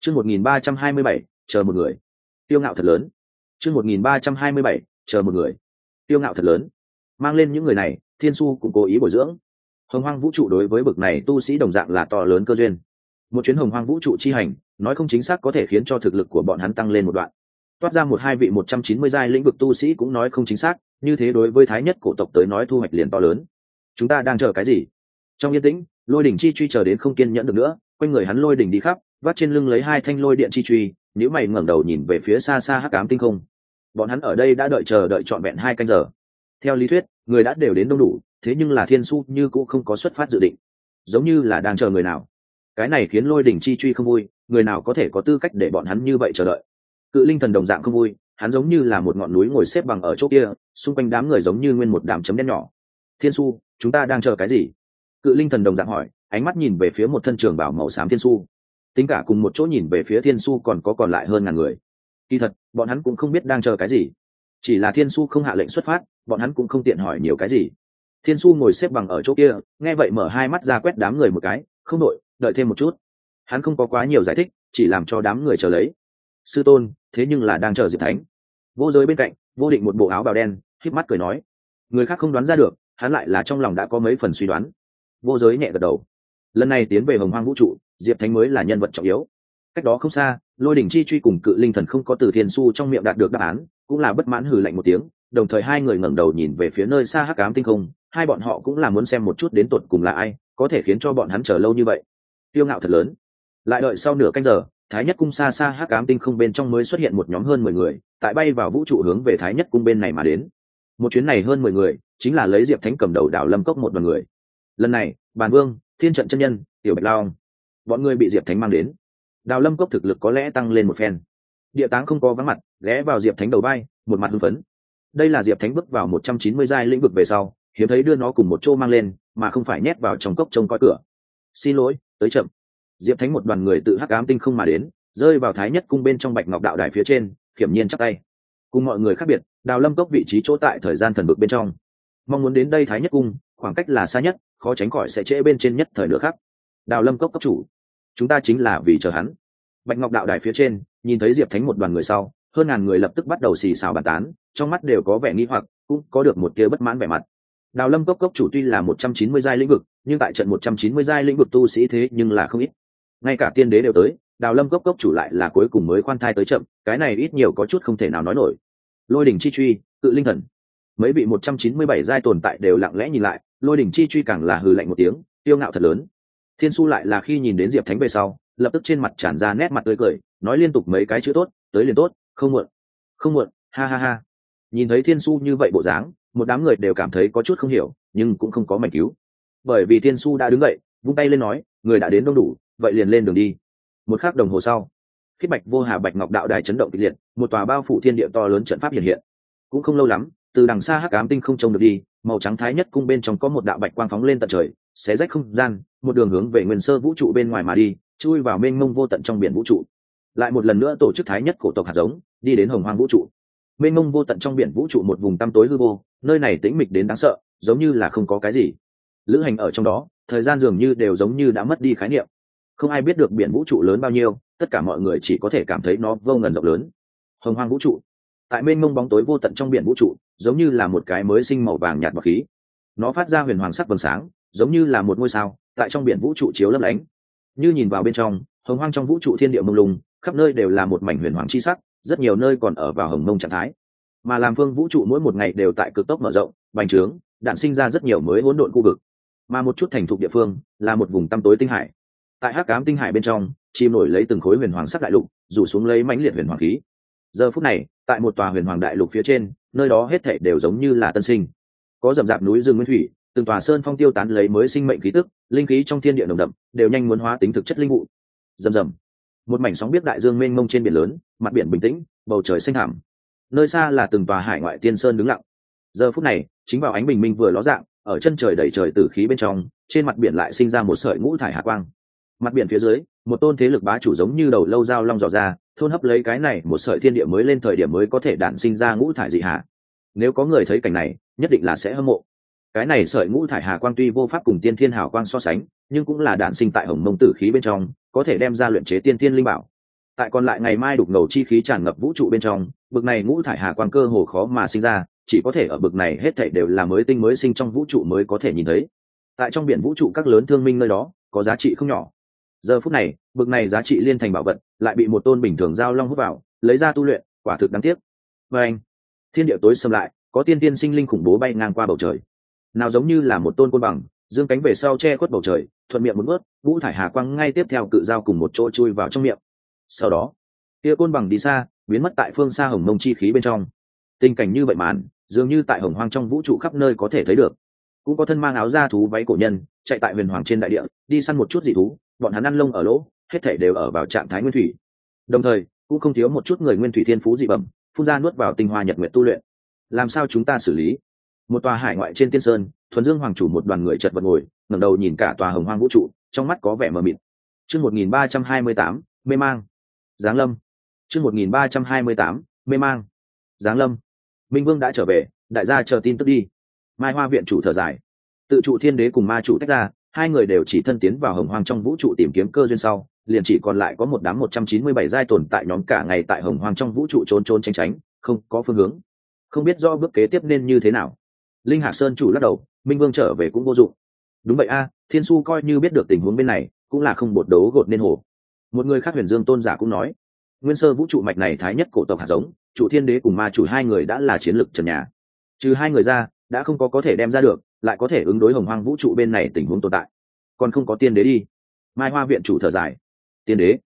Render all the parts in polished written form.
Chương 1327, chờ một người. Tiêu ngạo thật lớn. Chương 1327, chờ một người. Tiêu ngạo thật lớn. Mang lên những người này, Thiên Su cũng cố ý bồi dưỡng. Hồng Hoang vũ trụ đối với bậc này tu sĩ đồng dạng là to lớn cơ duyên. Một chuyến Hồng Hoang vũ trụ chi hành, nói không chính xác có thể khiến cho thực lực của bọn hắn tăng lên một đoạn. Toát ra một hai vị 190 giai lĩnh vực tu sĩ cũng nói không chính xác, như thế đối với thái nhất cổ tộc tới nói thu hoạch liền to lớn. Chúng ta đang chờ cái gì? Trong yên tĩnh, Lôi đỉnh chi truy chờ đến không kiên nhẫn được nữa, quanh người hắn lôi đỉnh đi khắp, vắt trên lưng lấy hai thanh lôi điện chi truy, nếu mày ngẩng đầu nhìn về phía xa xa hắc ám tinh không. Bọn hắn ở đây đã chờ đợi trọn vẹn 2 canh giờ. Theo lý thuyết, người đã đều đến đông đủ, thế nhưng là Thiên Su như cũng không có xuất phát dự định, giống như là đang chờ người nào. Cái này khiến lôi đỉnh chi truy không vui, người nào có thể có tư cách để bọn hắn như vậy chờ đợi. Cự linh thần đồng dạng không vui, hắn giống như là một ngọn núi ngồi xếp bằng ở chỗ kia, xung quanh đám người giống như nguyên một đám chấm đen nhỏ. Thiên Su, chúng ta đang chờ cái gì? Cự linh thần đồng dạng hỏi, ánh mắt nhìn về phía một thân trường bảo màu xám Thiên Su. Tính cả cùng một chỗ nhìn về phía Thiên Su còn lại hơn ngàn người. Kỳ thật, bọn hắn cũng không biết đang chờ cái gì. Chỉ là Thiên Su không hạ lệnh xuất phát, bọn hắn cũng không tiện hỏi nhiều cái gì. Thiên Su ngồi xếp bằng ở chỗ kia, nghe vậy mở hai mắt ra quét đám người một cái, không đội, đợi thêm một chút. Hắn không có quá nhiều giải thích, chỉ làm cho đám người chờ lấy. Sư tôn, thế nhưng là đang chờ Diệp Thánh. Vô Giới bên cạnh, Vô Định một bộ áo bào đen, híp mắt cười nói. Người khác không đoán ra được, hắn lại là trong lòng đã có mấy phần suy đoán. Vô Giới nhẹ gật đầu. Lần này tiến về Hồng Hoang vũ trụ, Diệp Thánh mới là nhân vật trọng yếu. Cách đó không xa, Lôi đỉnh chi truy cùng Cự linh thần không có từ Thiên Su trong miệng đạt được đáp án, cũng là bất mãn hừ lạnh một tiếng, đồng thời hai người ngẩng đầu nhìn về phía nơi xa hắc ám tinh không, hai bọn họ cũng là muốn xem một chút đến tột cùng là ai có thể khiến cho bọn hắn chờ lâu như vậy. Tiêu ngạo thật lớn. Lại đợi sau nửa canh giờ, Thái Nhất cung xa xa hắc ám tinh không bên trong mới xuất hiện một nhóm hơn 10 người, tại bay vào vũ trụ hướng về Thái Nhất cung bên này mà đến. Một chuyến này hơn 10 người, chính là lấy Diệp Thánh cầm đầu Đảo Lâm Cốc một đoàn người. Lần này, Bàn Vương, Thiên Trận chân nhân, Tiểu Bạch Long, bọn người bị Diệp Thánh mang đến. Đào Lâm Cốc thực lực có lẽ tăng lên một phen. Địa Táng không có vắng mặt, ghé vào Diệp Thánh đầu vai, một mặt hưng phấn. Đây là Diệp Thánh bước vào 190 giai lĩnh vực về sau, hiếm thấy đưa nó cùng một chỗ mang lên, mà không phải nhét vào trong cốc trông coi cửa. Xin lỗi, tới chậm. Diệp Thánh một đoàn người tự hắc ám tinh không mà đến, rơi vào Thái Nhất cung bên trong Bạch Ngọc đạo đài phía trên, khiểm nhiên chắp tay. Cùng mọi người khác biệt, Đào Lâm Cốc vị trí chỗ tại thời gian thần vực bên trong. Mong muốn đến đây Thái Nhất cung, khoảng cách là xa nhất, khó tránh khỏi sẽ trễ bên trên nhất thời nữa khác. Đào Lâm Cốc cấp chủ, chúng ta chính là vì chờ hắn. Bạch Ngọc đạo đài phía trên, nhìn thấy Diệp Thánh một đoàn người sau, hơn ngàn người lập tức bắt đầu xì xào bàn tán, trong mắt đều có vẻ nghi hoặc, cũng có được một tia bất mãn vẻ mặt. Đào Lâm Cốc chủ tuy là 190 giai lĩnh vực, nhưng tại trận 190 giai lĩnh vực tu sĩ thế nhưng là không ít. Ngay cả tiên đế đều tới, Đào Lâm Cốc chủ lại là cuối cùng mới khoan thai tới chậm, cái này ít nhiều có chút không thể nào nói nổi. Lôi đỉnh chi truy, Cự linh thần, mấy vị 197 giai tồn tại đều lặng lẽ nhìn lại, Lôi đỉnh chi truy càng là hừ lạnh một tiếng, tiêu ngạo thật lớn. Thiên Su lại là khi nhìn đến Diệp Thánh về sau, lập tức trên mặt tràn ra nét mặt tươi cười, nói liên tục mấy cái chữ tốt, tới liền tốt, không muộn, không muộn, ha ha ha. Nhìn thấy Thiên Su như vậy bộ dáng, một đám người đều cảm thấy có chút không hiểu, nhưng cũng không có mảnh cứu, bởi vì Thiên Su đã đứng dậy, vung tay lên nói, người đã đến đông đủ, vậy liền lên đường đi. Một khắc đồng hồ sau, Khiết Bạch Vô Hà Bạch Ngọc đạo đài chấn động kịch liệt, một tòa bao phủ thiên địa to lớn trận pháp hiện hiện. Cũng không lâu lắm, từ đằng xa hắc ám tinh không trông được đi, màu trắng Thái Nhất cung bên trong có một đạo bạch quang phóng lên tận trời, xé rách không gian, một đường hướng về nguyên sơ vũ trụ bên ngoài mà đi, chui vào mênh mông vô tận trong biển vũ trụ. Lại một lần nữa tổ chức Thái Nhất cổ tộc hạt giống, đi đến Hồng Hoang vũ trụ. Mênh mông vô tận trong biển vũ trụ một vùng tăm tối hư vô, nơi này tĩnh mịch đến đáng sợ, giống như là không có cái gì. Lữ hành ở trong đó, thời gian dường như đều giống như đã mất đi khái niệm. Không ai biết được biển vũ trụ lớn bao nhiêu, tất cả mọi người chỉ có thể cảm thấy nó vô ngần rộng lớn. Hồng Hoang vũ trụ, tại mênh mông bóng tối vô tận trong biển vũ trụ, giống như là một cái mới sinh màu vàng nhạt bạc khí. Nó phát ra huyền hoàng sắc vầng sáng, giống như là một ngôi sao tại trong biển vũ trụ chiếu lấp lánh. Như nhìn vào bên trong, Hồng Hoang trong vũ trụ thiên địa mông lung, khắp nơi đều là một mảnh huyền hoàng chi sắc, rất nhiều nơi còn ở vào hồng mông trạng thái. Mà làm phương vũ trụ mỗi một ngày đều tại cực tốc mở rộng, bành trướng, đạn sinh ra rất nhiều mới hỗn độn khu vực. Mà một chút thành thục địa phương là một vùng tăm tối tinh hải. Tại hắc ám tinh hải bên trong, chìm nổi lấy từng khối huyền hoàng sắc đại lục, rủ xuống lấy mãnh liệt huyền hoàng khí. Giờ phút này, tại một tòa huyền hoàng đại lục phía trên, nơi đó hết thảy đều giống như là tân sinh. Có rậm rạp núi rừng nguyên thủy, từng tòa sơn phong tiêu tán lấy mới sinh mệnh khí tức, linh khí trong thiên địa nồng đậm, đều nhanh muốn hóa tính thực chất linh vụ. Rầm rầm, một mảnh sóng biết đại dương mênh mông trên biển lớn, mặt biển bình tĩnh, bầu trời xanh thẳm. Nơi xa là từng tòa hải ngoại tiên sơn đứng lặng. Giờ phút này, chính vào ánh bình minh vừa ló dạng, ở chân trời đầy trời tử khí bên trong, trên mặt biển lại sinh ra một sợi ngũ thải hạ quang. Mặt biển phía dưới, một tôn thế lực bá chủ giống như đầu lâu dao long dò ra, thôn hấp lấy cái này một sợi thiên địa mới lên thời điểm mới có thể đản sinh ra ngũ thải dị hạ. Nếu có người thấy cảnh này, nhất định là sẽ hâm mộ. Cái này sợi ngũ thải hà quang tuy vô pháp cùng tiên thiên hào quang so sánh, nhưng cũng là đản sinh tại hồng mông tử khí bên trong, có thể đem ra luyện chế tiên thiên linh bảo. Tại còn lại ngày mai đục ngầu chi khí tràn ngập vũ trụ bên trong, bực này ngũ thải hà quang cơ hồ khó mà sinh ra, chỉ có thể ở bực này hết thảy đều là mới tinh mới sinh trong vũ trụ mới có thể nhìn thấy. Tại trong biển vũ trụ các lớn thương minh nơi đó có giá trị không nhỏ. Giờ phút này, bực này giá trị liên thành bảo vật lại bị một tôn bình thường giao long hút vào, lấy ra tu luyện, quả thực đáng tiếc. Và anh, thiên địa tối xâm lại, có tiên tiên sinh linh khủng bố bay ngang qua bầu trời. Nào giống như là một tôn côn bằng, dương cánh về sau che khuất bầu trời, thuận miệng một bước, ngũ thải hà quang ngay tiếp theo cự dao cùng một chỗ chui vào trong miệng. Sau đó, kia côn bằng đi xa, biến mất tại phương xa hồng mông chi khí bên trong. Tình cảnh như vậy màn, dường như tại hồng hoang trong vũ trụ khắp nơi có thể thấy được. Cũng có thân mang áo da thú váy cổ nhân chạy tại huyền hoàng trên đại địa, đi săn một chút dị thú, bọn hắn ăn lông ở lỗ, hết thảy đều ở vào trạng thái nguyên thủy. Đồng thời, cũng không thiếu một chút người nguyên thủy thiên phú dị bẩm, phun ra nuốt vào tinh hoa nhật nguyện tu luyện. Làm sao chúng ta xử lý? Một tòa hải ngoại trên tiên sơn, thuần dương hoàng chủ một đoàn người chợt vật ngồi, ngẩng đầu nhìn cả tòa hồng hoang vũ trụ, trong mắt có vẻ mờ mịt. Chương 1328, mê mang. Giáng lâm. Chương 1328, mê mang. Giáng lâm. Minh Vương đã trở về, đại gia chờ tin tức đi. Mai Hoa viện chủ thở dài. Tự trụ thiên đế cùng ma chủ tách ra, hai người đều chỉ thân tiến vào hồng hoang trong vũ trụ tìm kiếm cơ duyên sau, liền chỉ còn lại có một đám 197 giai tồn tại nhóm cả ngày tại hồng hoang trong vũ trụ trốn trốn tránh tránh, không có phương hướng. Không biết do bước kế tiếp nên như thế nào. Linh Hạc Sơn chủ lắc đầu, Minh Vương trở về cũng vô dụng. Đúng vậy a, Thiên Su coi như biết được tình huống bên này, cũng là không bột đấu gột nên hồ. Một người khác Huyền Dương tôn giả cũng nói, nguyên sơ vũ trụ mạch này thái nhất cổ tộc hạt giống, trụ thiên đế cùng ma chủ hai người đã là chiến lực trần nhà. Trừ hai người ra, đã không có thể đem ra được, lại có thể ứng đối hồng hoang vũ trụ bên này tình huống tồn tại. Còn không có tiên đế đi. Mai Hoa viện chủ thở dài. Tiên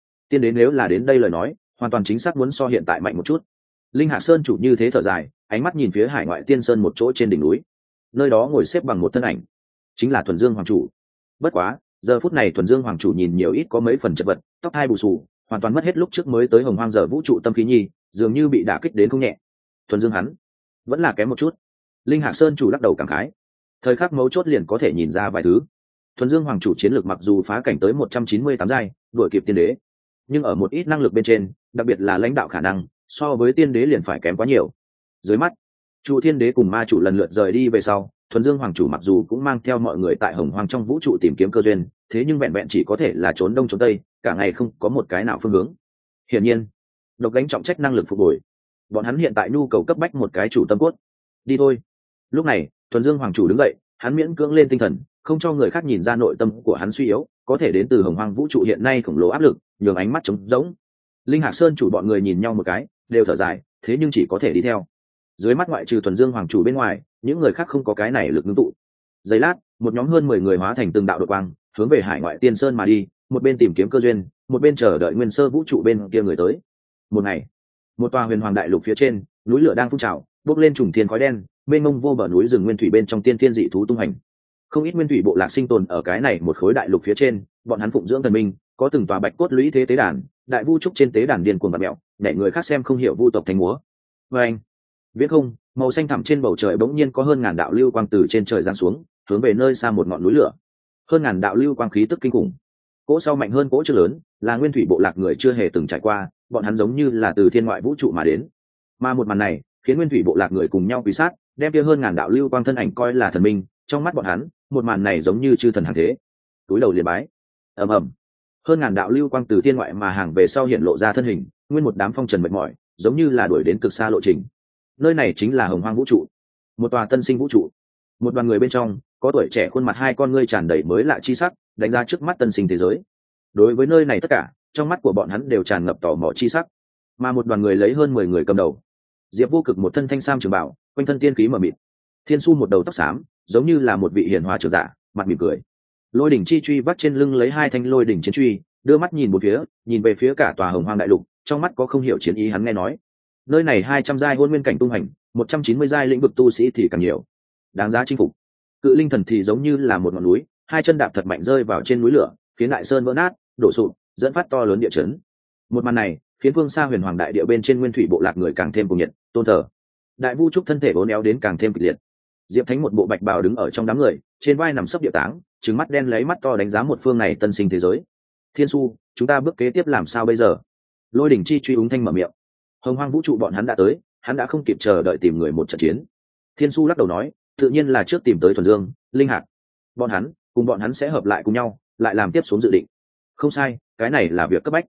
đế nếu là đến đây lời nói, hoàn toàn chính xác muốn so hiện tại mạnh một chút. Linh Hạ Sơn chủ như thế thở dài, ánh mắt nhìn phía hải ngoại tiên sơn một chỗ trên đỉnh núi. Nơi đó ngồi xếp bằng một thân ảnh, chính là Thuần Dương hoàng chủ. Bất quá, giờ phút này Thuần Dương hoàng chủ nhìn nhiều ít có mấy phần chật vật, tóc hai bù xù, hoàn toàn mất hết lúc trước mới tới hồng hoang giờ vũ trụ tâm khí nhi, dường như bị đả kích đến không nhẹ. Thuần Dương hắn vẫn là kém một chút. Linh Hạc Sơn chủ lắc đầu cảm khái, thời khắc mấu chốt liền có thể nhìn ra vài thứ. Thuần Dương hoàng chủ chiến lược mặc dù phá cảnh tới 198 giai, đuổi kịp tiên đế, nhưng ở một ít năng lực bên trên, đặc biệt là lãnh đạo khả năng, so với tiên đế liền phải kém quá nhiều. Dưới mắt, Chu Thiên đế cùng ma chủ lần lượt rời đi về sau, Thuần Dương hoàng chủ mặc dù cũng mang theo mọi người tại hồng hoang trong vũ trụ tìm kiếm cơ duyên, thế nhưng vẹn vẹn chỉ có thể là trốn đông trốn tây, cả ngày không có một cái nào phương hướng. Hiển nhiên, độc gánh trọng trách năng lực phục hồi, bọn hắn hiện tại nhu cầu cấp bách một cái chủ tâm cốt. Đi thôi. Lúc này, Thuần Dương hoàng chủ đứng dậy, hắn miễn cưỡng lên tinh thần, không cho người khác nhìn ra nội tâm của hắn suy yếu, có thể đến từ hồng hoang vũ trụ hiện nay khổng lồ áp lực, nhường ánh mắt trống rỗng. Linh Hạc Sơn chủ bọn người nhìn nhau một cái, đều thở dài, thế nhưng chỉ có thể đi theo. Dưới mắt ngoại trừ Thuần Dương hoàng chủ bên ngoài, những người khác không có cái này lực ngưng tụ. Giây lát, một nhóm hơn 10 người hóa thành từng đạo đột quang, hướng về hải ngoại tiên sơn mà đi, một bên tìm kiếm cơ duyên, một bên chờ đợi nguyên sơ vũ trụ bên kia người tới. Một ngày, một tòa huyền hoàng đại lục phía trên, núi lửa đang phun trào, bốc lên trùng thiên khói đen, mênh mông vô bờ núi rừng nguyên thủy bên trong tiên thiên dị thú tung hành. Không ít nguyên thủy bộ lạc sinh tồn ở cái này một khối đại lục phía trên, bọn hắn phụng dưỡng thần minh, có từng tòa bạch cốt lũy thế tế đàn, đại vu trúc trên tế đàn điên cuồng bạt mèo, nhảy người khác xem không hiểu vu tộc thành múa. Và anh, viết không, màu xanh thẳm trên bầu trời bỗng nhiên có hơn ngàn đạo lưu quang từ trên trời giáng xuống, hướng về nơi xa một ngọn núi lửa. Hơn ngàn đạo lưu quang khí tức kinh khủng. Cỗ sau mạnh hơn cỗ trước lớn, là nguyên thủy bộ lạc người chưa hề từng trải qua, bọn hắn giống như là từ thiên ngoại vũ trụ mà đến. Mà một màn này, khiến nguyên thủy bộ lạc người cùng nhau quỳ sát, đem kia hơn ngàn đạo lưu quang thân ảnh coi là thần minh, trong mắt bọn hắn, một màn này giống như chư thần hàng thế. Túi đầu liền bái. Ầm ầm. Hơn ngàn đạo lưu quang từ thiên ngoại mà hàng về sau hiện lộ ra thân hình, nguyên một đám phong trần mệt mỏi, giống như là đuổi đến cực xa lộ trình. Nơi này chính là hồng hoang vũ trụ, một tòa tân sinh vũ trụ. Một đoàn người bên trong, có tuổi trẻ khuôn mặt hai con ngươi tràn đầy mới lạ chi sắc, đánh ra trước mắt tân sinh thế giới. Đối với nơi này tất cả, trong mắt của bọn hắn đều tràn ngập tò mò chi sắc. Mà một đoàn người lấy hơn 10 người cầm đầu. Diệp Vô Cực một thân thanh sam trường bảo, quanh thân tiên khí mờ mịt. Thiên Su một đầu tóc xám, giống như là một vị hiền hòa trưởng giả, mặt mỉm cười. Lôi đỉnh chi truy vắt trên lưng lấy hai thanh lôi đỉnh chiến truy, đưa mắt nhìn một phía, nhìn về phía cả tòa hồng hoang đại lục, trong mắt có không hiểu chiến ý. Hắn nghe nói, nơi này 200 giai hôn nguyên cảnh tung hành, 190 giai lĩnh vực tu sĩ thì càng nhiều, đáng giá chinh phục. Cự linh thần thì giống như là một ngọn núi, hai chân đạp thật mạnh rơi vào trên núi lửa, khiến đại sơn vỡ nát, đổ sụp, dẫn phát to lớn địa chấn. Một màn này khiến phương xa huyền hoàng đại địa bên trên nguyên thủy bộ lạc người càng thêm cuồng nhiệt, tôn thờ. Đại vu trúc thân thể uốn éo đến càng thêm kịch liệt. Diệp Thánh một bộ bạch bào đứng ở trong đám người, trên vai nằm sấp địa táng, trừng mắt đen lấy mắt to đánh giá một phương này tân sinh thế giới. Thiên Su, chúng ta bước kế tiếp làm sao bây giờ? Lôi đỉnh chi truy úng thanh mở miệng. Hồng hoang vũ trụ bọn hắn đã tới, hắn đã không kịp chờ đợi tìm người một trận chiến. Thiên Su lắc đầu nói, tự nhiên là trước tìm tới Thuần Dương, Linh Hạc. Bọn hắn sẽ hợp lại cùng nhau, lại làm tiếp xuống dự định. Không sai, cái này là việc cấp bách.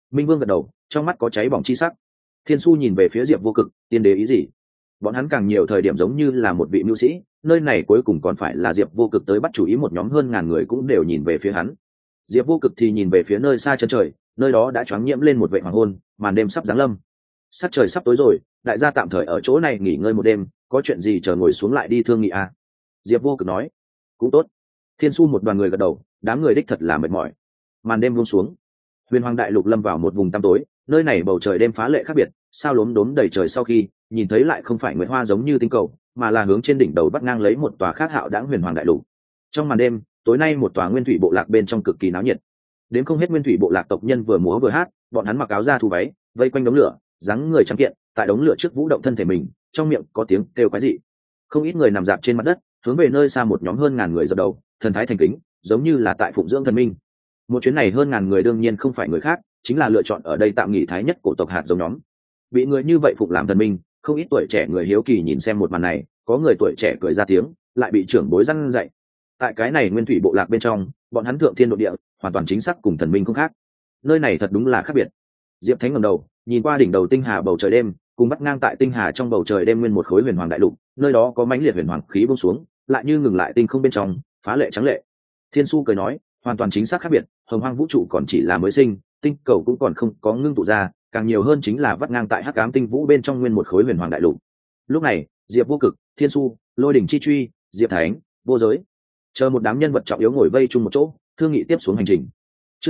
Minh Vương gật đầu, trong mắt có cháy bỏng chi sắc. Thiên Su nhìn về phía Diệp Vô Cực, tiên đế ý gì? Bọn hắn càng nhiều thời điểm giống như là một vị mưu sĩ, nơi này cuối cùng còn phải là Diệp Vô Cực tới bắt chủ ý, một nhóm hơn ngàn người cũng đều nhìn về phía hắn. Diệp Vô Cực thì nhìn về phía nơi xa chân trời, nơi đó đã choáng nhiễm lên một vệ hoàng hôn, màn đêm sắp giáng lâm. Sắc trời sắp tối rồi, đại gia tạm thời ở chỗ này nghỉ ngơi một đêm, có chuyện gì chờ ngồi xuống lại đi thương nghị à? Diệp Vô Cực nói. Cũng tốt. Thiên Su một đoàn người gật đầu, đám người đích thật là mệt mỏi. Màn đêm buông xuống, Huyền Hoàng Đại Lục lâm vào một vùng tăm tối, nơi này bầu trời đêm phá lệ khác biệt, sao lốm đốm đầy trời, sau khi nhìn thấy lại không phải nguyệt hoa giống như tinh cầu, mà là hướng trên đỉnh đầu bắt ngang lấy một tòa khác hạo đãng Huyền Hoàng Đại Lục. Trong màn đêm, tối nay một tòa nguyên thủy bộ lạc bên trong cực kỳ náo nhiệt. Đến không hết nguyên thủy bộ lạc tộc nhân vừa múa vừa hát, bọn hắn mặc áo da thu váy, vây quanh đống lửa, dáng người trắng kiện, tại đống lửa trước vũ động thân thể mình, trong miệng có tiếng kêu quái dị. Không ít người nằm dạp trên mặt đất, hướng về nơi xa một nhóm hơn ngàn người dập đầu, thần thái thành kính, giống như là tại phụng dưỡng thần minh. Một chuyến này hơn ngàn người đương nhiên không phải người khác, chính là lựa chọn ở đây tạm nghỉ thái nhất cổ tộc hạt giống nhóm. Bị người như vậy phụng làm thần minh, không ít tuổi trẻ người hiếu kỳ nhìn xem một màn này, có người tuổi trẻ cười ra tiếng, lại bị trưởng bối răn dạy. Tại cái này nguyên thủy bộ lạc bên trong, bọn hắn thượng thiên độ địa, hoàn toàn chính xác cùng thần minh không khác. Nơi này thật đúng là khác biệt. Diệp Thánh ngẩng đầu, nhìn qua đỉnh đầu tinh hà bầu trời đêm, cùng bắt ngang tại tinh hà trong bầu trời đêm nguyên một khối Huyền Hoàng Đại Lục, nơi đó có mãnh liệt huyền hoàng khí buông xuống, lại như ngừng lại tinh không bên trong, phá lệ trắng lệ. Thiên Su cười nói, hoàn toàn chính xác khác biệt, hồng hoang vũ trụ còn chỉ là mới sinh, tinh cầu cũng còn không có ngưng tụ ra, càng nhiều hơn chính là vắt ngang tại hắc ám tinh vũ bên trong nguyên một khối Huyền Hoàng Đại Lục. Lúc này, Diệp Vô Cực, Thiên Su, Lôi Đỉnh Chi Truy, Diệp Thánh, Vô Giới, chờ một đám nhân vật trọng yếu ngồi vây chung một chỗ, thương nghị tiếp xuống hành trình. Chương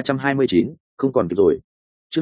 1329, không còn kịp rồi. Chương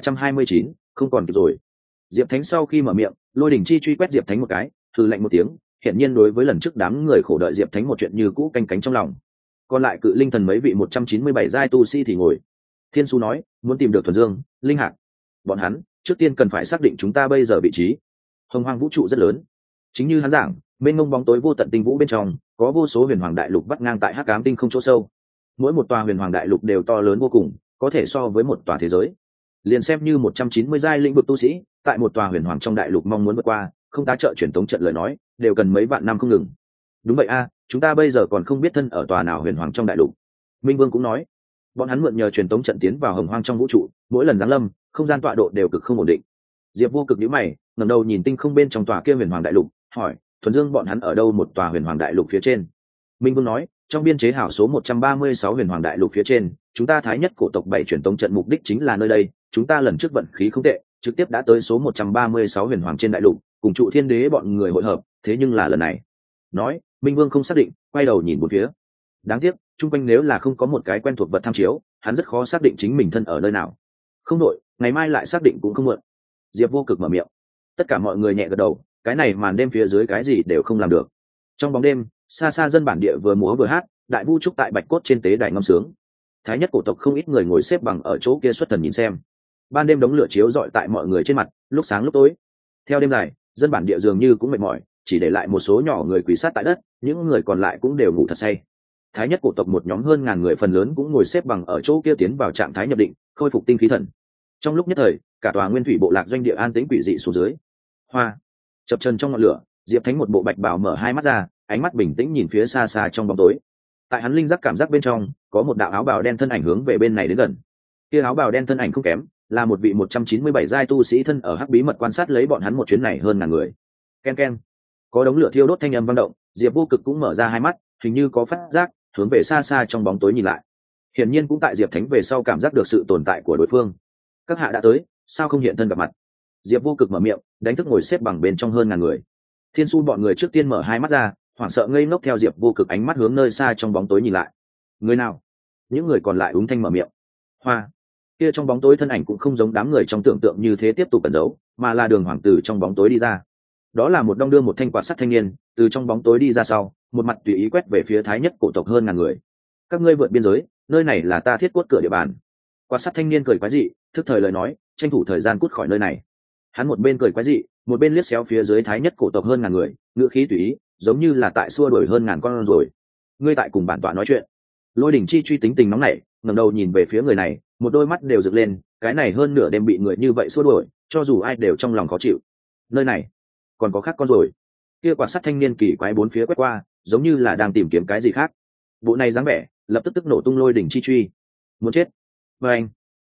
1329, không còn kịp rồi. Diệp Thánh sau khi mở miệng, Lôi Đỉnh Chi Truy quét Diệp Thánh một cái, hừ lạnh một tiếng, hiển nhiên đối với lần trước đám người khổ đợi Diệp Thánh một chuyện như cũ canh cánh trong lòng. Còn lại cự linh thần mấy vị 197 giai tu sĩ thì ngồi. Thiên Su nói, muốn tìm được Thuần Dương, Linh Hạc. Bọn hắn, trước tiên cần phải xác định chúng ta bây giờ vị trí. Hồng hoang vũ trụ rất lớn. Chính như hắn giảng, bên ngông bóng tối vô tận tinh vũ bên trong, có vô số Huyền Hoàng Đại Lục vắt ngang tại hắc ám tinh không chỗ sâu. Mỗi một tòa Huyền Hoàng Đại Lục đều to lớn vô cùng, có thể so với một tòa thế giới. Liền xem như 190 giai lĩnh vực tu sĩ, tại một tòa Huyền Hoàng trong đại lục mong muốn vượt qua, không tá trợ truyền tống trận lời nói, đều cần mấy vạn năm không ngừng. Đúng vậy a, chúng ta bây giờ còn không biết thân ở tòa nào Huyền Hoàng trong đại lục. Minh Vương cũng nói, bọn hắn mượn nhờ truyền tống trận tiến vào Hồng Hoang trong vũ trụ, mỗi lần giáng lâm, không gian tọa độ đều cực không ổn định. Diệp Vô Cực nhíu mày, ngẩng đầu nhìn tinh không bên trong tòa kia Huyền Hoàng đại lục, hỏi, Thuần Dương bọn hắn ở đâu một tòa Huyền Hoàng đại lục phía trên? Minh Vương nói, trong biên chế hảo số 136 Huyền Hoàng đại lục phía trên, chúng ta thái nhất cổ tộc 7 truyền tống trận mục đích chính là nơi đây, chúng ta lần trước vận khí không tệ, trực tiếp đã tới số 136 Huyền Hoàng trên đại lục, cùng trụ thiên đế bọn người hội hợp, thế nhưng là lần này. Nói, Minh Vương không xác định, quay đầu nhìn một phía. Đáng tiếc, chung quanh nếu là không có một cái quen thuộc vật tham chiếu, hắn rất khó xác định chính mình thân ở nơi nào. Không đội, ngày mai lại xác định cũng không muộn. Diệp Vô Cực mở miệng. Tất cả mọi người nhẹ gật đầu, cái này màn đêm phía dưới cái gì đều không làm được. Trong bóng đêm, xa xa dân bản địa vừa múa vừa hát, đại vu trúc tại bạch cốt trên tế đài ngâm sướng. Thái nhất cổ tộc không ít người ngồi xếp bằng ở chỗ kia xuất thần nhìn xem. Ban đêm đống lửa chiếu rọi tại mọi người trên mặt, lúc sáng lúc tối. Theo đêm dài, dân bản địa dường như cũng mệt mỏi, chỉ để lại một số nhỏ người quỳ sát tại đất, những người còn lại cũng đều ngủ thật say. Thái nhất cổ tộc một nhóm hơn ngàn người phần lớn cũng ngồi xếp bằng ở chỗ kia tiến vào trạng thái nhập định, khôi phục tinh khí thần. Trong lúc nhất thời, cả tòa nguyên thủy bộ lạc doanh địa an tĩnh quỷ dị xuống dưới. Hoa chập chân trong ngọn lửa, Diệp Thánh một bộ bạch bào mở hai mắt ra, ánh mắt bình tĩnh nhìn phía xa xa trong bóng tối. Tại hắn linh giác cảm giác bên trong, có một đạo áo bào đen thân ảnh hướng về bên này đến gần. Kia áo bào đen thân ảnh không kém, là một vị 197 giai tu sĩ thân ở hắc bí mật quan sát lấy bọn hắn một chuyến này hơn ngàn người. Ken ken, có đống lửa thiêu đốt thanh âm vang động, Diệp Vô Cực cũng mở ra hai mắt, hình như có phát giác, hướng về xa xa trong bóng tối nhìn lại. Hiển nhiên cũng tại Diệp Thánh về sau cảm giác được sự tồn tại của đối phương. Các hạ đã tới, sao không hiện thân gặp mặt? Diệp Vô Cực mở miệng, đánh thức ngồi xếp bằng bên trong hơn ngàn người. Thiên Su bọn người trước tiên mở hai mắt ra, hoảng sợ ngây ngốc theo Diệp Vô Cực ánh mắt hướng nơi xa trong bóng tối nhìn lại. Người nào? Những người còn lại úng thanh mở miệng. Hoa. Kia trong bóng tối thân ảnh cũng không giống đám người trong tưởng tượng như thế tiếp tục cẩn giấu, mà là Đường Hoàng tử trong bóng tối đi ra. Đó là một đong đưa một thanh quạt sắt thanh niên, từ trong bóng tối đi ra sau, một mặt tùy ý quét về phía thái nhất cổ tộc hơn ngàn người. Các ngươi vượt biên giới, nơi này là ta thiết cốt cửa địa bàn. Quạt sắt thanh niên cười quái dị, thức thời lời nói, tranh thủ thời gian cút khỏi nơi này. Hắn một bên cười quái dị, một bên liếc xéo phía dưới thái nhất cổ tộc hơn ngàn người, ngữ khí tùy ý, giống như là tại xua đuổi hơn ngàn con rồi. Ngươi tại cùng bản tọa nói chuyện. Lôi Đỉnh Chi truy tính tình nóng nảy, ngẩng đầu nhìn về phía người này, một đôi mắt đều rực lên, cái này hơn nửa đêm bị người như vậy xua đuổi, cho dù ai đều trong lòng khó chịu. Nơi này còn có khác con rồi. Kia quạt sắt thanh niên kỳ quái bốn phía quét qua, giống như là đang tìm kiếm cái gì khác. Bộ này dáng vẻ, lập tức nổ tung Lôi Đỉnh Chi truy. Muốn chết. Và anh,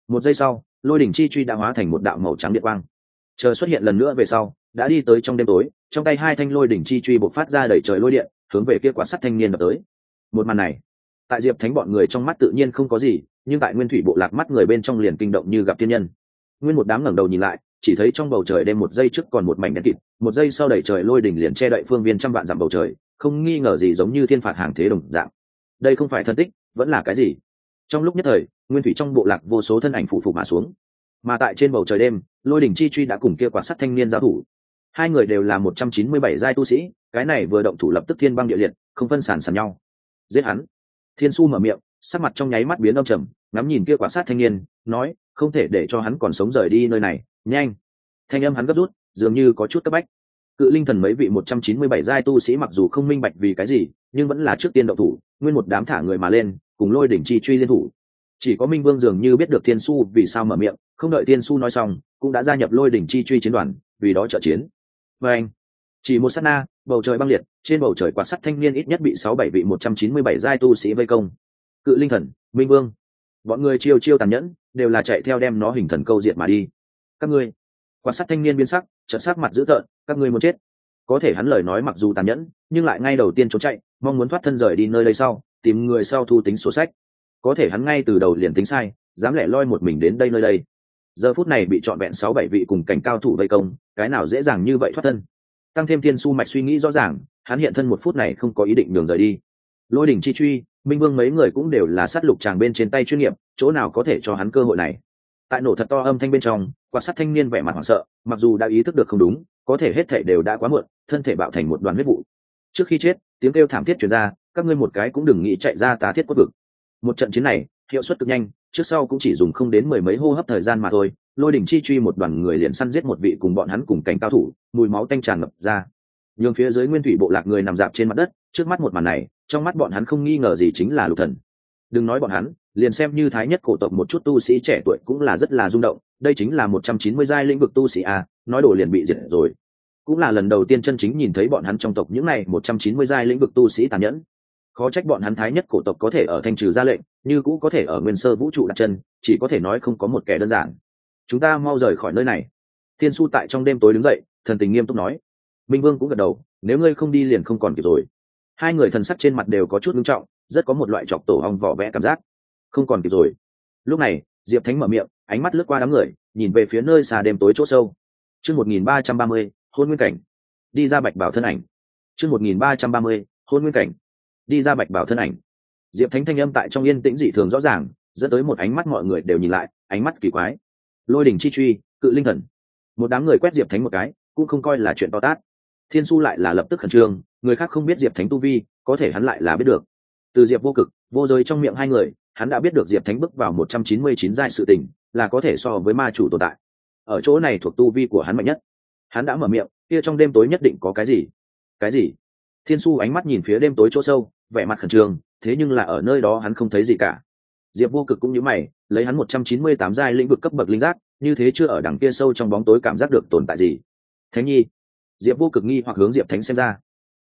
Một giây sau, lôi đỉnh chi truy đã hóa thành một đạo màu trắng điện quang, chờ xuất hiện lần nữa về sau đã đi tới trong đêm tối, trong tay hai thanh lôi đỉnh chi truy bộc phát ra đẩy trời lôi điện, hướng về kia quạt sắt thanh niên đập tới. Một màn này tại Diệp Thánh bọn người trong mắt tự nhiên không có gì, nhưng tại Nguyên Thủy bộ lạc mắt người bên trong liền kinh động như gặp thiên nhân. Nguyên một đám ngẩng đầu nhìn lại, chỉ thấy trong bầu trời đêm một giây trước còn một mảnh đen kịt, một giây sau đẩy trời lôi đỉnh liền che đậy phương viên trăm vạn dặm bầu trời, không nghi ngờ gì giống như thiên phạt hàng thế đồng dạng. Đây không phải thân tích, vẫn là cái gì? Trong lúc nhất thời, Nguyên Thủy trong bộ lạc vô số thân ảnh phụ phục mà xuống. Mà tại trên bầu trời đêm, lôi đỉnh chi truy đã cùng kia quạt sắt thanh niên giao thủ. Hai người đều là 197 giai tu sĩ, cái này vừa động thủ lập tức thiên băng địa liệt, không phân sản sàn nhau. Giết hắn! Thiên Su mở miệng, sắc mặt trong nháy mắt biến âm trầm, ngắm nhìn kia quạt sắt thanh niên, nói, không thể để cho hắn còn sống rời đi nơi này, nhanh! Thanh âm hắn gấp rút, dường như có chút cấp bách. Cự linh thần mấy vị 197 giai tu sĩ mặc dù không minh bạch vì cái gì, nhưng vẫn là trước tiên động thủ, nguyên một đám thả người mà lên, cùng lôi đỉnh chi truy liên thủ. Chỉ có Minh Vương dường như biết được Thiên Su vì sao mở miệng, không đợi Thiên Su nói xong, cũng đã gia nhập lôi đỉnh chi truy chiến đoàn, vì đó trợ chiến. Và anh, chỉ một sát na, bầu trời băng liệt, trên bầu trời quạt sắt thanh niên ít nhất bị 6-7 vị 197 giai tu sĩ vây công. Cự linh thần, Minh Vương, bọn người chiêu chiêu tàn nhẫn, đều là chạy theo đem nó hình thần câu diệt mà đi. Các ngươi, quạt sắt thanh niên biến sắc, trợn sắc mặt dữ tợn, các ngươi muốn chết. Có thể hắn lời nói mặc dù tàn nhẫn, nhưng lại ngay đầu tiên trốn chạy, mong muốn thoát thân rời đi nơi đây sau, tìm người sau thu tính sổ sách. Có thể hắn ngay từ đầu liền tính sai, dám lẻ loi một mình đến đây nơi đây. Giờ phút này bị trọn vẹn 6-7 vị cùng cảnh cao thủ vây công, cái nào dễ dàng như vậy thoát thân. Tăng thêm Thiên Su mạch suy nghĩ rõ ràng, hắn hiện thân một phút này không có ý định đường rời đi. Lôi đỉnh chi truy, Minh Vương mấy người cũng đều là sát lục tràng bên trên tay chuyên nghiệp, chỗ nào có thể cho hắn cơ hội này. Tại nổ thật to âm thanh bên trong, quạt sắt thanh niên vẻ mặt hoảng sợ, mặc dù đã ý thức được không đúng, có thể hết thảy đều đã quá muộn, thân thể bạo thành một đoàn huyết vụ. Trước khi chết, tiếng kêu thảm thiết truyền ra, các ngươi một cái cũng đừng nghĩ chạy ra tá thiết cốt vực. Một trận chiến này hiệu suất cực nhanh, trước sau cũng chỉ dùng không đến mười mấy hô hấp thời gian mà thôi, lôi đỉnh chi truy một đoàn người liền săn giết một vị cùng bọn hắn cùng cảnh cao thủ, mùi máu tanh tràn ngập ra. Nhưng phía dưới Nguyên Thủy bộ lạc người nằm dạp trên mặt đất, trước mắt một màn này, trong mắt bọn hắn không nghi ngờ gì chính là lục thần. Đừng nói bọn hắn, liền xem như thái nhất cổ tộc một chút tu sĩ trẻ tuổi cũng là rất là rung động, đây chính là 190 giai lĩnh vực tu sĩ a, nói đổ liền bị diệt rồi. Cũng là lần đầu tiên chân chính nhìn thấy bọn hắn trong tộc những này 190 giai lĩnh vực tu sĩ tàn nhẫn. Khó trách bọn hắn thái nhất cổ tộc có thể ở thanh trừ ra lệnh, như cũ có thể ở nguyên sơ vũ trụ đặt chân, chỉ có thể nói không có một kẻ đơn giản. Chúng ta mau rời khỏi nơi này. Thiên Su tại trong đêm tối đứng dậy, thần tình nghiêm túc nói. Minh Vương cũng gật đầu, nếu ngươi không đi liền không còn kịp rồi. Hai người thần sắc trên mặt đều có chút nghiêm trọng, rất có một loại chọc tổ ong vỏ vẽ cảm giác. Không còn kịp rồi. Lúc này, Diệp Thánh mở miệng, ánh mắt lướt qua đám người, nhìn về phía nơi xa đêm tối chỗ sâu. Chương 1330, hôn nguyên cảnh. Đi ra bạch bảo thân ảnh. Chương 1330, hôn nguyên cảnh. Đi ra bạch bảo thân ảnh. Diệp Thánh thanh âm tại trong yên tĩnh dị thường rõ ràng, dẫn tới một ánh mắt mọi người đều nhìn lại, ánh mắt kỳ quái. Lôi đỉnh chi truy, cự linh thần. Một đám người quét Diệp Thánh một cái, cũng không coi là chuyện to tát. Thiên Su lại là lập tức khẩn trương, người khác không biết Diệp Thánh tu vi, có thể hắn lại là biết được. Từ Diệp Vô Cực, Vô Giới trong miệng hai người, hắn đã biết được Diệp Thánh bước vào 199 giai sự tình, là có thể so với ma chủ tồn tại. Ở chỗ này thuộc tu vi của hắn mạnh nhất. Hắn đã mở miệng, kia trong đêm tối nhất định có cái gì? Cái gì? Thiên Su ánh mắt nhìn phía đêm tối chỗ sâu, vẻ mặt khẩn trương, thế nhưng là ở nơi đó hắn không thấy gì cả. Diệp Vô Cực cũng như mày, lấy hắn 198 giai lĩnh vực cấp bậc linh giác, như thế chưa ở đằng kia sâu trong bóng tối cảm giác được tồn tại gì. Thánh Nhi. Diệp Vô Cực nghi hoặc hướng Diệp Thánh xem ra.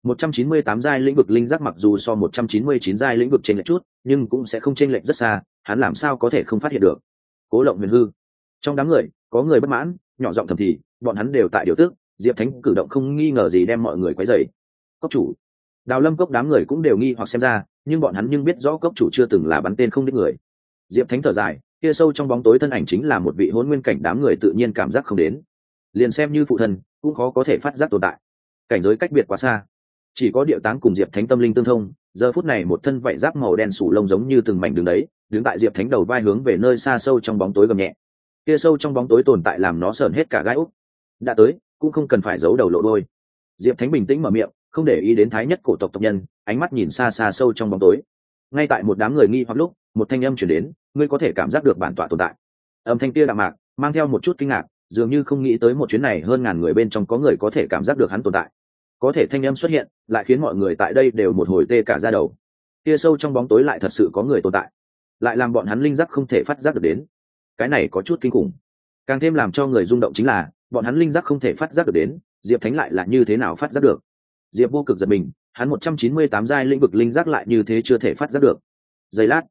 198 giai lĩnh vực linh giác mặc dù so 199 giai lĩnh vực chênh lệch chút, nhưng cũng sẽ không chênh lệch rất xa, hắn làm sao có thể không phát hiện được. Cố Lộng Huyền hư. Trong đám người, có người bất mãn, nhỏ giọng thầm thì, bọn hắn đều tại điều tức, Diệp Thánh cử động không nghi ngờ gì đem mọi người quấy rầy. Cốc chủ. Đào Lâm Cốc đám người cũng đều nghi hoặc xem ra, nhưng bọn hắn nhưng biết rõ cốc chủ chưa từng là bắn tên không đích người. Diệp Thánh thở dài, kia sâu trong bóng tối thân ảnh chính là một vị hỗn nguyên cảnh, đám người tự nhiên cảm giác không đến. Liền xem như phụ thân, cũng khó có thể phát giác tồn tại. Cảnh giới cách biệt quá xa. Chỉ có Điệu Táng cùng Diệp Thánh tâm linh tương thông, giờ phút này một thân vảy giáp màu đen sủ lông giống như từng mảnh đứng đấy, đứng tại Diệp Thánh đầu vai hướng về nơi xa sâu trong bóng tối gầm nhẹ. Kia sâu trong bóng tối tồn tại làm nó sởn hết cả gai ốc. Đã tới, cũng không cần phải giấu đầu lộ đôi. Diệp Thánh bình tĩnh mở miệng, không để ý đến thái nhất cổ tộc tộc nhân, ánh mắt nhìn xa xa sâu trong bóng tối. Ngay tại một đám người nghi hoặc lúc, một thanh âm truyền đến, ngươi có thể cảm giác được bản tọa tồn tại. Âm thanh kia đạm mạc, mang theo một chút kinh ngạc, dường như không nghĩ tới một chuyến này hơn ngàn người bên trong có người có thể cảm giác được hắn tồn tại. Có thể thanh âm xuất hiện, lại khiến mọi người tại đây đều một hồi tê cả da đầu. Kia sâu trong bóng tối lại thật sự có người tồn tại, lại làm bọn hắn linh giác không thể phát giác được đến. Cái này có chút kinh khủng. Càng thêm làm cho người rung động chính là, bọn hắn linh giác không thể phát giác được đến, Diệp Thánh lại là như thế nào phát giác được? Diệp Vô Cực giật mình, hắn 198 giai lĩnh vực linh giác lại như thế chưa thể phát giác được. Giây lát,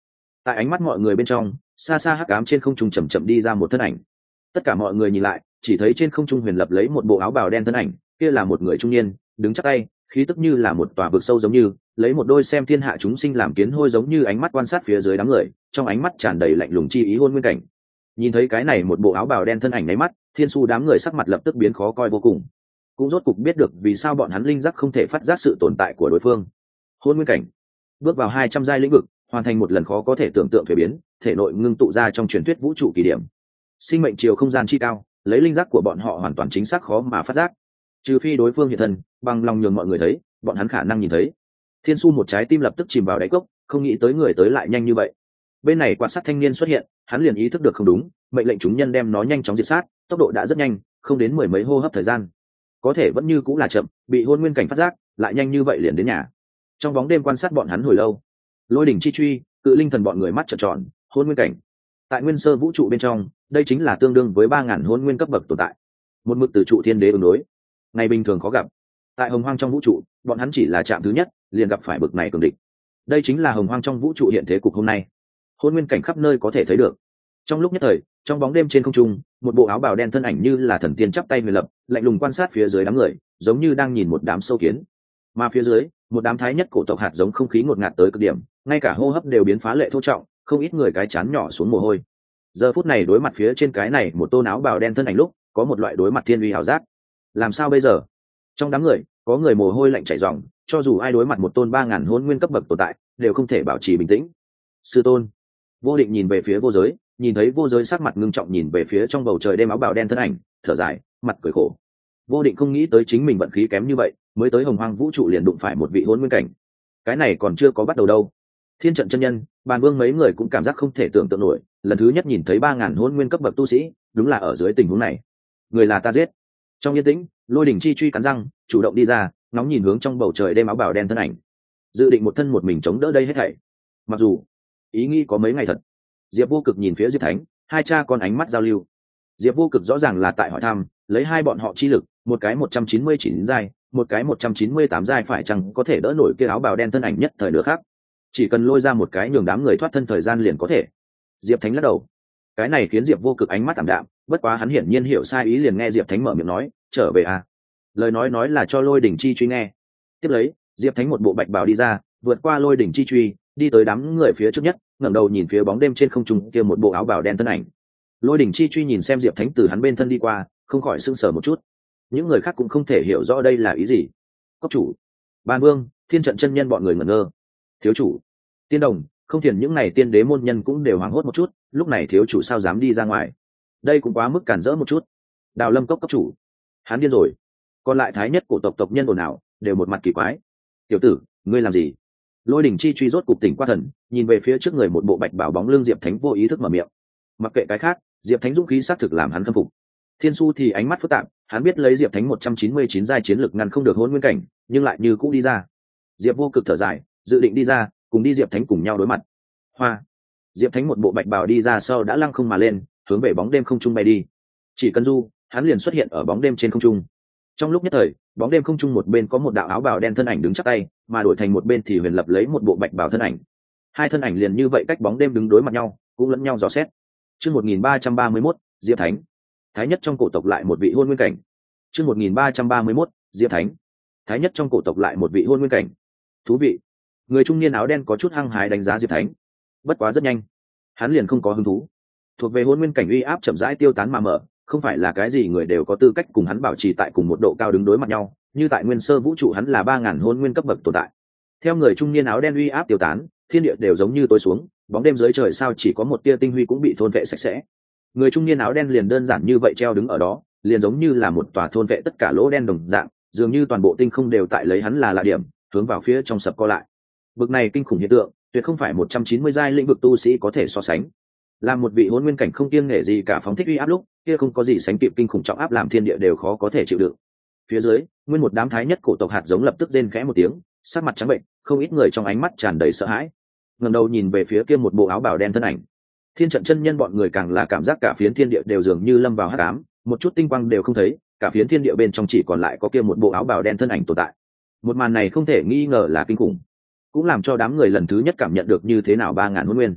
Tại ánh mắt mọi người bên trong, xa xa hắc ám trên không trung chậm chậm đi ra một thân ảnh. Tất cả mọi người nhìn lại, chỉ thấy trên không trung huyền lập lấy một bộ áo bào đen thân ảnh, kia là một người trung niên, đứng chắp tay, khí tức như là một tòa vực sâu giống như, lấy một đôi xem thiên hạ chúng sinh làm kiến hôi giống như ánh mắt quan sát phía dưới đám người, trong ánh mắt tràn đầy lạnh lùng chi ý hôn nguyên cảnh. Nhìn thấy cái này một bộ áo bào đen thân ảnh nháy mắt, thiên su đám người sắc mặt lập tức biến khó coi vô cùng. Cũng rốt cục biết được vì sao bọn hắn linh giác không thể phát giác sự tồn tại của đối phương. Hôn nguyên cảnh, bước vào 200 giai lĩnh vực, hoàn thành một lần khó có thể tưởng tượng thuế biến, thể nội ngưng tụ ra trong truyền thuyết vũ trụ kỳ điểm. Sinh mệnh chiều không gian chi cao, lấy linh giác của bọn họ hoàn toàn chính xác khó mà phát giác. Trừ phi đối phương hiện thân, bằng lòng nhường mọi người thấy, bọn hắn khả năng nhìn thấy. Thiên su một trái tim lập tức chìm vào đáy cốc, không nghĩ tới người tới lại nhanh như vậy. Bên này quan sát thanh niên xuất hiện, hắn liền ý thức được không đúng, mệnh lệnh chúng nhân đem nó nhanh chóng diệt sát, tốc độ đã rất nhanh, không đến mười mấy hô hấp thời gian. Có thể vẫn như cũng là chậm, bị hôn nguyên cảnh phát giác, lại nhanh như vậy liền đến nhà. Trong bóng đêm quan sát bọn hắn hồi lâu, lôi đỉnh chi truy, cự linh thần bọn người mắt trợn tròn, hôn nguyên cảnh. Tại nguyên sơ vũ trụ bên trong, đây chính là tương đương với 3000 hôn nguyên cấp bậc tồn tại. Một mực từ trụ thiên đế ứng đối, ngày bình thường khó gặp. Tại hồng hoang trong vũ trụ, bọn hắn chỉ là chạm thứ nhất, liền gặp phải bậc này cường địch. Đây chính là hồng hoang trong vũ trụ hiện thế cục hôm nay. Hôn nguyên cảnh khắp nơi có thể thấy được. Trong lúc nhất thời, trong bóng đêm trên không trung, một bộ áo bào đen thân ảnh như là thần tiên chắp tay huyền lập, lạnh lùng quan sát phía dưới đám người, giống như đang nhìn một đám sâu kiến. Mà phía dưới, một đám thái nhất cổ tộc hạt giống không khí ngột ngạt tới cực điểm, ngay cả hô hấp đều biến phá lệ thô trọng, không ít người cái chán nhỏ xuống mồ hôi. Giờ phút này đối mặt phía trên cái này một tôn áo bào đen thân ảnh lúc, có một loại đối mặt thiên uy hảo giác. Làm sao bây giờ? Trong đám người, có người mồ hôi lạnh chảy ròng, cho dù ai đối mặt một tôn 3000 hôn nguyên cấp bậc tồn tại, đều không thể bảo trì bình tĩnh. Sư tôn. Vô Định nhìn về phía vô giới, nhìn thấy vô giới sắc mặt ngưng trọng nhìn về phía trong bầu trời đêm áo bào đen thân ảnh, thở dài, mặt cười khổ. Vô Định không nghĩ tới chính mình vận khí kém như vậy, mới tới hồng hoang vũ trụ liền đụng phải một vị hôn nguyên cảnh. Cái này còn chưa có bắt đầu đâu. Thiên trận chân nhân, Bàn Vương mấy người cũng cảm giác không thể tưởng tượng nổi, lần thứ nhất nhìn thấy 3000 hôn nguyên cấp bậc tu sĩ, đúng là ở dưới tình huống này. Người là ta giết. Trong yên tĩnh, Lôi đỉnh chi truy cắn răng, chủ động đi ra, nóng nhìn hướng trong bầu trời đêm áo bào đen thân ảnh, dự định một thân một mình chống đỡ đây hết thảy. Mặc dù ý nghĩ có mấy ngày thật. Diệp Vô Cực nhìn phía Diệp Thánh, hai cha con ánh mắt giao lưu. Diệp Vô Cực rõ ràng là tại hỏi thăm, lấy hai bọn họ chi lực, một cái 199 giai, một cái 198 giai phải chăng có thể đỡ nổi kia áo bào đen thân ảnh nhất thời nữa khác. Chỉ cần lôi ra một cái nhường đám người thoát thân thời gian liền có thể. Diệp Thánh lắc đầu. Cái này khiến Diệp Vô Cực ánh mắt ảm đạm, bất quá hắn hiển nhiên hiểu sai ý liền nghe Diệp Thánh mở miệng nói, trở về à. Lời nói là cho Lôi đỉnh chi truy nghe. Tiếp lấy, Diệp Thánh một bộ bạch bào đi ra, vượt qua Lôi đỉnh chi truy, đi tới đám người phía trước nhất, ngẩng đầu nhìn phía bóng đêm trên không trung kia một bộ áo bào đen thân ảnh. Lôi đỉnh chi truy nhìn xem Diệp Thánh từ hắn bên thân đi qua, không khỏi sững sờ một chút. Những người khác cũng không thể hiểu rõ đây là ý gì. Cốc chủ, Bàn Vương, Thiên trận chân nhân bọn người ngẩn ngơ. Thiếu chủ, Tiên Đồng, Không Thiền những này tiên đế môn nhân cũng đều hoảng hốt một chút, lúc này thiếu chủ sao dám đi ra ngoài? Đây cũng quá mức cản rỡ một chút. Đào Lâm cốc chủ, hắn điên rồi. Còn lại thái nhất cổ tộc tộc nhân ồn ào, đều một mặt kỳ quái. Tiểu tử, ngươi làm gì? Lôi đỉnh chi truy rốt cục tỉnh qua thần, nhìn về phía trước người một bộ bạch bảo bóng lưng Diệp Thánh vô ý thức mở miệng. Mặc kệ cái khác, Diệp Thánh dũng khí xác thực làm hắn khâm phục. Thiên Su thì ánh mắt phức tạp, hắn biết lấy Diệp Thánh 199 giai chiến lực ngăn không được hôn nguyên cảnh, nhưng lại như cũ đi ra. Diệp Vô Cực thở dài, dự định đi ra, cùng đi Diệp Thánh cùng nhau đối mặt. Hoa. Diệp Thánh một bộ bạch bào đi ra sau đã lăng không mà lên, hướng về bóng đêm không trung bay đi. Chỉ cần du, hắn liền xuất hiện ở bóng đêm trên không trung. Trong lúc nhất thời, bóng đêm không trung một bên có một đạo áo bào đen thân ảnh đứng chắp tay, mà đổi thành một bên thì huyền lập lấy một bộ bạch bào thân ảnh. Hai thân ảnh liền như vậy cách bóng đêm đứng đối mặt nhau, cũng lẫn nhau dò xét. Chương 1331, Diệp Thánh. Thái nhất trong cổ tộc lại một vị hôn nguyên cảnh. Chương 1331, Diệp Thánh. Thái nhất trong cổ tộc lại một vị hôn nguyên cảnh. Thú vị. Người trung niên áo đen có chút hăng hái đánh giá Diệp Thánh. Bất quá rất nhanh, hắn liền không có hứng thú. Thuộc về hôn nguyên cảnh uy áp chậm rãi tiêu tán mà mở, không phải là cái gì người đều có tư cách cùng hắn bảo trì tại cùng một độ cao đứng đối mặt nhau, như tại nguyên sơ vũ trụ hắn là 3000 hôn nguyên cấp bậc tồn tại. Theo người trung niên áo đen uy áp tiêu tán, thiên địa đều giống như tối xuống, bóng đêm dưới trời sao chỉ có một tia tinh huy cũng bị thôn vệ sạch sẽ. Người trung niên áo đen liền đơn giản như vậy treo đứng ở đó, liền giống như là một tòa thôn vệ tất cả lỗ đen đồng dạng, dường như toàn bộ tinh không đều tại lấy hắn là lạ điểm, hướng vào phía trong sập co lại. Bực này kinh khủng hiện tượng, tuyệt không phải 190 giai lĩnh vực tu sĩ có thể so sánh. Làm một vị hôn nguyên cảnh không kiêng nể gì cả phóng thích uy áp lúc, kia không có gì sánh kịp kinh khủng trọng áp làm thiên địa đều khó có thể chịu đựng. Phía dưới, nguyên một đám thái nhất cổ tộc hạt giống lập tức rên khẽ một tiếng, sắc mặt trắng bệnh, không ít người trong ánh mắt tràn đầy sợ hãi. Ngẩng đầu nhìn về phía kia một bộ áo bào đen thân ảnh. Thiên trận chân nhân bọn người càng là cảm giác cả phiến thiên địa đều dường như lâm vào hắc ám, một chút tinh quang đều không thấy, cả phiến thiên địa bên trong chỉ còn lại có kia một bộ áo bào đen thân ảnh tồn tại. Một màn này không thể nghi ngờ là kinh khủng, cũng làm cho đám người lần thứ nhất cảm nhận được như thế nào 3000 hôn nguyên.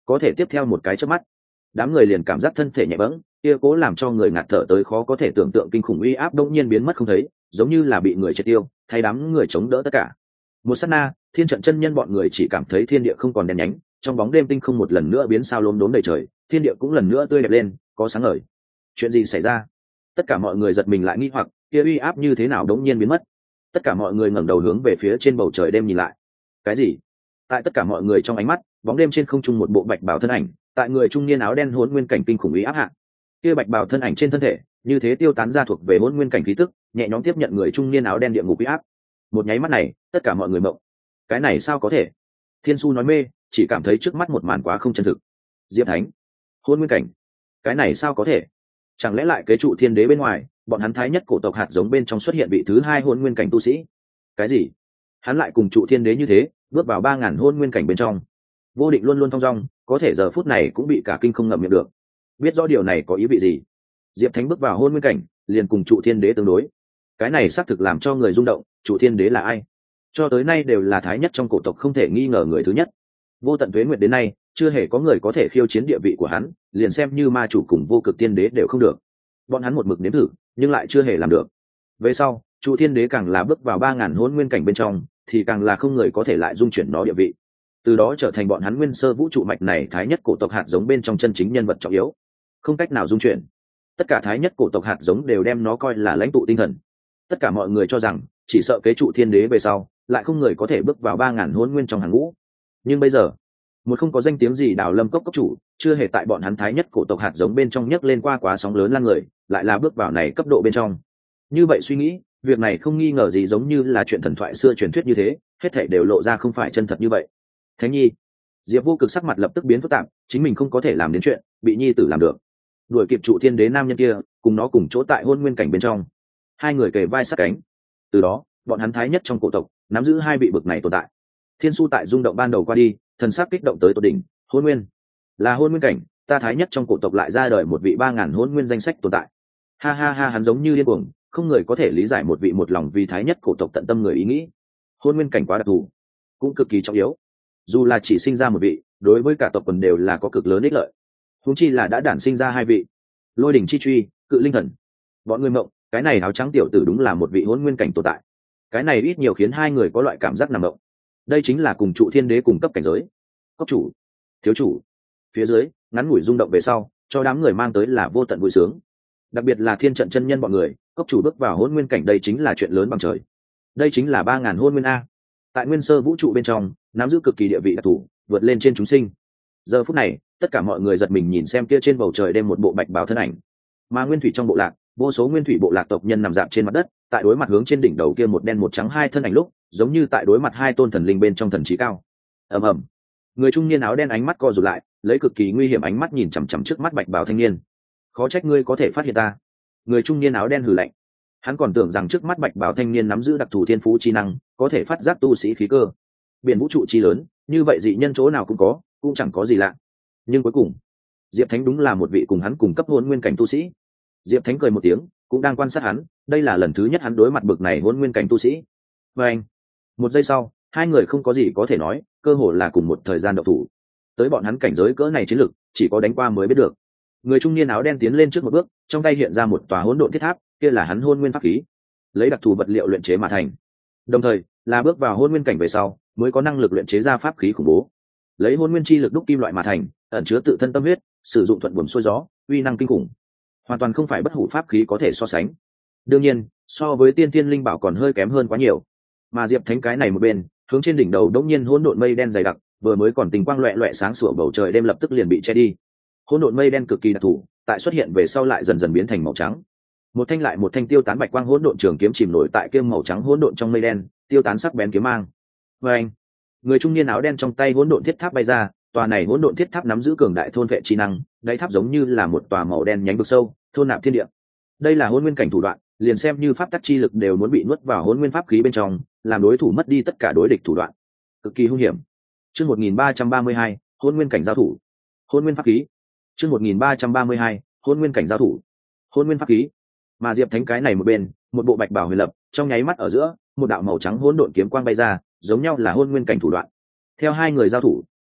có thể tiếp theo một cái chớp mắt, đám người liền cảm giác thân thể nhẹ bẫng, kia cố làm cho người ngạt thở tới khó có thể tưởng tượng kinh khủng uy áp đột nhiên biến mất không thấy, giống như là bị người triệt tiêu, thay đám người chống đỡ tất cả. Một sát na, thiên trận chân nhân bọn người chỉ cảm thấy thiên địa không còn đen nhánh, trong bóng đêm tinh không một lần nữa biến sao lốm đốm đầy trời, thiên địa cũng lần nữa tươi đẹp lên, có sáng ngời. Chuyện gì xảy ra? Tất cả mọi người giật mình lại nghi hoặc, kia uy áp như thế nào đống nhiên biến mất? Tất cả mọi người ngẩng đầu hướng về phía trên bầu trời đêm nhìn lại. Cái gì? Tại tất cả mọi người trong ánh mắt, bóng đêm trên không trung một bộ bạch bào thân ảnh, tại người trung niên áo đen hỗn nguyên cảnh kinh khủng uy áp hạ. Kia bạch bào thân ảnh trên thân thể, như thế tiêu tán ra thuộc về hỗn nguyên cảnh khí tức, nhẹ nhõm tiếp nhận người trung niên áo đen địa ngục uy áp. Một nháy mắt này, tất cả mọi người mộng. Cái này sao có thể? Thiên Su nói mê, chỉ cảm thấy trước mắt một màn quá không chân thực. Diệp Thánh, hôn nguyên cảnh, cái này sao có thể? Chẳng lẽ lại kế trụ thiên đế bên ngoài, bọn hắn thái nhất cổ tộc hạt giống bên trong xuất hiện vị thứ hai hôn nguyên cảnh tu sĩ? Cái gì? Hắn lại cùng trụ thiên đế như thế, bước vào 3000 hôn nguyên cảnh bên trong. Vô Định luôn luôn thong dong, có thể giờ phút này cũng bị cả kinh không ngậm miệng được. Biết rõ điều này có ý vị gì? Diệp Thánh bước vào hôn nguyên cảnh, liền cùng trụ thiên đế tương đối. Cái này xác thực làm cho người rung động. Trụ thiên đế là ai? Cho tới nay đều là thái nhất trong cổ tộc không thể nghi ngờ người thứ nhất. Vô tận tuế nguyệt đến nay, chưa hề có người có thể khiêu chiến địa vị của hắn, liền xem như ma chủ cùng vô cực tiên đế đều không được. Bọn hắn một mực nếm thử, nhưng lại chưa hề làm được. Về sau, trụ thiên đế càng là bước vào 3000 hỗn nguyên cảnh bên trong, thì càng là không người có thể lại dung chuyển nó địa vị. Từ đó trở thành bọn hắn nguyên sơ vũ trụ mạch này thái nhất cổ tộc hạt giống bên trong chân chính nhân vật trọng yếu, không cách nào dung chuyển. Tất cả thái nhất cổ tộc hạt giống đều đem nó coi là lãnh tụ tinh thần. Tất cả mọi người cho rằng, chỉ sợ kế trụ thiên đế về sau, lại không người có thể bước vào 3000 hỗn nguyên trong hàng ngũ. Nhưng bây giờ, một không có danh tiếng gì Đào Lâm cốc cốc chủ, chưa hề tại bọn hắn thái nhất cổ tộc hạt giống bên trong nhấc lên qua quá sóng lớn lan người, lại là bước vào này cấp độ bên trong. Như vậy suy nghĩ, việc này không nghi ngờ gì giống như là chuyện thần thoại xưa truyền thuyết như thế, hết thảy đều lộ ra không phải chân thật như vậy. Thánh nhi, Diệp Vô Cực sắc mặt lập tức biến phức tạp, chính mình không có thể làm đến chuyện, bị nhi tử làm được. Đuổi kịp trụ thiên đế nam nhân kia, cùng nó cùng chỗ tại hôn nguyên cảnh bên trong. Hai người kề vai sát cánh. Từ đó, bọn hắn thái nhất trong cổ tộc nắm giữ hai vị bực này tồn tại. Thiên Su tại rung động ban đầu qua đi, thần sắc kích động tới tột đỉnh. Hôn nguyên là hôn nguyên cảnh, ta thái nhất trong cổ tộc lại ra đời một vị 3000 hôn nguyên danh sách tồn tại. Ha ha ha, hắn giống như điên cuồng, không người có thể lý giải một vị một lòng vì thái nhất cổ tộc tận tâm người ý nghĩ. Hôn nguyên cảnh quá đặc thù, cũng cực kỳ trọng yếu. Dù là chỉ sinh ra một vị, đối với cả tộc quần đều là có cực lớn ích lợi. Huống chi là đã đản sinh ra hai vị. Lôi đỉnh chi truy, cự linh thần. Bọn người mộng, cái này áo trắng tiểu tử đúng là một vị hôn nguyên cảnh tồn tại. Cái này ít nhiều khiến hai người có loại cảm giác nằm mộng. Đây chính là cùng trụ thiên đế cùng cấp cảnh giới. Cốc chủ, thiếu chủ. Phía dưới, ngắn ngủi rung động về sau, cho đám người mang tới là vô tận vui sướng. Đặc biệt là thiên trận chân nhân bọn người, cốc chủ bước vào hôn nguyên cảnh, đây chính là chuyện lớn bằng trời. Đây chính là 3000 hôn nguyên a. Tại nguyên sơ vũ trụ bên trong, nắm giữ cực kỳ địa vị đặc thù, vượt lên trên chúng sinh. Giờ phút này, tất cả mọi người giật mình nhìn xem kia trên bầu trời đêm một bộ bạch bào thân ảnh. Mà nguyên thủy trong bộ lạc, vô số nguyên thủy bộ lạc tộc nhân nằm dạp trên mặt đất, tại đối mặt hướng trên đỉnh đầu kia một đen một trắng hai thân ảnh lúc, giống như tại đối mặt hai tôn thần linh bên trong thần trí cao. Ầm ầm. Người trung niên áo đen ánh mắt co rụt lại, lấy cực kỳ nguy hiểm ánh mắt nhìn chằm chằm trước mắt bạch bào thanh niên. Khó trách ngươi có thể phát hiện ta. Người trung niên áo đen hừ lạnh. Hắn còn tưởng rằng trước mắt bạch bào thanh niên nắm giữ đặc thù thiên phú chi năng, có thể phát giác tu sĩ khí cơ. Biển vũ trụ chi lớn, như vậy dị nhân chỗ nào cũng có, cũng chẳng có gì lạ. Nhưng cuối cùng, Diệp Thánh đúng là một vị cùng hắn cùng cấp hôn nguyên cảnh tu sĩ. Diệp Thánh cười một tiếng, cũng đang quan sát hắn, đây là lần thứ nhất hắn đối mặt bực này hôn nguyên cảnh tu sĩ. Và anh, một giây sau, hai người không có gì có thể nói, cơ hồ là cùng một thời gian động thủ. Tới bọn hắn cảnh giới cỡ này chiến lực, chỉ có đánh qua mới biết được. Người trung niên áo đen tiến lên trước một bước, trong tay hiện ra một tòa hỗn độn thiết tháp, kia là hắn hôn nguyên pháp khí, lấy đặc thù vật liệu luyện chế mà thành. Đồng thời, là bước vào hôn nguyên cảnh về sau, mới có năng lực luyện chế ra pháp khí khủng bố. Lấy hôn nguyên chi lực đúc kim loại mà thành, ẩn chứa tự thân tâm huyết, sử dụng thuận buồm xuôi gió, uy năng kinh khủng, hoàn toàn không phải bất hủ pháp khí có thể so sánh. Đương nhiên, so với tiên thiên linh bảo còn hơi kém hơn quá nhiều. Mà Diệp Thánh cái này một bên, hướng trên đỉnh đầu đống nhiên hỗn độn mây đen dày đặc, vừa mới còn tình quang loẹt loẹt sáng sủa bầu trời đêm lập tức liền bị che đi. Hỗn độn mây đen cực kỳ đặc thù, tại xuất hiện về sau lại dần dần biến thành màu trắng. Một thanh lại một thanh tiêu tán bạch quang hỗn độn trường kiếm chìm nổi tại kia màu trắng hỗn độn trong mây đen, tiêu tán sắc bén kiếm mang. Và anh, người trung niên áo đen trong tay hỗn độn thiết tháp bay ra, tòa này hỗn độn thiết tháp nắm giữ cường đại thôn vệ chi năng, đáy tháp giống như là một tòa màu đen nhánh vực sâu, thôn nạp thiên địa. Đây là hỗn nguyên cảnh thủ đoạn, liền xem như pháp tắc chi lực đều muốn bị nuốt vào hỗn nguyên pháp khí bên trong, làm đối thủ mất đi tất cả đối địch thủ đoạn, cực kỳ hung hiểm. Chương 1332, hỗn nguyên cảnh giao thủ. Hỗn nguyên pháp khí. Chương 1332, hỗn nguyên cảnh giao thủ. Hỗn nguyên pháp khí. Mà Diệp Thánh cái này một bên, một bộ bạch bào huyền lập, trong nháy mắt ở giữa, một đạo màu trắng hỗn độn kiếm quang bay ra, giống nhau là hỗn nguyên cảnh thủ đoạn. Theo hai người giao thủ,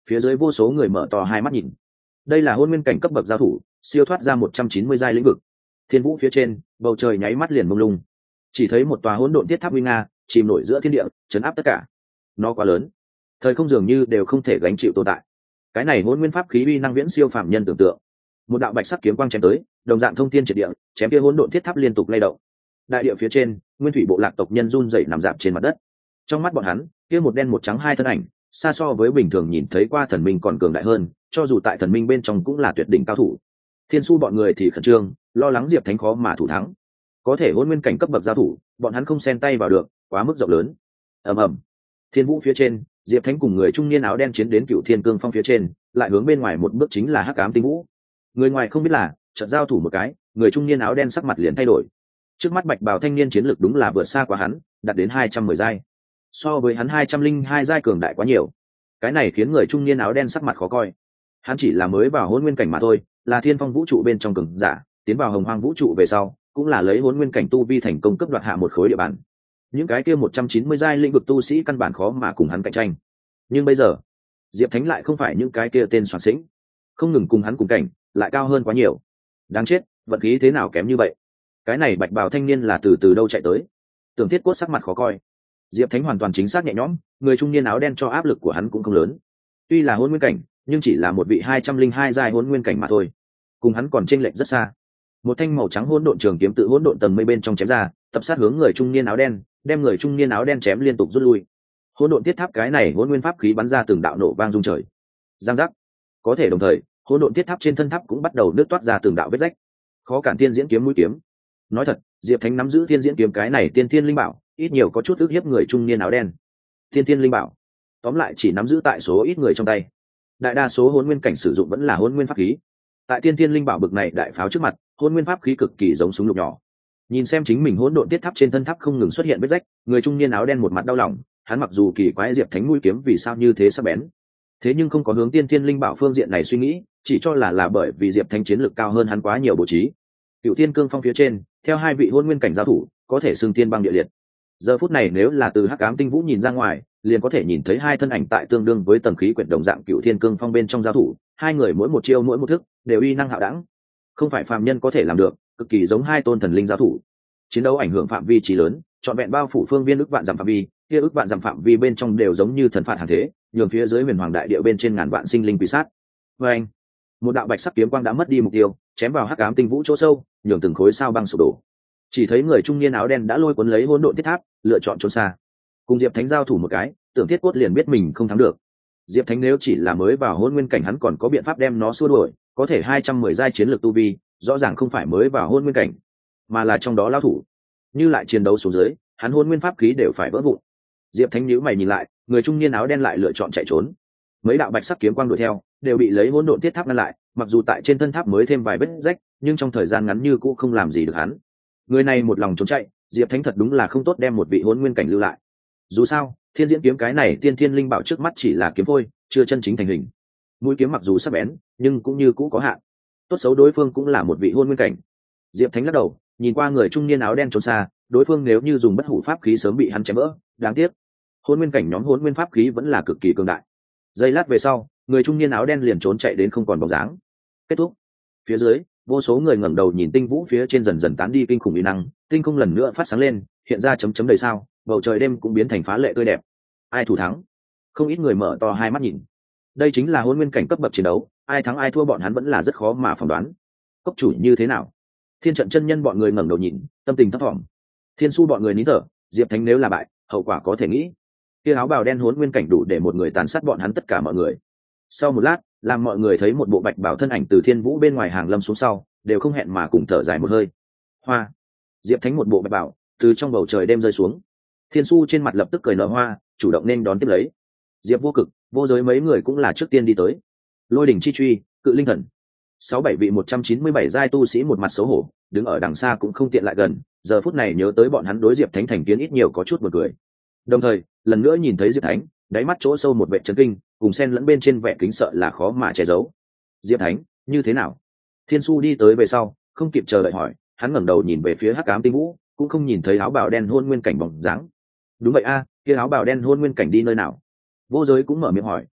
phía dưới vô số người mở to hai mắt nhìn. Đây là hôn nguyên cảnh cấp bậc giao thủ, siêu thoát ra 190 giai lĩnh vực. Thiên vũ phía trên, bầu trời nháy mắt liền mông lung, chỉ thấy một tòa hỗn độn thiết tháp nguy nga chìm nổi giữa thiên địa, chấn áp tất cả. Nó quá lớn, thời không dường như đều không thể gánh chịu tồn tại. Cái này hỗn nguyên pháp khí uy năng viễn siêu phàm nhân tưởng tượng. Một đạo bạch sắc kiếm quang chém tới, đồng dạng thông thiên triệt địa, chém kia hỗn độn thiết tháp liên tục lay động. Đại địa phía trên, nguyên thủy bộ lạc tộc nhân run rẩy nằm rạp trên mặt đất. Trong mắt bọn hắn, kia một đen một trắng hai thân ảnh, xa so với bình thường nhìn thấy qua thần minh còn cường đại hơn, cho dù tại thần minh bên trong cũng là tuyệt đỉnh cao thủ. Thiên su bọn người thì khẩn trương, lo lắng Diệp Thánh khó mà thủ thắng. Có thể hỗn nguyên cảnh cấp bậc giao thủ, bọn hắn không xen tay vào được, quá mức rộng lớn. Ầm ầm. Thiên vũ phía trên, Diệp Thánh cùng người trung niên áo đen chiến đến Cựu Thiên Cương Phong phía trên, lại hướng bên ngoài một bước chính là Hắc Ám Tinh Vũ. Người ngoài không biết là, chợt giao thủ một cái, người trung niên áo đen sắc mặt liền thay đổi. Trước mắt bạch bào thanh niên chiến lược đúng là vượt xa quá hắn, đạt đến 210 giai. So với hắn 202 giai cường đại quá nhiều. Cái này khiến người trung niên áo đen sắc mặt khó coi. Hắn chỉ là mới vào hỗn nguyên cảnh mà thôi, là thiên phong vũ trụ bên trong cường giả, tiến vào hồng hoang vũ trụ về sau, cũng là lấy hỗn nguyên cảnh tu vi thành công cấp đoạt hạ một khối địa bàn. Những cái kia 190 giai lĩnh vực tu sĩ căn bản khó mà cùng hắn cạnh tranh. Nhưng bây giờ, Diệp Thánh lại không phải những cái kia tên soạn sĩnh, không ngừng cùng hắn cùng cảnh, lại cao hơn quá nhiều. Đáng chết, vận khí thế nào kém như vậy? Cái này bạch bào thanh niên là từ đâu chạy tới? Tưởng Thiết Cốt sắc mặt khó coi. Diệp Thánh hoàn toàn chính xác nhẹ nhõm, người trung niên áo đen cho áp lực của hắn cũng không lớn. Tuy là hỗn nguyên cảnh, nhưng chỉ là một vị 202 giai hỗn nguyên cảnh mà thôi, cùng hắn còn chênh lệch rất xa. Một thanh màu trắng hỗn độn trường kiếm tự hỗn độn tầng mây bên trong chém ra, tập sát hướng người trung niên áo đen, đem người trung niên áo đen chém liên tục rút lui. Hỗn độn thiết tháp cái này hỗn nguyên pháp khí bắn ra từng đạo nổ vang rung trời. Giang giác. Có thể đồng thời, hỗn độn thiết tháp trên thân tháp cũng bắt đầu nứt toát ra từng đạo vết rách. Khó cản thiên diễn kiếm mũi kiếm. Nói thật, Diệp Thánh nắm giữ thiên diễn kiếm cái này tiên thiên linh bảo, ít nhiều có chút ức hiếp người trung niên áo đen. Tiên thiên linh bảo, tóm lại chỉ nắm giữ tại số ít người trong tay. Đại đa số hỗn nguyên cảnh sử dụng vẫn là hỗn nguyên pháp khí. Tại tiên thiên linh bảo bực này đại pháo trước mặt, hỗn nguyên pháp khí cực kỳ giống súng lục nhỏ. Nhìn xem chính mình hỗn độn tiết tháp trên thân tháp không ngừng xuất hiện vết rách, người trung niên áo đen một mặt đau lòng. Hắn mặc dù kỳ quái Diệp Thánh mũi kiếm vì sao như thế sắc bén, thế nhưng không có hướng tiên thiên linh bảo phương diện này suy nghĩ, chỉ cho là bởi vì Diệp Thánh chiến lược cao hơn hắn quá nhiều bố trí. Cựu Thiên Cương Phong phía trên, theo hai vị hỗn nguyên cảnh giao thủ, có thể xưng thiên băng địa liệt. Giờ phút này nếu là từ Hắc Ám Tinh Vũ nhìn ra ngoài, liền có thể nhìn thấy hai thân ảnh tại tương đương với tầng khí quyển đồng dạng Cựu Thiên Cương Phong bên trong giao thủ, hai người mỗi một chiêu mỗi một thức đều uy năng hạo đẳng, không phải phàm nhân có thể làm được, cực kỳ giống hai tôn thần linh giao thủ. Chiến đấu ảnh hưởng phạm vi trí lớn, trọn vẹn bao phủ phương viên ức vạn dặm phạm vi, kia ức vạn dặm phạm vi bên trong đều giống như thần phạt hàng thế, nhường phía dưới huyền hoàng đại địa bên trên ngàn vạn sinh linh quỷ sát. Và anh, một đạo bạch sắc kiếm quang đã mất đi mục tiêu, chém vào Hắc Ám Tinh Vũ chỗ sâu, nhường từng khối sao băng sụp đổ. Chỉ thấy người trung niên áo đen đã lôi cuốn lấy hỗn độn thiết tháp, lựa chọn trốn xa. Cùng Diệp Thánh giao thủ một cái, Tưởng Thiết Cốt liền biết mình không thắng được. Diệp Thánh nếu chỉ là mới vào hỗn nguyên cảnh hắn còn có biện pháp đem nó xua đuổi, có thể 210 giai chiến lược tu vi, rõ ràng không phải mới vào hỗn nguyên cảnh, mà là trong đó lao thủ. Như lại chiến đấu xuống dưới, hắn hỗn nguyên pháp khí đều phải vỡ vụn. Diệp Thánh nhíu mày nhìn lại, người trung niên áo đen lại lựa chọn chạy trốn. Mấy đạo bạch sắc kiếm quang đuổi theo, đều bị lấy hỗn độn thiết tháp ngăn lại, mặc dù tại trên thân tháp mới thêm vài vết rách, nhưng trong thời gian ngắn như cũ không làm gì được hắn. Người này một lòng trốn chạy, Diệp Thánh thật đúng là không tốt đem một vị hỗn nguyên cảnh lưu lại. Dù sao, thiên diễn kiếm cái này tiên thiên linh bảo trước mắt chỉ là kiếm phôi, chưa chân chính thành hình. Mũi kiếm mặc dù sắc bén, nhưng cũng như cũ có hạn. Tốt xấu đối phương cũng là một vị hỗn nguyên cảnh. Diệp Thánh lắc đầu, nhìn qua người trung niên áo đen trốn xa, đối phương nếu như dùng bất hủ pháp khí sớm bị hắn chém vỡ, đáng tiếc. Hỗn nguyên cảnh nhóm hỗn nguyên pháp khí vẫn là cực kỳ cường đại. Giây lát về sau, người trung niên áo đen liền trốn chạy đến không còn bóng dáng. Kết thúc. Phía dưới, vô số người ngẩng đầu nhìn tinh vũ phía trên dần dần tán đi kinh khủng uy năng, tinh không lần nữa phát sáng lên, hiện ra chấm chấm đầy sao, bầu trời đêm cũng biến thành phá lệ tươi đẹp. Ai thủ thắng? Không ít người mở to hai mắt nhìn. Đây chính là hỗn nguyên cảnh cấp bậc chiến đấu, ai thắng ai thua bọn hắn vẫn là rất khó mà phỏng đoán. Cốc chủ như thế nào? Thiên trận chân nhân bọn người ngẩng đầu nhìn, tâm tình thấp thỏm. Thiên su bọn người nín thở, Diệp Thánh nếu là bại, hậu quả có thể nghĩ. Kia áo bào đen hỗn nguyên cảnh đủ để một người tàn sát bọn hắn tất cả mọi người. Sau một lát, làm mọi người thấy một bộ bạch bảo thân ảnh từ thiên vũ bên ngoài hàng lâm xuống sau, đều không hẹn mà cùng thở dài một hơi. Hoa. Diệp Thánh một bộ bạch bảo từ trong bầu trời đêm rơi xuống. Thiên su trên mặt lập tức cười nở hoa, chủ động nên đón tiếp lấy. Diệp Vô Cực, Vô Giới mấy người cũng là trước tiên đi tới. Lôi đỉnh chi truy, Cự Linh Thần, 6-7 vị 197 giai tu sĩ một mặt xấu hổ, đứng ở đằng xa cũng không tiện lại gần, giờ phút này nhớ tới bọn hắn đối Diệp Thánh thành kiến ít nhiều có chút buồn cười. Đồng thời, lần nữa nhìn thấy Diệp Thánh, đáy mắt chỗ sâu một vẻ chấn kinh, cùng xen lẫn bên trên vẻ kính sợ là khó mà che giấu. Diệp Thánh, như thế nào? Thiên su đi tới về sau, không kịp chờ đợi hỏi, hắn ngẩng đầu nhìn về phía Hắc Ám Tinh Vũ, cũng không nhìn thấy áo bào đen hôn nguyên cảnh bóng dáng. Đúng vậy a, kia áo bào đen hôn nguyên cảnh đi nơi nào? Vô Giới cũng mở miệng hỏi,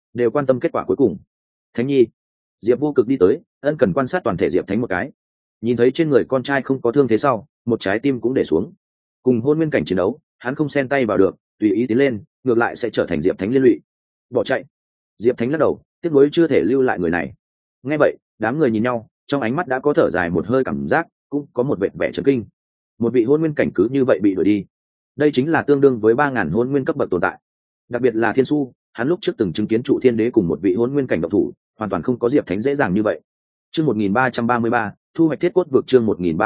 đều quan tâm kết quả cuối cùng. Thánh nhi. Diệp Vô Cực đi tới, ân cần quan sát toàn thể Diệp Thánh một cái. Nhìn thấy trên người con trai không có thương thế sau, một trái tim cũng để xuống. Cùng hôn nguyên cảnh chiến đấu, hắn không xen tay vào được, tùy ý tiến lên, ngược lại sẽ trở thành Diệp Thánh liên lụy. Bỏ chạy. Diệp Thánh lắc đầu, tiếc nuối chưa thể lưu lại người này. Nghe vậy, đám người nhìn nhau, trong ánh mắt đã có thở dài một hơi cảm giác, cũng có một vẻ vẻ chấn kinh. Một vị hôn nguyên cảnh cứ như vậy bị đuổi đi, đây chính là tương đương với 3000 hôn nguyên cấp bậc tồn tại. Đặc biệt là Thiên Su, hắn lúc trước từng chứng kiến trụ thiên đế cùng một vị hôn nguyên cảnh độc thủ, hoàn toàn không có Diệp Thánh dễ dàng như vậy. Chương 1333, thu hoạch thiết cốt vực. Chương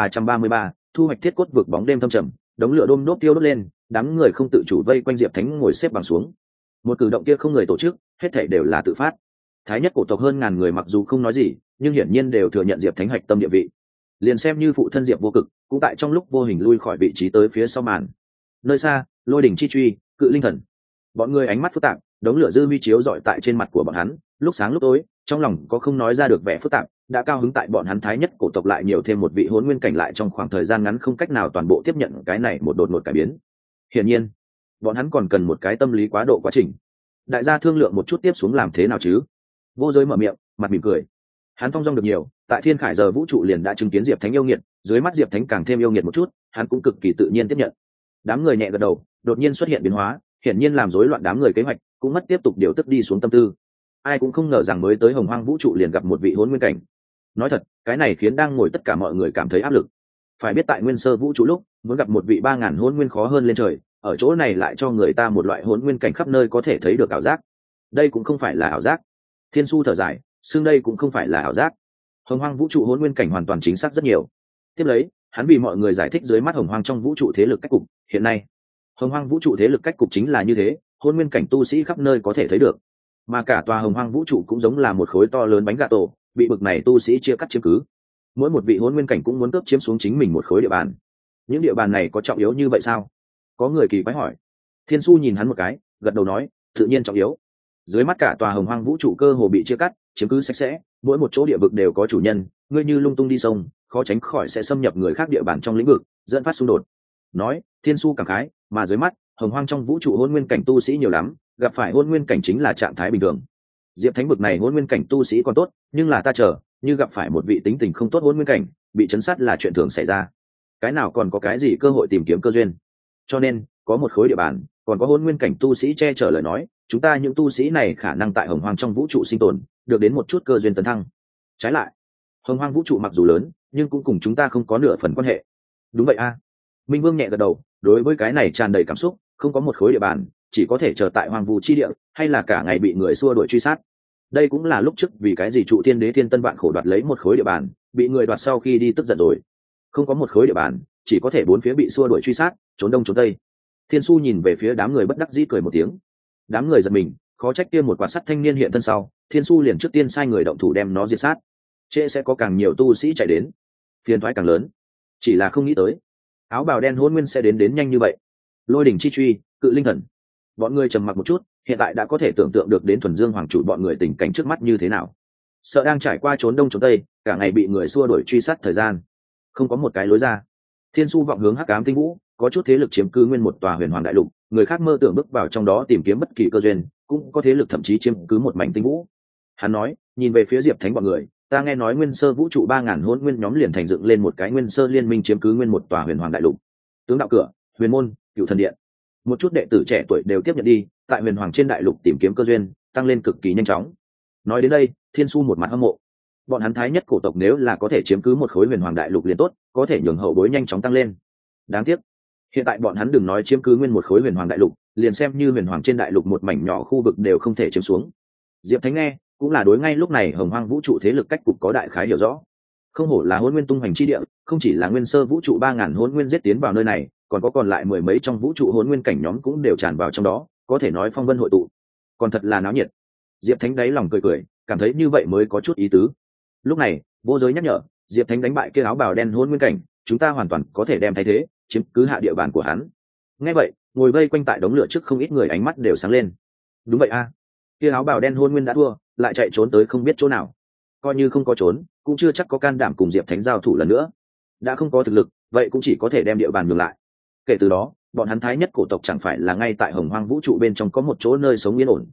1333, thu hoạch thiết cốt vực. Bóng đêm thâm trầm, đống lửa đôm đốt tiêu đốt lên, đám người không tự chủ vây quanh Diệp Thánh ngồi xếp bằng xuống. Một cử động kia không người tổ chức, hết thảy đều là tự phát. Thái nhất cổ tộc hơn ngàn người mặc dù không nói gì, nhưng hiển nhiên đều thừa nhận Diệp Thánh hạch tâm địa vị. Liền xem như phụ thân Diệp Vô Cực, cũng tại trong lúc vô hình lui khỏi vị trí tới phía sau màn. Nơi xa, lôi đỉnh chi truy, cự linh thần. Bọn người ánh mắt phức tạp, đống lửa dư vi chiếu rọi tại trên mặt của bọn hắn, lúc sáng lúc tối, trong lòng có không nói ra được vẻ phức tạp, đã cao hứng tại bọn hắn thái nhất cổ tộc lại nhiều thêm một vị hỗn nguyên cảnh lại trong khoảng thời gian ngắn không cách nào toàn bộ tiếp nhận cái này một đột ngột cải biến. Hiển nhiên, bọn hắn còn cần một cái tâm lý quá độ quá trình. Đại gia thương lượng một chút tiếp xuống làm thế nào chứ? Vô Giới mở miệng, mặt mỉm cười. Hắn phong dong được nhiều, tại Thiên Khải giờ vũ trụ liền đã chứng kiến Diệp Thánh yêu nghiệt, dưới mắt Diệp Thánh càng thêm yêu nghiệt một chút, hắn cũng cực kỳ tự nhiên tiếp nhận. Đám người nhẹ gật đầu, đột nhiên xuất hiện biến hóa, hiển nhiên làm rối loạn đám người kế hoạch, cũng mất tiếp tục điều tức đi xuống tâm tư. Ai cũng không ngờ rằng mới tới Hồng Hoang vũ trụ liền gặp một vị hỗn nguyên cảnh. Nói thật, cái này khiến đang ngồi tất cả mọi người cảm thấy áp lực. Phải biết tại Nguyên Sơ vũ trụ lúc, muốn gặp một vị 3000 hỗn nguyên khó hơn lên trời, ở chỗ này lại cho người ta một loại hỗn nguyên cảnh khắp nơi có thể thấy được ảo giác. Đây cũng không phải là ảo giác. Thiên Su thở dài, xương đây cũng không phải là ảo giác. Hồng Hoang vũ trụ hỗn nguyên cảnh hoàn toàn chính xác rất nhiều. Tiếp lấy, hắn vì mọi người giải thích dưới mắt Hồng Hoang trong vũ trụ thế lực cách cục, hiện nay, Hồng Hoang vũ trụ thế lực cách cục chính là như thế, hỗn nguyên cảnh tu sĩ khắp nơi có thể thấy được. Mà cả tòa Hồng Hoang vũ trụ cũng giống là một khối to lớn bánh gà tổ, bị bực này tu sĩ chia cắt chiếm cứ. Mỗi một vị hỗn nguyên cảnh cũng muốn cướp chiếm xuống chính mình một khối địa bàn. Những địa bàn này có trọng yếu như vậy sao? Có người kỳ quái hỏi. Thiên Su nhìn hắn một cái, gật đầu nói, tự nhiên trọng yếu. Dưới mắt cả tòa Hồng Hoang vũ trụ cơ hồ bị chia cắt, chiếm cứ sạch sẽ, mỗi một chỗ địa vực đều có chủ nhân, ngươi như lung tung đi sông, khó tránh khỏi sẽ xâm nhập người khác địa bàn trong lĩnh vực, dẫn phát xung đột. Nói, Thiên Su cảm khái, mà dưới mắt, Hồng Hoang trong vũ trụ hôn nguyên cảnh tu sĩ nhiều lắm, gặp phải hôn nguyên cảnh chính là trạng thái bình thường. Diệp Thánh bực này hôn nguyên cảnh tu sĩ còn tốt, nhưng là ta chờ, như gặp phải một vị tính tình không tốt hôn nguyên cảnh, bị chấn sát là chuyện thường xảy ra. Cái nào còn có cái gì cơ hội tìm kiếm cơ duyên? Cho nên, có một khối địa bàn, còn có hôn nguyên cảnh tu sĩ che chở lời nói, chúng ta những tu sĩ này khả năng tại Hồng Hoang trong vũ trụ sinh tồn, được đến một chút cơ duyên tấn thăng. Trái lại, Hồng Hoang vũ trụ mặc dù lớn, nhưng cũng cùng chúng ta không có nửa phần quan hệ. Đúng vậy a. Minh Vương nhẹ gật đầu, đối với cái này tràn đầy cảm xúc, không có một khối địa bàn, chỉ có thể chờ tại Hoang Vu chi địa, hay là cả ngày bị người xua đuổi truy sát. Đây cũng là lúc trước vì cái gì trụ thiên đế thiên tân vạn khổ đoạt lấy một khối địa bàn, bị người đoạt sau khi đi tức giận rồi. Không có một khối địa bàn, chỉ có thể bốn phía bị xua đuổi truy sát, trốn đông trốn tây. Thiên Su nhìn về phía đám người bất đắc dĩ cười một tiếng. Đám người giật mình, khó trách kia một quạt sắt thanh niên hiện thân sau, Thiên Su liền trước tiên sai người động thủ đem nó diệt sát. Trễ sẽ có càng nhiều tu sĩ chạy đến, phiền toái càng lớn. Chỉ là không nghĩ tới, áo bào đen hôn nguyên sẽ đến nhanh như vậy. Lôi đỉnh chi truy, cự linh thần. Bọn người trầm mặc một chút, hiện tại đã có thể tưởng tượng được đến thuần dương hoàng chủ bọn người tình cảnh trước mắt như thế nào. Sợ đang trải qua trốn đông trốn tây, cả ngày bị người xua đuổi truy sát thời gian, không có một cái lối ra. Thiên Su vọng hướng hắc ám tinh vũ, có chút thế lực chiếm cứ nguyên một tòa huyền hoàng đại lục, người khác mơ tưởng bước vào trong đó tìm kiếm bất kỳ cơ duyên, cũng có thế lực thậm chí chiếm cứ một mảnh tinh vũ. Hắn nói, nhìn về phía Diệp Thánh bọn người, ta nghe nói nguyên sơ vũ trụ 3000 hỗn nguyên nhóm liền thành dựng lên một cái nguyên sơ liên minh chiếm cứ nguyên một tòa huyền hoàng đại lục. Tướng đạo cửa, huyền môn, cựu thần điện, một chút đệ tử trẻ tuổi đều tiếp nhận đi, tại huyền hoàng trên đại lục tìm kiếm cơ duyên, tăng lên cực kỳ nhanh chóng. Nói đến đây, Thiên Su một mặt hâm mộ. Bọn hắn thái nhất cổ tộc nếu là có thể chiếm cứ một khối huyền hoàng đại lục liền tốt, có thể nhường hậu bối nhanh chóng tăng lên. Đáng tiếc, hiện tại bọn hắn đừng nói chiếm cứ nguyên một khối huyền hoàng đại lục, liền xem như huyền hoàng trên đại lục một mảnh nhỏ khu vực đều không thể chiếm xuống. Diệp Thánh nghe, cũng là đối ngay lúc này Hồng Hoang vũ trụ thế lực cách cục có đại khái hiểu rõ. Không hổ là hỗn nguyên tung hoành chi địa, không chỉ là nguyên sơ vũ trụ 3000 hỗn nguyên giết tiến vào nơi này, còn có còn lại mười mấy trong vũ trụ hỗn nguyên cảnh nhóm cũng đều tràn vào trong đó, có thể nói phong vân hội tụ, còn thật là náo nhiệt. Diệp Thánh đáy lòng cười cười, cảm thấy như vậy mới có chút ý tứ. Lúc này, Vô Giới nhắc nhở, Diệp Thánh đánh bại kia áo bào đen hỗn nguyên cảnh, chúng ta hoàn toàn có thể đem thay thế, chiếm cứ hạ địa bàn của hắn. Nghe vậy, ngồi vây quanh tại đống lửa trước không ít người ánh mắt đều sáng lên. Đúng vậy a, kia áo bào đen hỗn nguyên đã thua, lại chạy trốn tới không biết chỗ nào. Coi như không có trốn, cũng chưa chắc có can đảm cùng Diệp Thánh giao thủ lần nữa. Đã không có thực lực, vậy cũng chỉ có thể đem địa bàn nhường lại. Kể từ đó, bọn hắn thái nhất cổ tộc chẳng phải là ngay tại Hồng Hoang vũ trụ bên trong có một chỗ nơi sống yên ổn.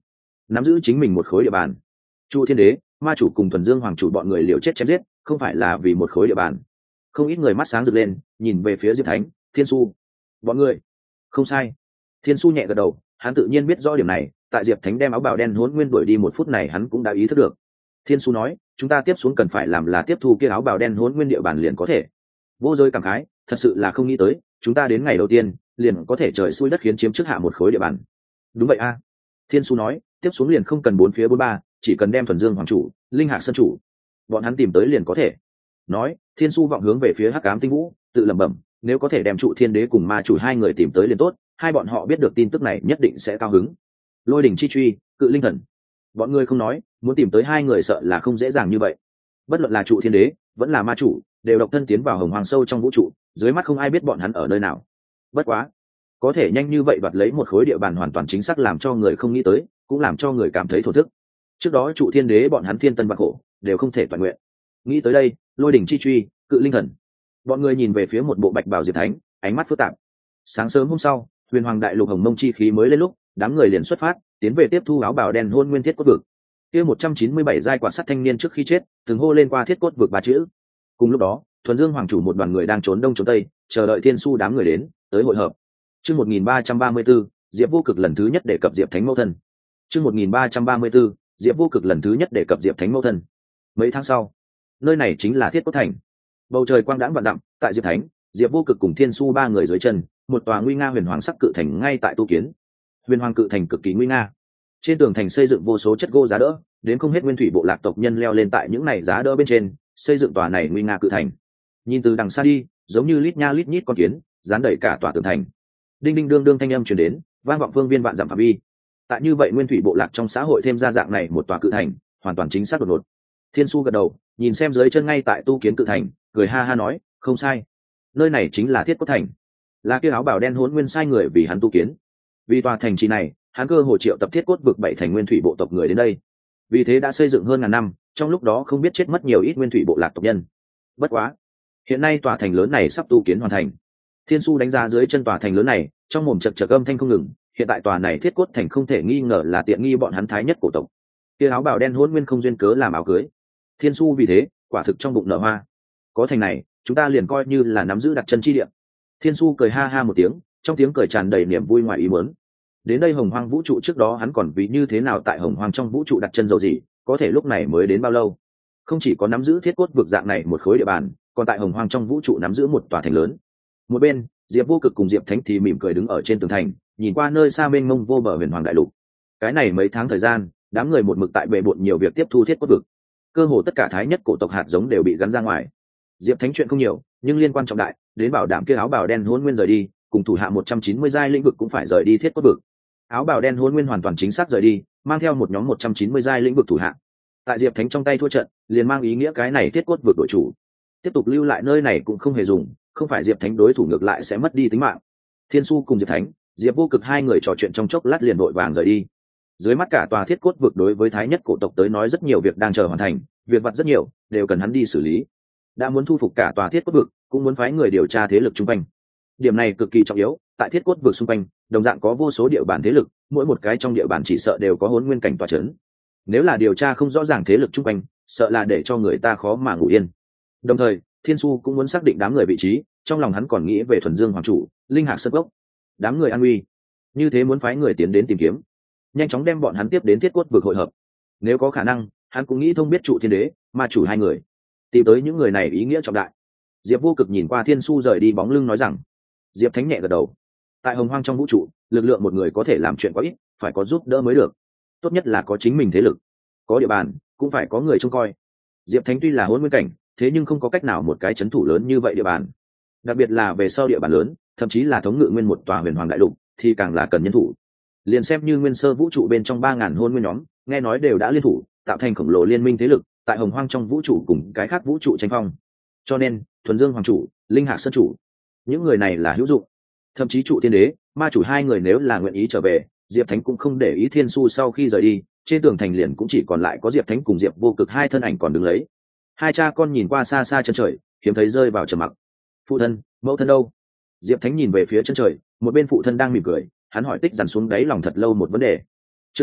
nắm giữ chính mình một khối địa bàn. Chu Thiên Đế, ma chủ cùng Thuần Dương Hoàng chủ bọn người liều chết chém giết, không phải là vì một khối địa bàn. Không ít người mắt sáng rực lên, nhìn về phía Diệp Thánh, Thiên Su. Bọn người, không sai. Thiên Su nhẹ gật đầu, hắn tự nhiên biết rõ điểm này, tại Diệp Thánh đem áo bào đen Hỗn Nguyên đuổi đi một phút này hắn cũng đã ý thức được. Thiên Su nói, chúng ta tiếp xuống cần phải làm là tiếp thu kia áo bào đen Hỗn Nguyên địa bàn liền có thể. Vô Giới cảm khái, thật sự là không nghĩ tới, chúng ta đến ngày đầu tiên, liền có thể trời xui đất khiến chiếm trước hạ một khối địa bàn. Đúng vậy a. Thiên Su nói, tiếp xuống liền không cần bốn phía bốn ba, chỉ cần đem Thuần Dương Hoàng chủ, Linh Hạc Sơn chủ, bọn hắn tìm tới liền có thể. Nói, Thiên Su vọng hướng về phía Hắc Ám Tinh Vũ, tự lẩm bẩm, nếu có thể đem Trụ Thiên Đế cùng Ma chủ hai người tìm tới liền tốt, hai bọn họ biết được tin tức này nhất định sẽ cao hứng. Lôi đỉnh chi truy, Cự Linh thần, bọn người không nói, muốn tìm tới hai người sợ là không dễ dàng như vậy. Bất luận là Trụ Thiên Đế, vẫn là Ma chủ, đều độc thân tiến vào Hồng Hoàng sâu trong vũ trụ, dưới mắt không ai biết bọn hắn ở nơi nào. Bất quá, có thể nhanh như vậy đoạt lấy một khối địa bàn hoàn toàn chính xác làm cho người không nghĩ tới, cũng làm cho người cảm thấy thổ thức. Trước đó Trụ Thiên Đế bọn hắn thiên tân bạc khổ, đều không thể toàn nguyện. Nghĩ tới đây, Lôi đỉnh chi truy, Cự Linh thần, bọn người nhìn về phía một bộ bạch bào Diệp Thánh, ánh mắt phức tạp. Sáng sớm hôm sau, Huyền Hoàng đại lục hồng mông chi khí mới lên lúc, đám người liền xuất phát, tiến về tiếp thu áo bào đen Hôn Nguyên Thiết Cốt vực. Kia 197 giai quạt sắt thanh niên trước khi chết, từng hô lên qua Thiết Cốt vực ba chữ. Cùng lúc đó, Thuần Dương Hoàng chủ một đoàn người đang trốn đông trốn tây, chờ đợi Thiên Su đám người đến, tới hội hợp. Chương 1334, Diệp Vô Cực lần thứ nhất đề cập Diệp Thánh mẫu thân. Chương 1334, Diệp Vô Cực lần thứ nhất đề cập Diệp Thánh mẫu thân. Mấy tháng sau, nơi này chính là Thiết Cốt thành. Bầu trời quang đãng vạn dặm, tại Diệp Thánh, Diệp Vô Cực cùng Thiên Su ba người dưới chân, một tòa nguy nga huyền hoàng sắc cự thành ngay tại tu kiến. Huyền hoàng cự thành cực kỳ nguy nga. Trên tường thành xây dựng vô số chất gỗ giá đỡ, đến không hết nguyên thủy bộ lạc tộc nhân leo lên tại những này giá đỡ bên trên, xây dựng tòa này nguy nga cự thành. Nhìn từ đằng xa đi, giống như lít nha lít nhít con kiến, dán đầy cả tòa tường thành. Đinh đinh đương đương thanh âm truyền đến, vang vọng phương viên vạn dặm phạm vi. Tại như vậy nguyên thủy bộ lạc trong xã hội thêm ra dạng này một tòa cự thành, hoàn toàn chính xác đột ngột. Thiên Su gật đầu, nhìn xem dưới chân ngay tại tu kiến cự thành, cười ha ha nói, không sai, nơi này chính là Thiết Cốt thành, là kia áo bào đen Hỗn Nguyên sai người vì hắn tu kiến. Vì tòa thành trì này, hắn cơ hồ triệu tập Thiết Cốt vực 7 thành nguyên thủy bộ tộc người đến đây, vì thế đã xây dựng hơn ngàn năm, trong lúc đó không biết chết mất nhiều ít nguyên thủy bộ lạc tộc nhân. Bất quá, hiện nay tòa thành lớn này sắp tu kiến hoàn thành. Thiên Su đánh giá dưới chân tòa thành lớn này, trong mồm chật chật âm thanh không ngừng. Hiện tại tòa này Thiết Cốt thành không thể nghi ngờ là tiện nghi bọn hắn thái nhất cổ tộc. Kia áo bào đen Hỗn Nguyên không duyên cớ làm áo cưới. Thiên Su vì thế, quả thực trong bụng nở hoa. Có thành này, chúng ta liền coi như là nắm giữ đặt chân chi địa. Thiên Su cười ha ha một tiếng, trong tiếng cười tràn đầy niềm vui ngoài ý muốn. Đến đây Hồng Hoang vũ trụ trước đó hắn còn vì như thế nào tại Hồng Hoang trong vũ trụ đặt chân dầu gì, có thể lúc này mới đến bao lâu. Không chỉ có nắm giữ Thiết Cốt vực dạng này một khối địa bàn, còn tại Hồng Hoang trong vũ trụ nắm giữ một tòa thành lớn. Một bên, Diệp Vô Cực cùng Diệp Thánh thì mỉm cười đứng ở trên tường thành, nhìn qua nơi xa mênh mông vô bờ huyền hoàng đại lục. Cái này mấy tháng thời gian, đám người một mực tại bệ bội nhiều việc tiếp thu Thiết Cốt vực. Cơ hồ tất cả thái nhất cổ tộc hạt giống đều bị gắn ra ngoài. Diệp Thánh chuyện không nhiều, nhưng liên quan trọng đại, đến bảo đảm kia áo bào đen Hỗn Nguyên rời đi, cùng thủ hạ 190 giai lĩnh vực cũng phải rời đi Thiết Cốt vực. Áo bào đen Hỗn Nguyên hoàn toàn chính xác rời đi, mang theo một nhóm 190 giai lĩnh vực thủ hạ. Tại Diệp Thánh trong tay thua trận, liền mang ý nghĩa cái này Thiết Cốt vực đội chủ tiếp tục lưu lại nơi này cũng không hề dùng, không phải Diệp Thánh đối thủ ngược lại sẽ mất đi tính mạng. Thiên Su cùng Diệp Thánh, Diệp Vô Cực hai người trò chuyện trong chốc lát liền vội vàng rời đi. Dưới mắt cả tòa Thiết Cốt vực đối với thái nhất cổ tộc tới nói rất nhiều việc đang chờ hoàn thành, việc vặt rất nhiều, đều cần hắn đi xử lý. Đã muốn thu phục cả tòa Thiết Cốt vực, cũng muốn phái người điều tra thế lực xung quanh. Điểm này cực kỳ trọng yếu, tại Thiết Cốt vực xung quanh, đồng dạng có vô số địa bàn thế lực, mỗi một cái trong địa bàn chỉ sợ đều có Hỗn Nguyên cảnh tọa chấn. Nếu là điều tra không rõ ràng thế lực xung quanh, sợ là để cho người ta khó mà ngủ yên. Đồng thời, Thiên Su cũng muốn xác định đám người vị trí, trong lòng hắn còn nghĩ về Thuần Dương Hoàng chủ, Linh Hạc Sơn Cốc, đám người an nguy. Như thế muốn phái người tiến đến tìm kiếm, nhanh chóng đem bọn hắn tiếp đến Thiết Cốt vực hội hợp. Nếu có khả năng, hắn cũng nghĩ thông biết Trụ Thiên Đế, Ma chủ hai người, tìm tới những người này ý nghĩa trọng đại. Diệp Vô Cực nhìn qua Thiên Su rời đi bóng lưng nói rằng. Diệp Thánh nhẹ gật đầu. Tại Hồng Hoang trong vũ trụ, lực lượng một người có thể làm chuyện quá ít, phải có giúp đỡ mới được. Tốt nhất là có chính mình thế lực, có địa bàn, cũng phải có người trông coi. Diệp Thánh tuy là Hỗn Nguyên cảnh, thế nhưng không có cách nào một cái trấn thủ lớn như vậy địa bàn. Đặc biệt là về sau địa bàn lớn, thậm chí là thống ngự nguyên một tòa huyền hoàng đại lục, thì càng là cần nhân thủ. Liền xem như nguyên sơ vũ trụ bên trong 3000 Hỗn Nguyên nhóm, nghe nói đều đã liên thủ, tạo thành khổng lồ liên minh thế lực, tại Hồng Hoang trong vũ trụ cùng cái khác vũ trụ tranh phong. Cho nên, Thuần Dương Hoàng chủ, Linh Hạc Sơn chủ, những người này là hữu dụng. Thậm chí Trụ Thiên Đế, Ma chủ hai người nếu là nguyện ý trở về, Diệp Thánh cũng không để ý Thiên Su sau khi rời đi, trên tường thành liền cũng chỉ còn lại có Diệp Thánh cùng Diệp Vô Cực hai thân ảnh còn đứng lấy. Hai cha con nhìn qua xa xa chân trời, hiếm thấy rơi vào trầm mặc. Phụ thân, mẫu thân đâu? Diệp Thánh nhìn về phía chân trời, một bên phụ thân đang mỉm cười, hắn hỏi tích dằn xuống đáy lòng thật lâu một vấn đề. Trước đó,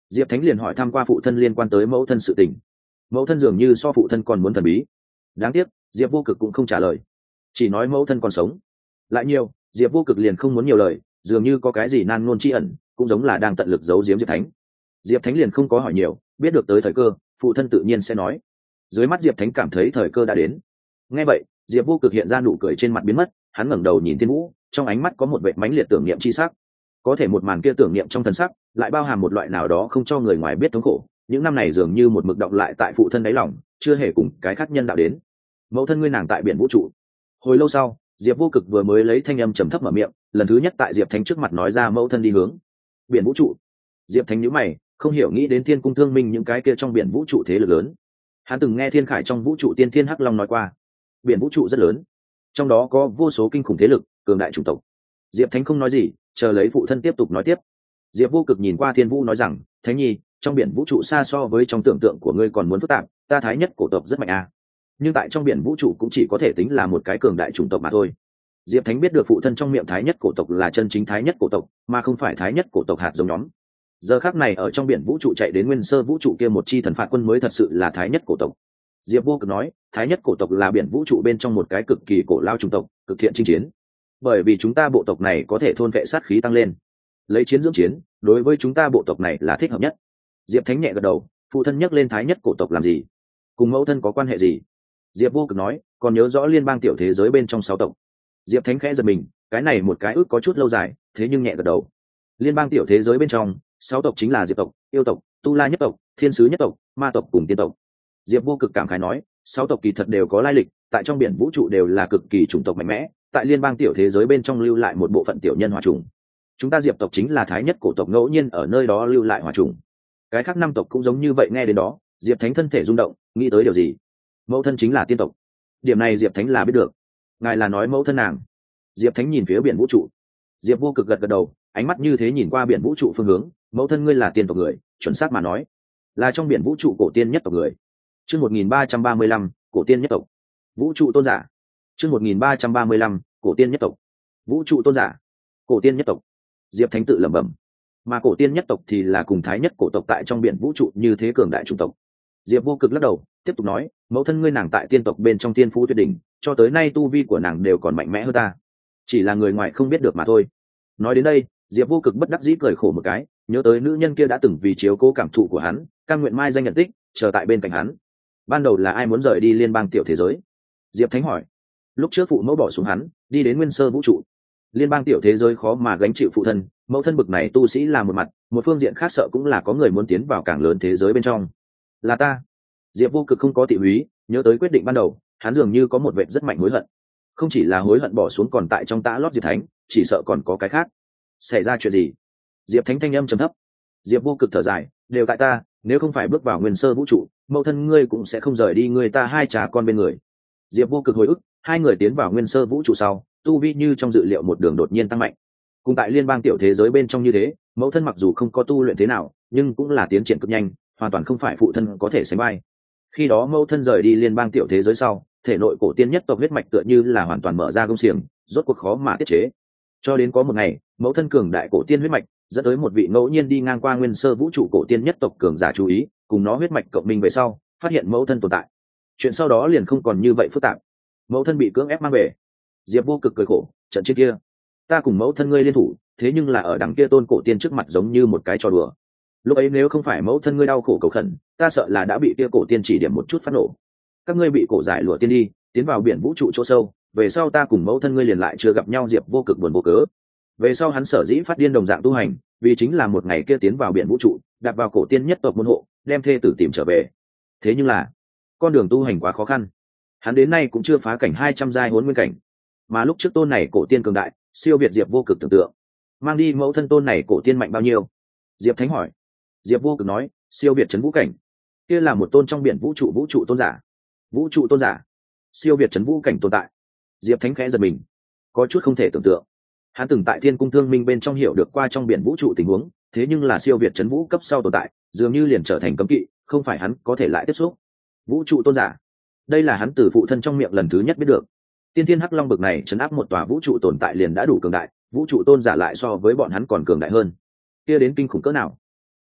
Diệp Thánh liền hỏi thăm qua phụ thân liên quan tới mẫu thân sự tình. Mẫu thân dường như so phụ thân còn muốn thần bí. Đáng tiếc Diệp Vô Cực cũng không trả lời, chỉ nói mẫu thân còn sống. Lại nhiều Diệp Vô Cực liền không muốn nhiều lời, dường như có cái gì nan ngôn tri ẩn, cũng giống là đang tận lực giấu giếm Diệp Thánh. Diệp Thánh liền không có hỏi nhiều, biết được tới thời cơ phụ thân tự nhiên sẽ nói. Dưới mắt Diệp Thánh cảm thấy thời cơ đã đến. Nghe vậy Diệp Vô Cực hiện ra nụ cười trên mặt biến mất, hắn ngẩng đầu nhìn Thiên Vũ, trong ánh mắt có một vẻ mãnh liệt tưởng niệm chi sắc. Có thể một màn kia tưởng niệm trong thần sắc lại bao hàm một loại nào đó không cho người ngoài biết thống khổ, những năm này dường như một mực động lại tại phụ thân đáy lòng, chưa hề cùng cái khác nhân đạo đến. Mẫu thân ngươi nàng tại biển vũ trụ. Hồi lâu sau Diệp Vô Cực vừa mới lấy thanh âm trầm thấp mở miệng, lần thứ nhất tại Diệp Thánh trước mặt nói ra mẫu thân đi hướng biển vũ trụ. Diệp Thánh nhíu mày, không hiểu nghĩ đến Thiên Cung Thương Minh những cái kia trong biển vũ trụ thế lực lớn. Hắn từng nghe Thiên Khải trong vũ trụ Tiên Thiên Hắc Long nói qua, biển vũ trụ rất lớn, trong đó có vô số kinh khủng thế lực, cường đại chủng tộc. Diệp Thánh không nói gì, chờ lấy phụ thân tiếp tục nói tiếp. Diệp Vô Cực nhìn qua Thiên Vũ nói rằng, Thánh nhi, trong biển vũ trụ xa so với trong tưởng tượng của ngươi còn muốn phức tạp, ta Thái Nhất cổ tộc rất mạnh à. Nhưng tại trong biển vũ trụ cũng chỉ có thể tính là một cái cường đại chủng tộc mà thôi. Diệp Thánh biết được phụ thân trong miệng Thái Nhất cổ tộc là chân chính Thái Nhất cổ tộc, mà không phải Thái Nhất cổ tộc hạt giống nhóm. Giờ khắc này ở trong biển vũ trụ chạy đến nguyên sơ vũ trụ kia một chi thần phạt quân mới thật sự là Thái Nhất cổ tộc. Diệp Vô Cực nói, Thái Nhất cổ tộc là biển vũ trụ bên trong một cái cực kỳ cổ lao chủng tộc, cực thiện chinh chiến. Bởi vì chúng ta bộ tộc này có thể thôn vệ sát khí tăng lên, lấy chiến dưỡng chiến, đối với chúng ta bộ tộc này là thích hợp nhất. Diệp Thánh nhẹ gật đầu, phụ thân nhắc lên Thái Nhất cổ tộc làm gì? Cùng mẫu thân có quan hệ gì? Diệp Vô Cực nói, còn nhớ rõ liên bang tiểu thế giới bên trong 6 tộc. Diệp Thánh khẽ giật mình, cái này một cái ước có chút lâu dài, thế nhưng nhẹ gật đầu. Liên bang tiểu thế giới bên trong 6 tộc chính là Diệp tộc, Yêu tộc, Tu La nhất tộc, Thiên sứ nhất tộc, Ma tộc cùng Tiên tộc. Diệp Vô Cực cảm khái nói, 6 tộc kỳ thật đều có lai lịch, tại trong biển vũ trụ đều là cực kỳ chủng tộc mạnh mẽ, tại liên bang tiểu thế giới bên trong lưu lại một bộ phận tiểu nhân hỏa chủng. Chúng ta Diệp tộc chính là Thái Nhất cổ tộc ngẫu nhiên ở nơi đó lưu lại hỏa chủng. Cái khác 5 tộc cũng giống như vậy. Nghe đến đó Diệp Thánh thân thể rung động, nghĩ tới điều gì. Mẫu thân chính là tiên tộc, điểm này Diệp Thánh là biết được. Ngài là nói mẫu thân nàng? Diệp Thánh nhìn phía biển vũ trụ. Diệp Vô Cực gật gật đầu, ánh mắt như thế nhìn qua biển vũ trụ phương hướng. Mẫu thân ngươi là tiên tộc người, chuẩn xác mà nói là trong biển vũ trụ cổ tiên nhất tộc người. Chương 1335, cổ tiên nhất tộc. Vũ trụ tôn giả. Chương 1335, cổ tiên nhất tộc. Vũ trụ tôn giả. Cổ tiên nhất tộc. Diệp Thánh tự lẩm bẩm. Mà cổ tiên nhất tộc thì là cùng Thái Nhất cổ tộc tại trong biển vũ trụ như thế cường đại chủng tộc. Diệp Vô Cực lắc đầu, tiếp tục nói, mẫu thân ngươi nàng tại tiên tộc bên trong tiên phú tuyệt đỉnh, cho tới nay tu vi của nàng đều còn mạnh mẽ hơn ta, chỉ là người ngoài không biết được mà thôi. Nói đến đây Diệp Vô Cực bất đắc dĩ cười khổ một cái, nhớ tới nữ nhân kia đã từng vì chiếu cố cảm thụ của hắn, cam nguyện mai danh nhận tích, chờ tại bên cạnh hắn. Ban đầu là ai muốn rời đi liên bang tiểu thế giới? Diệp Thánh hỏi. Lúc trước phụ mẫu bỏ xuống hắn, đi đến nguyên sơ vũ trụ. Liên bang tiểu thế giới khó mà gánh chịu phụ thân, mẫu thân bực này tu sĩ là một mặt, một phương diện khác sợ cũng là có người muốn tiến vào càng lớn thế giới bên trong. Là ta. Diệp Vô Cực không có tị húy, nhớ tới quyết định ban đầu, hắn dường như có một vẻ rất mạnh hối hận. Không chỉ là hối hận bỏ xuống còn tại trong tã lót Diệp Thánh, chỉ sợ còn có cái khác. Xảy ra chuyện gì? Diệp Thánh thanh âm trầm thấp. Diệp Vô Cực thở dài, đều tại ta, nếu không phải bước vào nguyên sơ vũ trụ, mẫu thân ngươi cũng sẽ không rời đi người ta hai cha con bên người. Diệp Vô Cực hồi ức, hai người tiến vào nguyên sơ vũ trụ sau, tu vi như trong dự liệu một đường đột nhiên tăng mạnh. Cùng tại liên bang tiểu thế giới bên trong như thế, mẫu thân mặc dù không có tu luyện thế nào, nhưng cũng là tiến triển cực nhanh, hoàn toàn không phải phụ thân có thể sánh vai. Khi đó mẫu thân rời đi liên bang tiểu thế giới sau, thể nội cổ tiên nhất tộc huyết mạch tựa như là hoàn toàn mở ra công xiềng, rốt cuộc khó mà tiết chế. Cho đến có một ngày, mẫu thân cường đại cổ tiên huyết mạch dẫn tới một vị ngẫu nhiên đi ngang qua nguyên sơ vũ trụ cổ tiên nhất tộc cường giả chú ý, cùng nó huyết mạch cộng minh về sau, phát hiện mẫu thân tồn tại. Chuyện sau đó liền không còn như vậy phức tạp. Mẫu thân bị cưỡng ép mang về. Diệp Vô Cực cười khổ, trận chiến kia, ta cùng mẫu thân ngươi liên thủ, thế nhưng là ở đằng kia tôn cổ tiên trước mặt giống như một cái trò đùa. Lúc ấy nếu không phải mẫu thân ngươi đau khổ cầu khẩn, ta sợ là đã bị kia cổ tiên chỉ điểm một chút phát nổ. Các ngươi bị cổ giải lụa tiên đi, tiến vào biển vũ trụ chỗ sâu, về sau ta cùng mẫu thân ngươi liền lại chưa gặp nhau. Diệp Vô Cực buồn vô cớ. Về sau hắn sở dĩ phát điên đồng dạng tu hành, vì chính là một ngày kia tiến vào biển vũ trụ, đạp vào cổ tiên nhất tộc môn hộ, đem thê tử tìm trở về. Thế nhưng là con đường tu hành quá khó khăn, hắn đến nay cũng chưa phá cảnh 200 giai hỗn nguyên cảnh. Mà lúc trước tôn này cổ tiên cường đại, siêu việt Diệp Vô Cực tưởng tượng. Mang đi mẫu thân tôn này cổ tiên mạnh bao nhiêu? Diệp Thánh hỏi. Diệp Vô Cực nói, siêu việt trấn vũ cảnh. Kia là một tôn trong biển vũ trụ tôn giả. Vũ trụ tôn giả siêu việt trấn vũ cảnh tồn tại. Diệp Thánh khẽ giật mình, có chút không thể tưởng tượng. Hắn từng tại Thiên Cung Thương Minh bên trong hiểu được qua trong biển vũ trụ tình huống, thế nhưng là siêu việt trấn vũ cấp sau tồn tại, dường như liền trở thành cấm kỵ, không phải hắn có thể lại tiếp xúc. Vũ trụ tôn giả, đây là hắn từ phụ thân trong miệng lần thứ nhất biết được. Tiên Thiên Hắc Long bực này trấn áp một tòa vũ trụ tồn tại liền đã đủ cường đại, vũ trụ tôn giả lại so với bọn hắn còn cường đại hơn. Kia đến kinh khủng cỡ nào?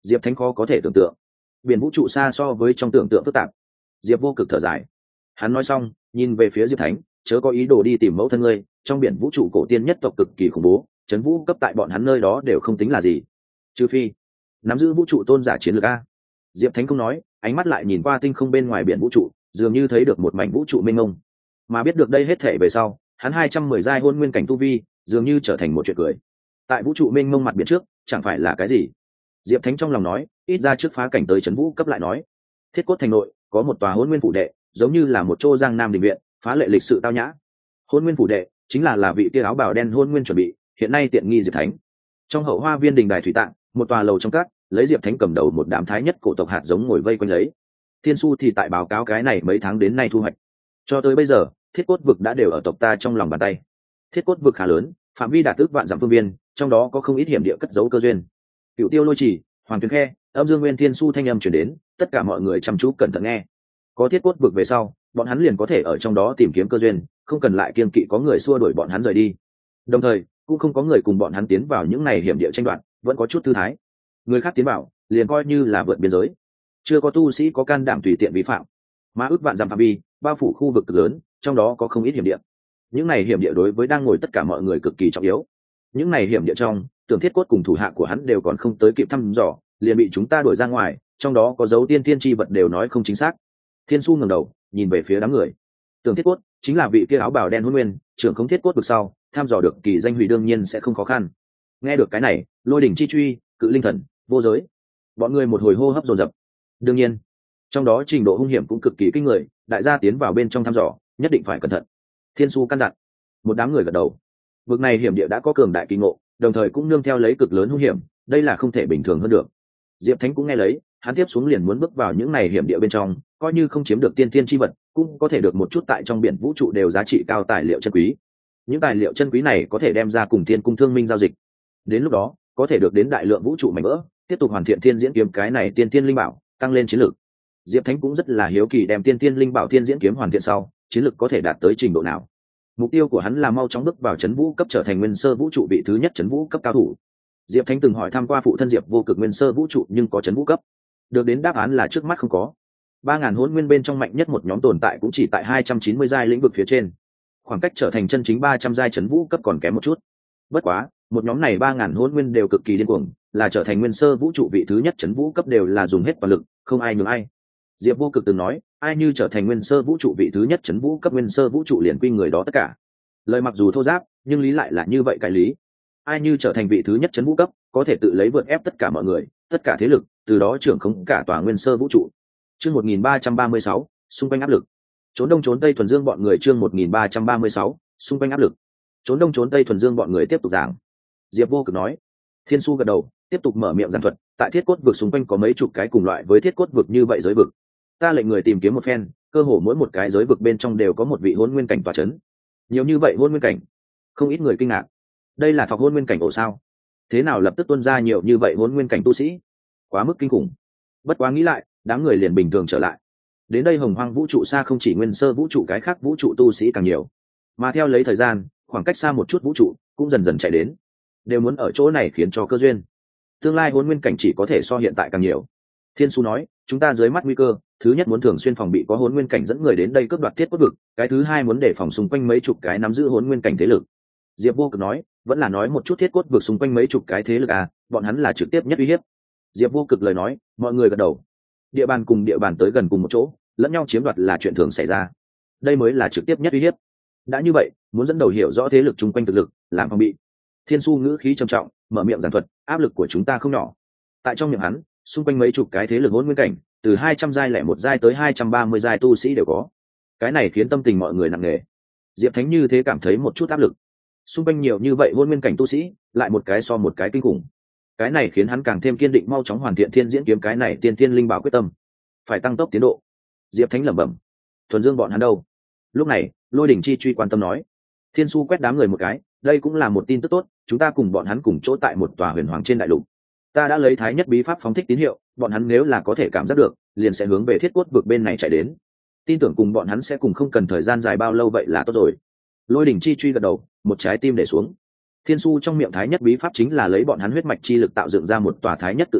Diệp Thánh khó có thể tưởng tượng, biển vũ trụ xa so với trong tưởng tượng phức tạp. Diệp Vô Cực thở dài, hắn nói xong nhìn về phía Diệp Thánh, chớ có ý đồ đi tìm mẫu thân ngươi, trong biển vũ trụ cổ tiên nhất tộc cực kỳ khủng bố, chấn vũ cấp tại bọn hắn nơi đó đều không tính là gì, trừ phi nắm giữ vũ trụ tôn giả chiến lược a. Diệp Thánh không nói, ánh mắt lại nhìn qua tinh không bên ngoài biển vũ trụ, dường như thấy được một mảnh vũ trụ mênh mông. Mà biết được đây hết thể về sau, hắn 210 giai hôn nguyên cảnh tu vi dường như trở thành một chuyện cười. Tại vũ trụ mênh mông mặt biển trước chẳng phải là cái gì. Diệp Thánh trong lòng nói, ít ra trước phá cảnh tới trấn vũ cấp lại nói. Thiết Cốt thành nội có một tòa hôn nguyên phủ đệ, giống như là một chỗ giang nam đình viện, phá lệ lịch sự tao nhã. Hôn nguyên phủ đệ chính là vị kia áo bào đen hôn nguyên chuẩn bị, hiện nay tiện nghi Diệp Thánh. Trong hậu hoa viên đình đài thủy tạng, một tòa lầu trong các, lấy Diệp Thánh cầm đầu một đám thái nhất cổ tộc hạt giống ngồi vây quanh lấy. Thiên Su thì tại báo cáo cái này mấy tháng đến nay thu hoạch. Cho tới bây giờ, Thiết Cốt vực đã đều ở tộc ta trong lòng bàn tay. Thiết Cốt vực khá lớn, phạm vi đạt ước vạn dặm phương viên, trong đó có không ít hiểm địa cất giấu cơ duyên. Cựu Tiêu Lôi Chỉ, Hoàng Tuyền Khe, Âm Dương Nguyên Thiên Su thanh âm truyền đến, tất cả mọi người chăm chú cẩn thận nghe. Có Thiết Cốt vực về sau, bọn hắn liền có thể ở trong đó tìm kiếm cơ duyên, không cần lại kiêng kỵ có người xua đuổi bọn hắn rời đi. Đồng thời, cũng không có người cùng bọn hắn tiến vào những này hiểm địa tranh đoạt, vẫn có chút thư thái. Người khác tiến vào, liền coi như là vượt biên giới. Chưa có tu sĩ có can đảm tùy tiện vi phạm. Mà ước vạn dặm phạm vi, bao phủ khu vực cực lớn, trong đó có không ít hiểm địa. Những này hiểm địa đối với đang ngồi tất cả mọi người cực kỳ trọng yếu. Những này hiểm địa trong, Tưởng Thiết Cốt cùng thủ hạ của hắn đều còn không tới kịp thăm dò, liền bị chúng ta đuổi ra ngoài, trong đó có dấu tiên chi vật đều nói không chính xác. Thiên Su ngẩng đầu, nhìn về phía đám người. Tưởng Thiết Cốt chính là vị kia áo bào đen hôn nguyên, trưởng không Thiết Cốt vực sau, thăm dò được kỳ danh hủy đương nhiên sẽ không khó khăn. Nghe được cái này, Lôi đỉnh chi truy, Cự linh thần, vô giới, bọn người một hồi hô hấp dồn dập. Đương nhiên, trong đó trình độ hung hiểm cũng cực kỳ kinh người, đại gia tiến vào bên trong thăm dò, nhất định phải cẩn thận. Thiên Su căn dặn. Một đám người gật đầu. Vực này hiểm địa đã có cường đại kỳ ngộ, đồng thời cũng nương theo lấy cực lớn hung hiểm, đây là không thể bình thường hơn được. Diệp Thánh cũng nghe lấy, hắn tiếp xuống liền muốn bước vào những này hiểm địa bên trong, coi như không chiếm được tiên thiên chi vật, cũng có thể được một chút tại trong biển vũ trụ đều giá trị cao tài liệu chân quý. Những tài liệu chân quý này có thể đem ra cùng Thiên Cung Thương Minh giao dịch. Đến lúc đó, có thể được đến đại lượng vũ trụ mảnh vỡ, tiếp tục hoàn thiện thiên diễn kiếm cái này tiên thiên linh bảo, tăng lên chiến lược. Diệp Thánh cũng rất là hiếu kỳ đem tiên thiên linh bảo thiên diễn kiếm hoàn thiện sau, chiến lược có thể đạt tới trình độ nào. Mục tiêu của hắn là mau chóng bước vào trấn vũ cấp trở thành nguyên sơ vũ trụ vị thứ nhất trấn vũ cấp cao thủ. Diệp Thánh từng hỏi thăm qua phụ thân Diệp Vô Cực nguyên sơ vũ trụ nhưng có trấn vũ cấp. Được đến đáp án là trước mắt không có. 3000 hỗn nguyên bên trong mạnh nhất một nhóm tồn tại cũng chỉ tại 290 giai lĩnh vực phía trên. Khoảng cách trở thành chân chính 300 giai trấn vũ cấp còn kém một chút. Bất quá, một nhóm này 3000 hỗn nguyên đều cực kỳ điên cuồng, là trở thành nguyên sơ vũ trụ vị thứ nhất trấn vũ cấp đều là dùng hết toàn lực, không ai nhường ai. Diệp Vô Cực từng nói, ai như trở thành nguyên sơ vũ trụ vị thứ nhất trấn vũ cấp nguyên sơ vũ trụ liền quy người đó tất cả. Lời mặc dù thô giáp, nhưng lý lại là như vậy cái lý. Ai như trở thành vị thứ nhất trấn vũ cấp, có thể tự lấy vượt ép tất cả mọi người, tất cả thế lực, từ đó trưởng khống cả tòa nguyên sơ vũ trụ. Chương 1336, xung quanh áp lực. Trốn đông trốn tây thuần dương bọn người chương 1336, xung quanh áp lực. Trốn đông trốn tây thuần dương bọn người tiếp tục giảng. Diệp Vô Cực nói. Thiên Su gật đầu, tiếp tục mở miệng giảng thuật, tại Thiết Cốt vực xung quanh có mấy chục cái cùng loại với Thiết Cốt vực như vậy giới vực. Ta lệnh người tìm kiếm một phen, cơ hồ mỗi một cái giới vực bên trong đều có một vị hôn nguyên cảnh tọa chấn. Nhiều như vậy hôn nguyên cảnh, không ít người kinh ngạc. Đây là thọc hôn nguyên cảnh ổ sao? Thế nào lập tức tuôn ra nhiều như vậy hôn nguyên cảnh tu sĩ? Quá mức kinh khủng. Bất quá nghĩ lại, đám người liền bình thường trở lại. Đến đây hồng hoang vũ trụ xa không chỉ nguyên sơ vũ trụ, cái khác vũ trụ tu sĩ càng nhiều. Mà theo lấy thời gian, khoảng cách xa một chút vũ trụ cũng dần dần chạy đến, đều muốn ở chỗ này khiến cho cơ duyên. Tương lai hôn nguyên cảnh chỉ có thể so hiện tại càng nhiều. Thiên Su nói, chúng ta dưới mắt nguy cơ, thứ nhất muốn thường xuyên phòng bị có hôn nguyên cảnh dẫn người đến đây cướp đoạt Thiết Cốt vực, cái thứ hai muốn đề phòng xung quanh mấy chục cái nắm giữ hôn nguyên cảnh thế lực. Diệp Vô Cực nói, vẫn là nói một chút Thiết Cốt vực xung quanh mấy chục cái thế lực à, bọn hắn là trực tiếp nhất uy hiếp. Diệp Vô Cực lời nói, mọi người gật đầu. Địa bàn cùng địa bàn tới gần cùng một chỗ, lẫn nhau chiếm đoạt là chuyện thường xảy ra. Đây mới là trực tiếp nhất uy hiếp. Đã như vậy, muốn dẫn đầu hiểu rõ thế lực chung quanh thực lực, làm phòng bị. Thiên Su ngữ khí trầm trọng, mở miệng giảng thuật, áp lực của chúng ta không nhỏ. Tại trong miệng hắn, xung quanh mấy chục cái thế lực hỗn nguyên cảnh, từ 200 giai lẻ một giai tới 230 giai tu sĩ đều có. Cái này khiến tâm tình mọi người nặng nề. Diệp Thánh như thế cảm thấy một chút áp lực. Xung quanh nhiều như vậy hỗn nguyên cảnh tu sĩ, lại một cái so một cái kinh khủng. Cái này khiến hắn càng thêm kiên định mau chóng hoàn thiện thiên diễn kiếm cái này tiên thiên linh bảo quyết tâm. Phải tăng tốc tiến độ. Diệp Thánh lẩm bẩm. Thuần Dương bọn hắn đâu? Lúc này, Lôi đỉnh chi truy quan tâm nói. Thiên Su quét đám người một cái, đây cũng là một tin tức tốt, chúng ta cùng bọn hắn cùng chỗ tại một tòa huyền hoàng trên đại lục. Ta đã lấy thái nhất bí pháp phóng thích tín hiệu, bọn hắn nếu là có thể cảm giác được, liền sẽ hướng về Thiết Cốt vực bên này chạy đến. Tin tưởng cùng bọn hắn sẽ cùng không cần thời gian dài bao lâu vậy là tốt rồi. Lôi đỉnh chi truy gật đầu, một trái tim để xuống. Thiên Su trong miệng thái nhất bí pháp chính là lấy bọn hắn huyết mạch chi lực tạo dựng ra một tòa thái nhất tự tháp,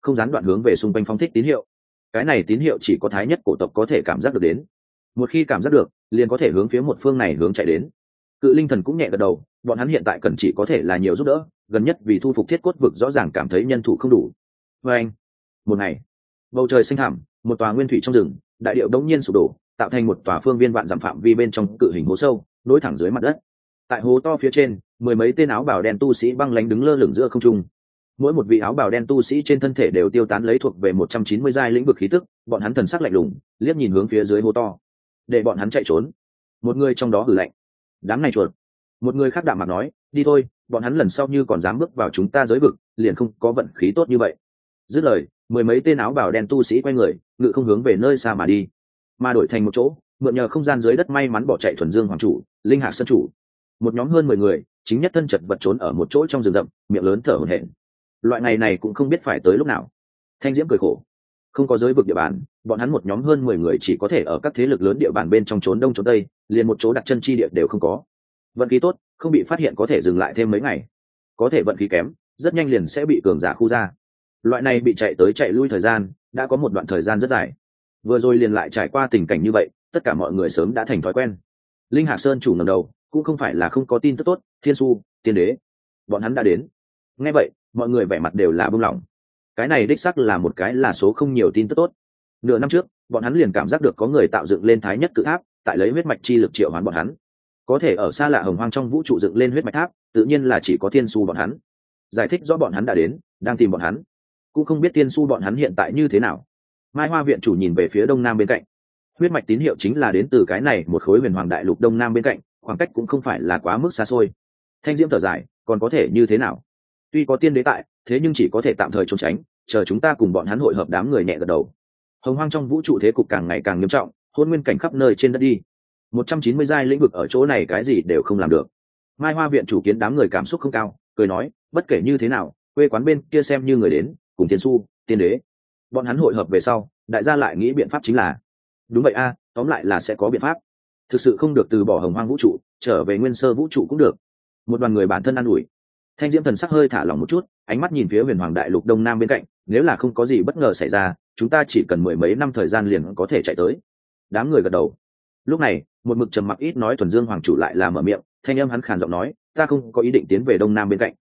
không gián đoạn hướng về xung quanh phóng thích tín hiệu. Cái này tín hiệu chỉ có thái nhất cổ tộc có thể cảm giác được đến. Một khi cảm giác được, liền có thể hướng phía một phương này hướng chạy đến. Cự linh thần cũng nhẹ gật đầu, bọn hắn hiện tại cần chỉ có thể là nhiều giúp đỡ, gần nhất vì thu phục thiết cốt vực rõ ràng cảm thấy nhân thủ không đủ. Và anh, một ngày, bầu trời xanh thẳm, một tòa nguyên thủy trong rừng, đại điệu đống nhiên sụp đổ, tạo thành một tòa phương viên vạn dặm phạm vi bên trong cự hình hố sâu, nối thẳng dưới mặt đất. Tại hố to phía trên, mười mấy tên áo bào đen tu sĩ băng lãnh đứng lơ lửng giữa không trung. Mỗi một vị áo bào đen tu sĩ trên thân thể đều tiêu tán lấy thuộc về 190 giai lĩnh vực khí tức, bọn hắn thần sắc lạnh lùng, liếc nhìn hướng phía dưới hố to, để bọn hắn chạy trốn. Một người trong đó hừ lạnh: "Đám này chuột." Một người khác đạm mặt nói: "Đi thôi, bọn hắn lần sau như còn dám bước vào chúng ta giới vực, liền không có vận khí tốt như vậy." Dứt lời, mười mấy tên áo bào đen tu sĩ quay người, ngự không hướng về nơi xa mà đi, mà đổi thành một chỗ, mượn nhờ không gian dưới đất may mắn bỏ chạy thuần dương hoàng chủ, linh hạc sơn chủ. Một nhóm hơn 10 người, chính nhất thân chật vật trốn ở một chỗ trong rừng rậm, miệng lớn thở hổn hển. Loại ngày này cũng không biết phải tới lúc nào. Thanh Diễm cười khổ, không có giới vực địa bàn, bọn hắn một nhóm hơn 10 người chỉ có thể ở các thế lực lớn địa bàn bên trong trốn đông trốn tây, liền một chỗ đặt chân chi địa đều không có. Vận khí tốt, không bị phát hiện có thể dừng lại thêm mấy ngày. Có thể vận khí kém, rất nhanh liền sẽ bị cường giả khu ra. Loại này bị chạy tới chạy lui thời gian, đã có một đoạn thời gian rất dài. Vừa rồi liền lại trải qua tình cảnh như vậy, tất cả mọi người sớm đã thành thói quen. Linh Hạc Sơn chủ ngẩng đầu, cũng không phải là không có tin tức tốt, Thiên Su, Tiên Đế, bọn hắn đã đến. Nghe vậy, mọi người vẻ mặt đều là buông lỏng. Cái này đích xác là một cái là số không nhiều tin tức tốt. Nửa năm trước, bọn hắn liền cảm giác được có người tạo dựng lên thái nhất cự tháp, tại lấy huyết mạch chi lực triệu hoán bọn hắn. Có thể ở xa lạ hồng hoang trong vũ trụ dựng lên huyết mạch tháp, tự nhiên là chỉ có Thiên Su bọn hắn. Giải thích rõ bọn hắn đã đến, đang tìm bọn hắn. Cũng không biết Thiên Su bọn hắn hiện tại như thế nào. Mai Hoa viện chủ nhìn về phía đông nam bên cạnh. Huyết mạch tín hiệu chính là đến từ cái này một khối huyền hoàng đại lục đông nam bên cạnh, khoảng cách cũng không phải là quá mức xa xôi. Thanh Diễm thở dài, còn có thể như thế nào? Tuy có tiên đế tại, thế nhưng chỉ có thể tạm thời trốn tránh, chờ chúng ta cùng bọn hắn hội hợp. Đám người nhẹ gật đầu. Hồng hoang trong vũ trụ thế cục càng ngày càng nghiêm trọng, hôn nguyên cảnh khắp nơi trên đất đi. 190 giai lĩnh vực ở chỗ này cái gì đều không làm được. Mai Hoa viện chủ kiến đám người cảm xúc không cao, cười nói, bất kể như thế nào, quê quán bên kia xem như người đến, cùng Thiên Su, tiên đế, bọn hắn hội hợp về sau, đại gia lại nghĩ biện pháp chính là. Đúng vậy a, tóm lại là sẽ có biện pháp. Thực sự không được từ bỏ hồng hoang vũ trụ, trở về nguyên sơ vũ trụ cũng được. Một đoàn người bản thân an ủi. Thanh Diễm thần sắc hơi thả lỏng một chút, ánh mắt nhìn phía huyền hoàng đại lục đông nam bên cạnh, nếu là không có gì bất ngờ xảy ra, chúng ta chỉ cần mười mấy năm thời gian liền có thể chạy tới. Đám người gật đầu. Lúc này, một mực trầm mặc ít nói thuần dương hoàng chủ lại là mở miệng, thanh âm hắn khàn giọng nói, ta không có ý định tiến về đông nam bên cạnh.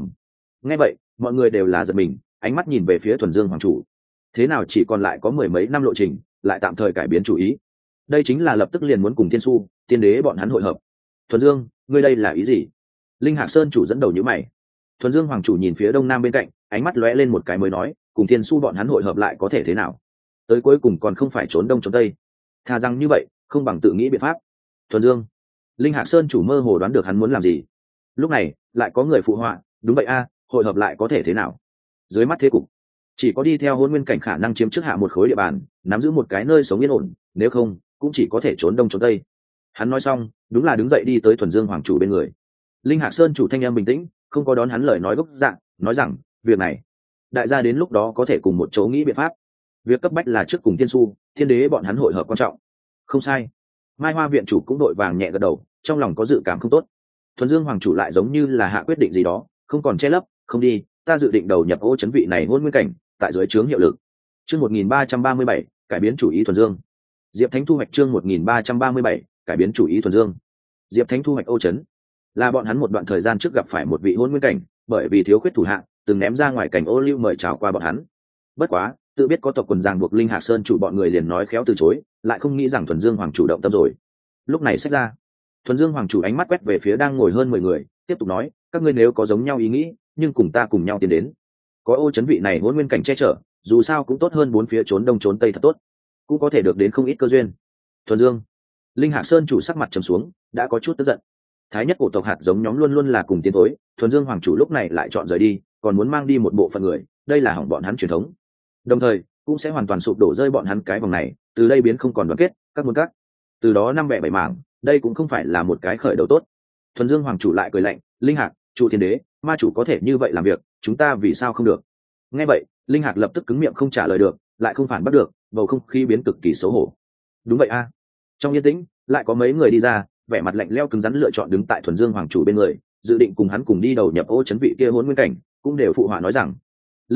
Nghe vậy, mọi người đều là giật mình, ánh mắt nhìn về phía thuần dương hoàng chủ. Thế nào chỉ còn lại có mười mấy năm lộ trình, lại tạm thời cải biến chủ ý. Đây chính là lập tức liền muốn cùng Thiên Su, tiên đế bọn hắn hội hợp. Thuần Dương, ngươi đây là ý gì? Linh Hạc Sơn chủ dẫn đầu nhíu mày. Thuần Dương hoàng chủ nhìn phía đông nam bên cạnh, ánh mắt lóe lên một cái mới nói, cùng Thiên Su bọn hắn hội hợp lại có thể thế nào? Tới cuối cùng còn không phải trốn đông trốn tây. Thà rằng như vậy, không bằng tự nghĩ biện pháp. Thuần Dương, Linh Hạc Sơn chủ mơ hồ đoán được hắn muốn làm gì. Lúc này, lại có người phụ họa, đúng vậy a, hội hợp lại có thể thế nào? Dưới mắt thế cục, chỉ có đi theo hôn nguyên cảnh khả năng chiếm trước hạ một khối địa bàn, nắm giữ một cái nơi sống yên ổn, nếu không cũng chỉ có thể trốn đông trốn tây. Hắn nói xong, đúng là đứng dậy đi tới thuần dương hoàng chủ bên người. Linh Hạc Sơn chủ thanh em bình tĩnh, không có đón hắn lời nói gốc dạng, nói rằng, việc này đại gia đến lúc đó có thể cùng một chỗ nghĩ biện pháp. Việc cấp bách là trước cùng Thiên Su, thiên đế bọn hắn hội hợp quan trọng. Không sai. Mai Hoa viện chủ cũng đội vàng nhẹ gật đầu, trong lòng có dự cảm không tốt. Thuần dương hoàng chủ lại giống như là hạ quyết định gì đó, không còn che lấp, không đi, ta dự định đầu nhập ô chấn vị này hôn nguyên cảnh, tại dưới trướng hiệu lực. Chương 1337, cải biến chủ ý thuần dương. Diệp Thánh thu hoạch chương 1337, cải biến chủ ý thuần dương. Diệp Thánh thu hoạch ô chấn, là bọn hắn một đoạn thời gian trước gặp phải một vị hôn nguyên cảnh, bởi vì thiếu khuyết thủ hạng, từng ném ra ngoài cảnh ô lưu mời chào qua bọn hắn. Bất quá, tự biết có tộc quần ràng buộc Linh Hạc Sơn chủ bọn người liền nói khéo từ chối, lại không nghĩ rằng thuần dương hoàng chủ động tâm rồi. Lúc này xét ra, thuần dương hoàng chủ ánh mắt quét về phía đang ngồi hơn 10 người, tiếp tục nói, các ngươi nếu có giống nhau ý nghĩ, nhưng cùng ta cùng nhau tiến đến. Có ô chấn vị này hôn nguyên cảnh che chở, dù sao cũng tốt hơn bốn phía trốn đông trốn tây thật tốt, cũng có thể được đến không ít cơ duyên. Thuần Dương, Linh Hạc Sơn chủ sắc mặt trầm xuống, đã có chút tức giận. Thái nhất cổ tộc hạt giống nhóm luôn luôn là cùng tiến thối, thuần Dương hoàng chủ lúc này lại chọn rời đi, còn muốn mang đi một bộ phận người, đây là hỏng bọn hắn truyền thống. Đồng thời, cũng sẽ hoàn toàn sụp đổ rơi bọn hắn cái vòng này, từ đây biến không còn đoàn kết, các muốn các. Từ đó năm bẻ bảy mảng, đây cũng không phải là một cái khởi đầu tốt. Thuần Dương hoàng chủ lại cười lạnh, Linh Hạc, chủ thiên đế, ma chủ có thể như vậy làm việc, chúng ta vì sao không được? Nghe vậy, Linh Hạc lập tức cứng miệng không trả lời được, lại không phản bắt được, bầu không khí biến cực kỳ xấu hổ. Đúng vậy a. Trong yên tĩnh, lại có mấy người đi ra, vẻ mặt lạnh lẽo cứng rắn lựa chọn đứng tại thuần dương hoàng chủ bên người, dự định cùng hắn cùng đi đầu nhập ô chấn vị kia hôn nguyên cảnh, cũng đều phụ họa nói rằng, Linh Hạc,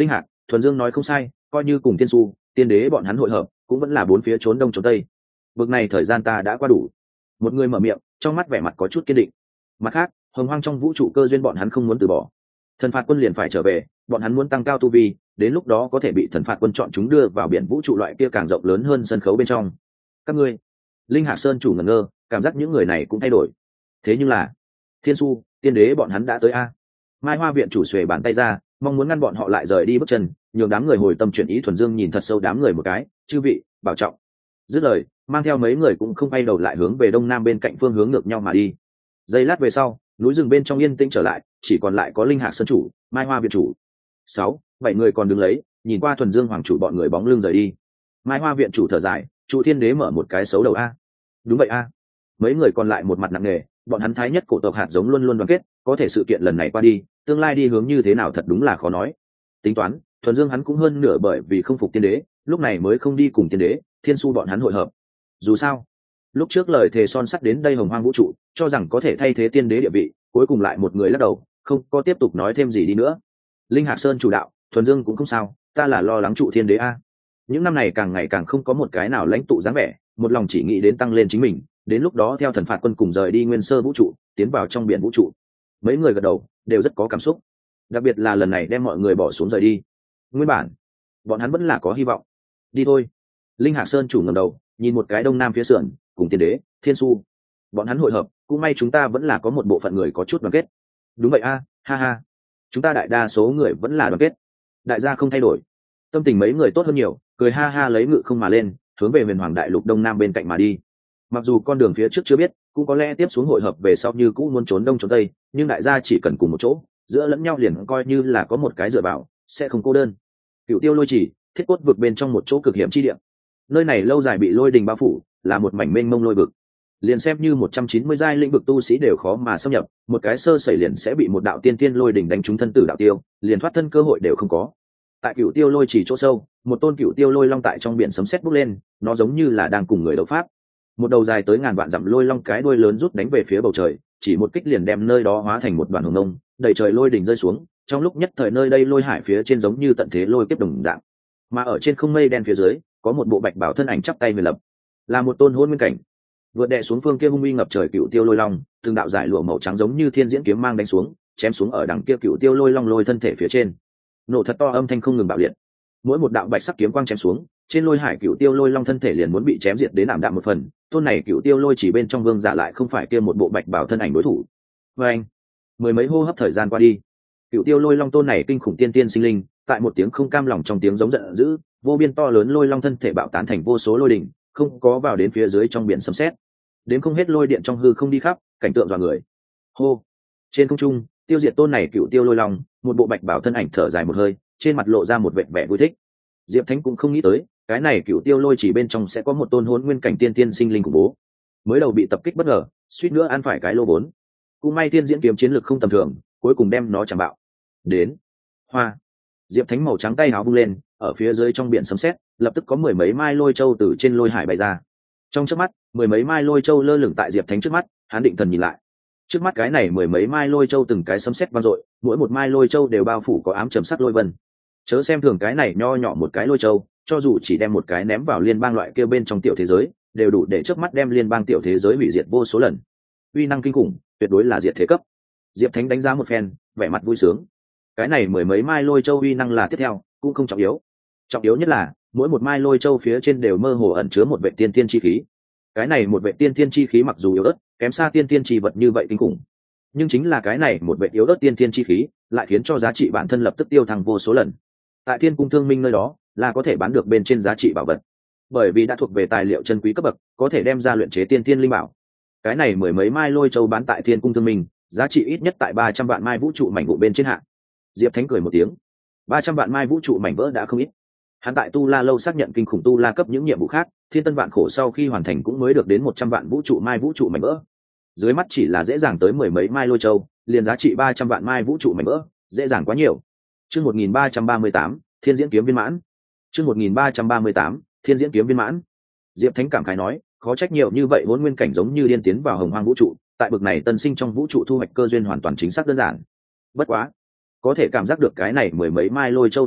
Thuần Dương nói không sai, coi như cùng tiên su tiên đế bọn hắn hội hợp cũng vẫn là bốn phía trốn đông trốn tây. Vực này thời gian ta đã qua đủ. Một người mở miệng, trong mắt vẻ mặt có chút kiên định. Mặt khác, hồng hoang trong vũ trụ cơ duyên bọn hắn không muốn từ bỏ. Thần phạt quân liền phải trở về, bọn hắn muốn tăng cao tu vi, đến lúc đó có thể bị thần phạt quân chọn chúng đưa vào biển vũ trụ loại kia càng rộng lớn hơn sân khấu bên trong. Các ngươi, Linh Hạc Sơn chủ ngẩn ngơ, cảm giác những người này cũng thay đổi. Thế nhưng là, thiên su tiên đế bọn hắn đã tới a. Mai Hoa viện chủ xuề bàn tay ra, mong muốn ngăn bọn họ lại rời đi bước chân, nhường đám người hồi tâm chuyển ý. Thuần Dương nhìn thật sâu đám người một cái, chư vị bảo trọng. Dứt lời, mang theo mấy người cũng không quay đầu lại hướng về đông nam bên cạnh phương hướng ngược nhau mà đi. Giây lát về sau, núi rừng bên trong yên tĩnh trở lại, chỉ còn lại có Linh Hạc Sơn chủ, Mai Hoa viện chủ. 6, 7 người còn đứng lấy, nhìn qua Thuần Dương hoàng chủ bọn người bóng lưng rời đi. Mai Hoa viện chủ thở dài, Trụ Thiên đế mở một cái xấu đầu a. Đúng vậy a. Mấy người còn lại một mặt nặng nề, bọn hắn thái nhất cổ tộc hạt giống luôn luôn đoàn kết, có thể sự kiện lần này qua đi, tương lai đi hướng như thế nào thật đúng là khó nói. Tính toán, Thuần Dương hắn cũng hơn nửa bởi vì không phục tiên đế, lúc này mới không đi cùng tiên đế, thiên su bọn hắn hội hợp. Dù sao, lúc trước lời thề son sắt đến đây hồng hoang vũ trụ, cho rằng có thể thay thế tiên đế địa vị, cuối cùng lại một người lắc đầu, không có tiếp tục nói thêm gì đi nữa. Linh Hạc Sơn chủ đạo, Thuần Dương cũng không sao, ta là lo lắng Trụ Thiên đế a. Những năm này càng ngày càng không có một cái nào lãnh tụ dáng vẻ, một lòng chỉ nghĩ đến tăng lên chính mình, đến lúc đó theo thần phạt quân cùng rời đi nguyên sơ vũ trụ, tiến vào trong biển vũ trụ. Mấy người gật đầu, đều rất có cảm xúc, đặc biệt là lần này đem mọi người bỏ xuống rời đi. Nguyên bản, bọn hắn vẫn là có hy vọng. Đi thôi. Linh Hạc Sơn chủ ngẩng đầu, nhìn một cái đông nam phía sườn, cùng tiên đế, thiên su. Bọn hắn hội hợp, cũng may chúng ta vẫn là có một bộ phận người có chút đoàn kết. Đúng vậy a, ha ha. Chúng ta đại đa số người vẫn là đoàn kết. Đại gia không thay đổi. Tâm tình mấy người tốt hơn nhiều, cười ha ha lấy ngự không mà lên, hướng về Huyền Hoàng đại lục đông nam bên cạnh mà đi. Mặc dù con đường phía trước chưa biết, cũng có lẽ tiếp xuống hội hợp về sau như cũ muốn trốn đông trốn tây, nhưng đại gia chỉ cần cùng một chỗ, giữa lẫn nhau liền coi như là có một cái dựa vào, sẽ không cô đơn. Cửu Tiêu Lôi Chỉ, thiết cốt vực bên trong một chỗ cực hiểm chi địa. Nơi này lâu dài bị lôi đình bao phủ, là một mảnh mênh mông lôi vực. Liền xem như 190 giai lĩnh vực tu sĩ đều khó mà xâm nhập, một cái sơ sẩy liền sẽ bị một đạo tiên tiên lôi đình đánh trúng thân tử đạo tiêu, liền thoát thân cơ hội đều không có. Tại Cửu Tiêu Lôi Chỉ chỗ sâu, một tôn Cửu Tiêu Lôi Long tại trong biển sấm sét bốc lên, nó giống như là đang cùng người đấu pháp. Một đầu dài tới ngàn vạn dặm lôi long cái đuôi lớn rút đánh về phía bầu trời, chỉ một kích liền đem nơi đó hóa thành một đoàn hồng nông, đầy trời lôi đỉnh rơi xuống. Trong lúc nhất thời nơi đây lôi hải phía trên giống như tận thế lôi kiếp đồng dạng, mà ở trên không mây đen phía dưới có một bộ bạch bảo thân ảnh chắp tay về lập, là một tôn hôn nguyên cảnh. Vượt đè xuống phương kia hung uy ngập trời Cửu Tiêu Lôi Long, từng đạo giải lụa màu trắng giống như thiên diễn kiếm mang đánh xuống, chém xuống ở đằng kia Cửu Tiêu Lôi Long lôi thân thể phía trên. Nổ thật to, âm thanh không ngừng bạo liệt. Mỗi một đạo bạch sắc kiếm quang chém xuống, trên lôi hải Cửu Tiêu Lôi Long thân thể liền muốn bị chém diệt đến ảm đạm một phần. Tôn này Cửu Tiêu Lôi chỉ bên trong vương giả lại không phải kia một bộ bạch bảo thân ảnh đối thủ. Và anh, mười mấy hô hấp thời gian qua đi, Cửu Tiêu Lôi Long tôn này kinh khủng tiên tiên sinh linh, tại một tiếng không cam lòng trong tiếng giống giận dữ, vô biên to lớn lôi long thân thể bạo tán thành vô số lôi đỉnh, không có vào đến phía dưới trong biển sấm sét. Đến không hết lôi điện trong hư không đi khắp, cảnh tượng dọa người. Hô. Trên không trung, tiêu diệt tôn này Cửu Tiêu Lôi Long, một bộ bạch bảo thân ảnh thở dài một hơi, trên mặt lộ ra một vẻ vẻ vui thích. Diệp Thánh cũng không nghĩ tới, cái này Cửu Tiêu Lôi chỉ bên trong sẽ có một tôn hỗn nguyên cảnh tiên tiên sinh linh khủng bố. Mới đầu bị tập kích bất ngờ, suýt nữa ăn phải cái lô vốn. Cũng may thiên diễn kiếm chiến lược không tầm thường, cuối cùng đem nó chạm bạo. Đến. Hoa. Diệp Thánh màu trắng tay áo vung lên, ở phía dưới trong biển sấm sét, lập tức có mười mấy mai lôi châu từ trên lôi hải bay ra. Trong chớp mắt, mười mấy mai lôi châu lơ lửng tại Diệp Thánh trước mắt, hắn định thần nhìn lại. Trước mắt cái này mười mấy mai lôi châu từng cái sấm sét vang dội, mỗi một mai lôi châu đều bao phủ có ám trầm sắc lôi vân. Chớ xem thường cái này nho nhỏ một cái lôi châu, cho dù chỉ đem một cái ném vào liên bang loại kia bên trong tiểu thế giới, đều đủ để chớp mắt đem liên bang tiểu thế giới hủy diệt vô số lần. Uy năng kinh khủng, tuyệt đối là diệt thế cấp. Diệp Thánh đánh giá một phen, vẻ mặt vui sướng. Cái này mười mấy mai lôi châu uy năng là tiếp theo, cũng không trọng yếu. Trọng yếu nhất là mỗi một mai lôi châu phía trên đều mơ hồ ẩn chứa một vệ tiên tiên chi khí. Cái này một vệ tiên tiên chi khí mặc dù yếu ớt, kém xa tiên tiên chi vật như vậy kinh khủng, nhưng chính là cái này một vệ yếu ớt tiên tiên chi khí, lại khiến cho giá trị bản thân lập tức tiêu thăng vô số lần. Tại Thiên Cung Thương Minh nơi đó, là có thể bán được bên trên giá trị bảo vật, bởi vì đã thuộc về tài liệu chân quý cấp bậc, có thể đem ra luyện chế tiên tiên linh bảo. Cái này mười mấy mai lôi châu bán tại Thiên Cung Thương Minh, giá trị ít nhất tại 300 vạn mai vũ trụ mảnh vụ bên trên hạng. Diệp Thánh cười một tiếng, 300 vạn mai vũ trụ mảnh vỡ đã không ít. Hắn tại Tu La lâu xác nhận kinh khủng tu la cấp những nhiệm vụ khác, thiên tân vạn khổ sau khi hoàn thành cũng mới được đến 100 vạn vũ trụ mảnh vỡ. Dưới mắt chỉ là dễ dàng tới mười mấy mai lôi châu, liền giá trị 300 vạn mai vũ trụ mảnh vỡ, dễ dàng quá nhiều. Chương 1338, Thiên Diễn Kiếm viên mãn. Chương 1338, Thiên Diễn Kiếm viên mãn. Diệp Thánh cảm khái nói, khó trách nhiều như vậy hỗn nguyên cảnh giống như điên tiến vào hồng hoang vũ trụ, tại bực này tân sinh trong vũ trụ thu hoạch cơ duyên hoàn toàn chính xác đơn giản. Bất quá, có thể cảm giác được cái này mười mấy mai lôi châu tồn tại,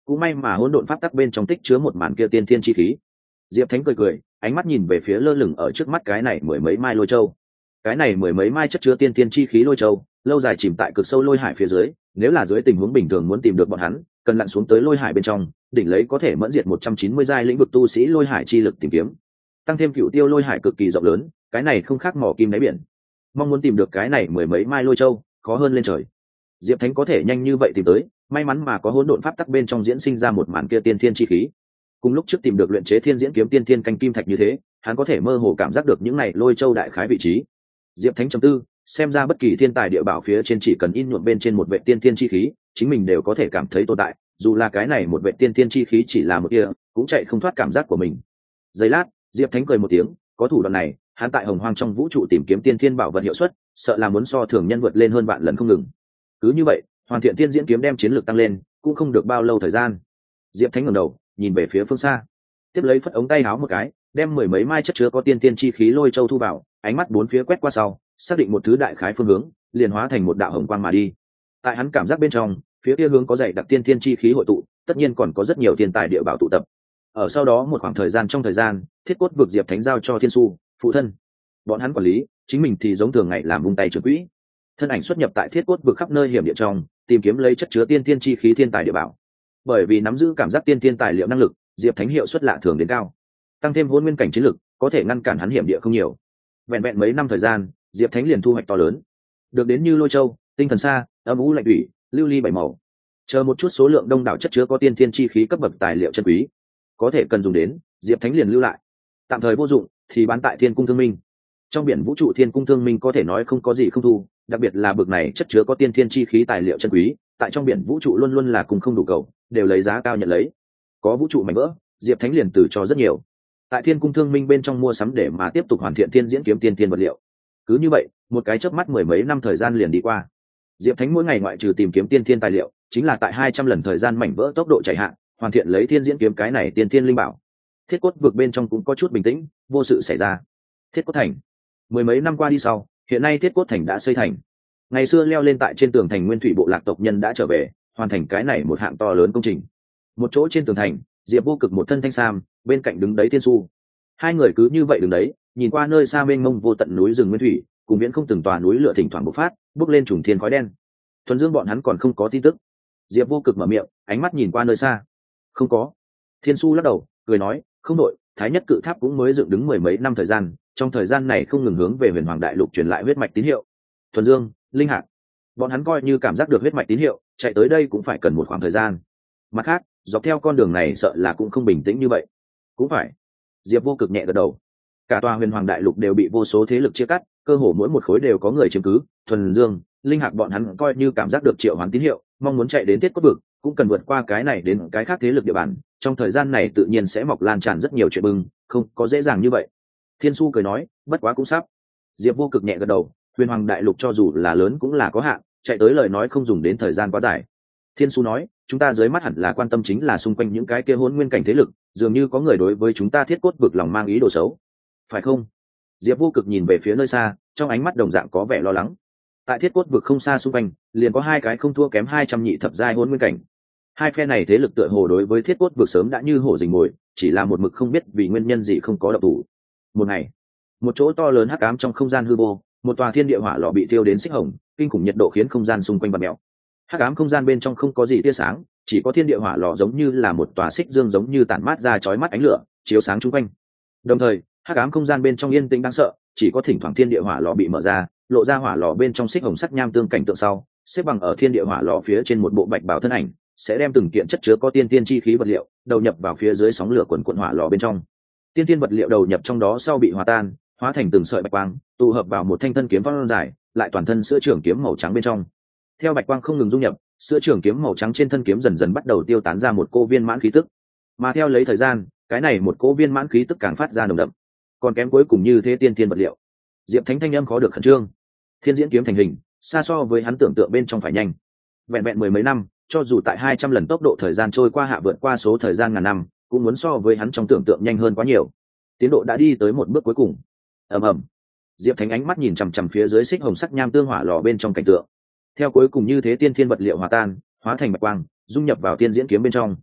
cũng may mà hỗn độn pháp tắc bên trong tích chứa một màn kia tiên thiên chi khí. Diệp Thánh cười cười, ánh mắt nhìn về phía lơ lửng ở trước mắt cái này mười mấy mai lôi châu. Cái này mười mấy mai chất chứa tiên thiên chi khí lôi châu, lâu dài chìm tại cực sâu lôi hải phía dưới, nếu là dưới tình huống bình thường muốn tìm được bọn hắn, cần lặn xuống tới lôi hải bên trong, đỉnh lấy có thể mẫn diệt 190 giai lĩnh vực tu sĩ lôi hải chi lực tìm kiếm. Tăng thêm cựu tiêu lôi hải cực kỳ rộng lớn, cái này không khác mỏ kim đáy biển. Mong muốn tìm được cái này mười mấy mai lôi châu, khó hơn lên trời. Diệp Thánh có thể nhanh như vậy tìm tới, may mắn mà có hỗn độn pháp tắc bên trong diễn sinh ra một màn kia tiên thiên chi khí. Cùng lúc trước tìm được luyện chế thiên diễn kiếm tiên thiên canh kim thạch như thế, hắn có thể mơ hồ cảm giác được những này lôi châu đại khái vị trí. Diệp Thánh trầm tư, xem ra bất kỳ thiên tài địa bảo phía trên chỉ cần in nhuộm bên trên một vệ tiên thiên chi khí, chính mình đều có thể cảm thấy tồn tại, dù là cái này một vệ tiên thiên chi khí chỉ là một kia, cũng chạy không thoát cảm giác của mình. Giây lát, Diệp Thánh cười một tiếng, có thủ đoạn này, hắn tại hồng hoang trong vũ trụ tìm kiếm tiên thiên bảo vật hiệu suất, sợ là muốn so thường nhân vượt lên hơn vạn lần không ngừng. Cứ như vậy, hoàn thiện tiên diễn kiếm đem chiến lược tăng lên, cũng không được bao lâu thời gian. Diệp Thánh ngẩng đầu, nhìn về phía phương xa, tiếp lấy phất ống tay áo một cái, đem mười mấy mai chất chứa có tiên tiên chi khí lôi châu thu vào, ánh mắt bốn phía quét qua sau, xác định một thứ đại khái phương hướng, liền hóa thành một đạo hồng quang mà đi. Tại hắn cảm giác bên trong, phía kia hướng có dày đặc tiên tiên chi khí hội tụ, tất nhiên còn có rất nhiều tiền tài địa bảo tụ tập. Ở sau đó một khoảng thời gian trong thời gian, thiết cốt vực Diệp Thánh giao cho Thiên Su, phụ thân, bọn hắn quản lý, chính mình thì giống thường ngày làm vung tay trưởng quỹ. Thân ảnh xuất nhập tại thiết cốt vực khắp nơi hiểm địa trong, tìm kiếm lấy chất chứa tiên tiên chi khí thiên tài địa bảo. Bởi vì nắm giữ cảm giác tiên tiên tài liệu năng lực, Diệp Thánh hiệu suất lạ thường đến cao, tăng thêm hôn nguyên cảnh chiến lực, có thể ngăn cản hắn hiểm địa không nhiều. Vẹn vẹn mấy năm thời gian, Diệp Thánh liền thu hoạch to lớn, được đến như lôi châu, tinh thần sa, âm u lạnh thủy, lưu ly bảy màu, chờ một chút số lượng đông đảo chất chứa có tiên tiên chi khí cấp bậc tài liệu chân quý, có thể cần dùng đến, Diệp Thánh liền lưu lại, tạm thời vô dụng thì bán tại Thiên Cung Thương Minh. Trong biển vũ trụ Thiên Cung Thương Minh có thể nói không có gì không thu, đặc biệt là bậc này chất chứa có tiên tiên chi khí tài liệu chân quý, tại trong biển vũ trụ luôn luôn là cùng không đủ cầu, đều lấy giá cao nhận lấy. Có vũ trụ mảnh vỡ, Diệp Thánh liền từ cho rất nhiều. Tại Thiên Cung Thương Minh bên trong mua sắm để mà tiếp tục hoàn thiện thiên diễn kiếm tiên tiên vật liệu. Cứ như vậy, một cái chớp mắt mười mấy năm thời gian liền đi qua. Diệp Thánh mỗi ngày ngoại trừ tìm kiếm tiên tiên tài liệu, chính là tại 200 lần thời gian mảnh vỡ tốc độ chạy hạn, hoàn thiện lấy thiên diễn kiếm cái này tiên tiên linh bảo. Thiết cốt vực bên trong cũng có chút bình tĩnh, vô sự xảy ra. Thiết cốt thành, mười mấy năm qua đi sau, hiện nay thiết cốt thành đã xây thành. Ngày xưa leo lên tại trên tường thành nguyên thủy bộ lạc tộc nhân đã trở về, hoàn thành cái này một hạng to lớn công trình. Một chỗ trên tường thành, Diệp Vô Cực một thân thanh sam, bên cạnh đứng đấy Thiên Su. Hai người cứ như vậy đứng đấy, nhìn qua nơi xa mênh mông vô tận núi rừng nguyên thủy, cùng viễn không từng tòa núi lửa thỉnh thoảng bộc phát, bốc lên trùng thiên khói đen. Thuần Dương bọn hắn còn không có tin tức. Diệp Vô Cực mở miệng, ánh mắt nhìn qua nơi xa. Không có. Thiên Su lắc đầu, cười nói, không đội, Thái Nhất Cự Tháp cũng mới dựng đứng mười mấy năm thời gian, trong thời gian này không ngừng hướng về Huyền Hoàng Đại Lục truyền lại huyết mạch tín hiệu. Thuần Dương, Linh Hạc, bọn hắn coi như cảm giác được huyết mạch tín hiệu, chạy tới đây cũng phải cần một khoảng thời gian. Mặt khác, dọc theo con đường này sợ là cũng không bình tĩnh như vậy. Cũng phải. Diệp Vô Cực nhẹ gật đầu. Cả tòa Huyền Hoàng Đại Lục đều bị vô số thế lực chia cắt, cơ hồ mỗi một khối đều có người chiếm cứ. Thuần Dương, Linh Hạc bọn hắn coi như cảm giác được triệu hoán tín hiệu, mong muốn chạy đến Thiết Cốt vực, cũng cần vượt qua cái này đến cái khác thế lực địa bàn. Trong thời gian này tự nhiên sẽ mọc lan tràn rất nhiều chuyện bừng, không có dễ dàng như vậy. Thiên Su cười nói, bất quá cũng sắp. Diệp Vô Cực nhẹ gật đầu. Huyền Hoàng Đại Lục cho dù là lớn cũng là có hạn, chạy tới lời nói không dùng đến thời gian quá dài. Thiên Su nói, chúng ta dưới mắt hẳn là quan tâm chính là xung quanh những cái kia hỗn nguyên cảnh thế lực, dường như có người đối với chúng ta Thiết Cốt vực lòng mang ý đồ xấu, phải không? Diệp Vô Cực nhìn về phía nơi xa, trong ánh mắt đồng dạng có vẻ lo lắng. Tại Thiết Cốt vực không xa xung quanh, liền có hai cái không thua kém 200 nhị thập giai hỗn nguyên cảnh. Hai phe này thế lực tựa hồ đối với Thiết Cốt vực sớm đã như hổ rình mồi, chỉ là một mực không biết vì nguyên nhân gì không có động thủ. Một ngày, một chỗ to lớn hắc ám trong không gian hư vô, một tòa thiên địa hỏa lò bị thiêu đến xích hồng, kinh khủng nhiệt độ khiến không gian xung quanh bặm mèo. Hắc ám không gian bên trong không có gì tia sáng, chỉ có thiên địa hỏa lò giống như là một tòa xích dương giống như tản mát ra chói mắt ánh lửa, chiếu sáng chung quanh. Đồng thời, hắc ám không gian bên trong yên tĩnh đáng sợ, chỉ có thỉnh thoảng thiên địa hỏa lò bị mở ra, lộ ra hỏa lò bên trong xích hồng sắc nham tương cảnh tượng sau, xếp bằng ở thiên địa hỏa lò phía trên một bộ bạch bào thân ảnh, sẽ đem từng kiện chất chứa có tiên tiên chi khí vật liệu đầu nhập vào phía dưới sóng lửa quần quần hỏa lò bên trong. Tiên tiên vật liệu đầu nhập trong đó sau bị hòa tan, hóa thành từng sợi bạch quang, tụ hợp vào một thanh thân kiếm vong dài, lại toàn thân sữa trường kiếm màu trắng bên trong. Theo bạch quang không ngừng dung nhập, sữa trường kiếm màu trắng trên thân kiếm dần dần bắt đầu tiêu tán ra một cô viên mãn khí tức. Mà theo lấy thời gian, cái này một cô viên mãn khí tức càng phát ra nồng đậm. Còn kém cuối cùng như thế tiên tiên vật liệu. Diệp Thánh thanh âm khó được khẩn trương. Thiên diễn kiếm thành hình, xa so với hắn tưởng tượng bên trong phải nhanh. Vẹn vẹn mười mấy năm, cho dù tại 200 lần tốc độ thời gian trôi qua hạ vượt qua số thời gian ngàn năm, cũng muốn so với hắn trong tưởng tượng nhanh hơn quá nhiều. Tiến độ đã đi tới một bước cuối cùng. Ầm ầm. Diệp Thánh ánh mắt nhìn chằm chằm phía dưới xích hồng sắc nham tương hỏa lò bên trong cảnh tượng. Theo cuối cùng như thế tiên thiên vật liệu hòa tan, hóa thành bạch quang, dung nhập vào tiên diễn kiếm bên trong.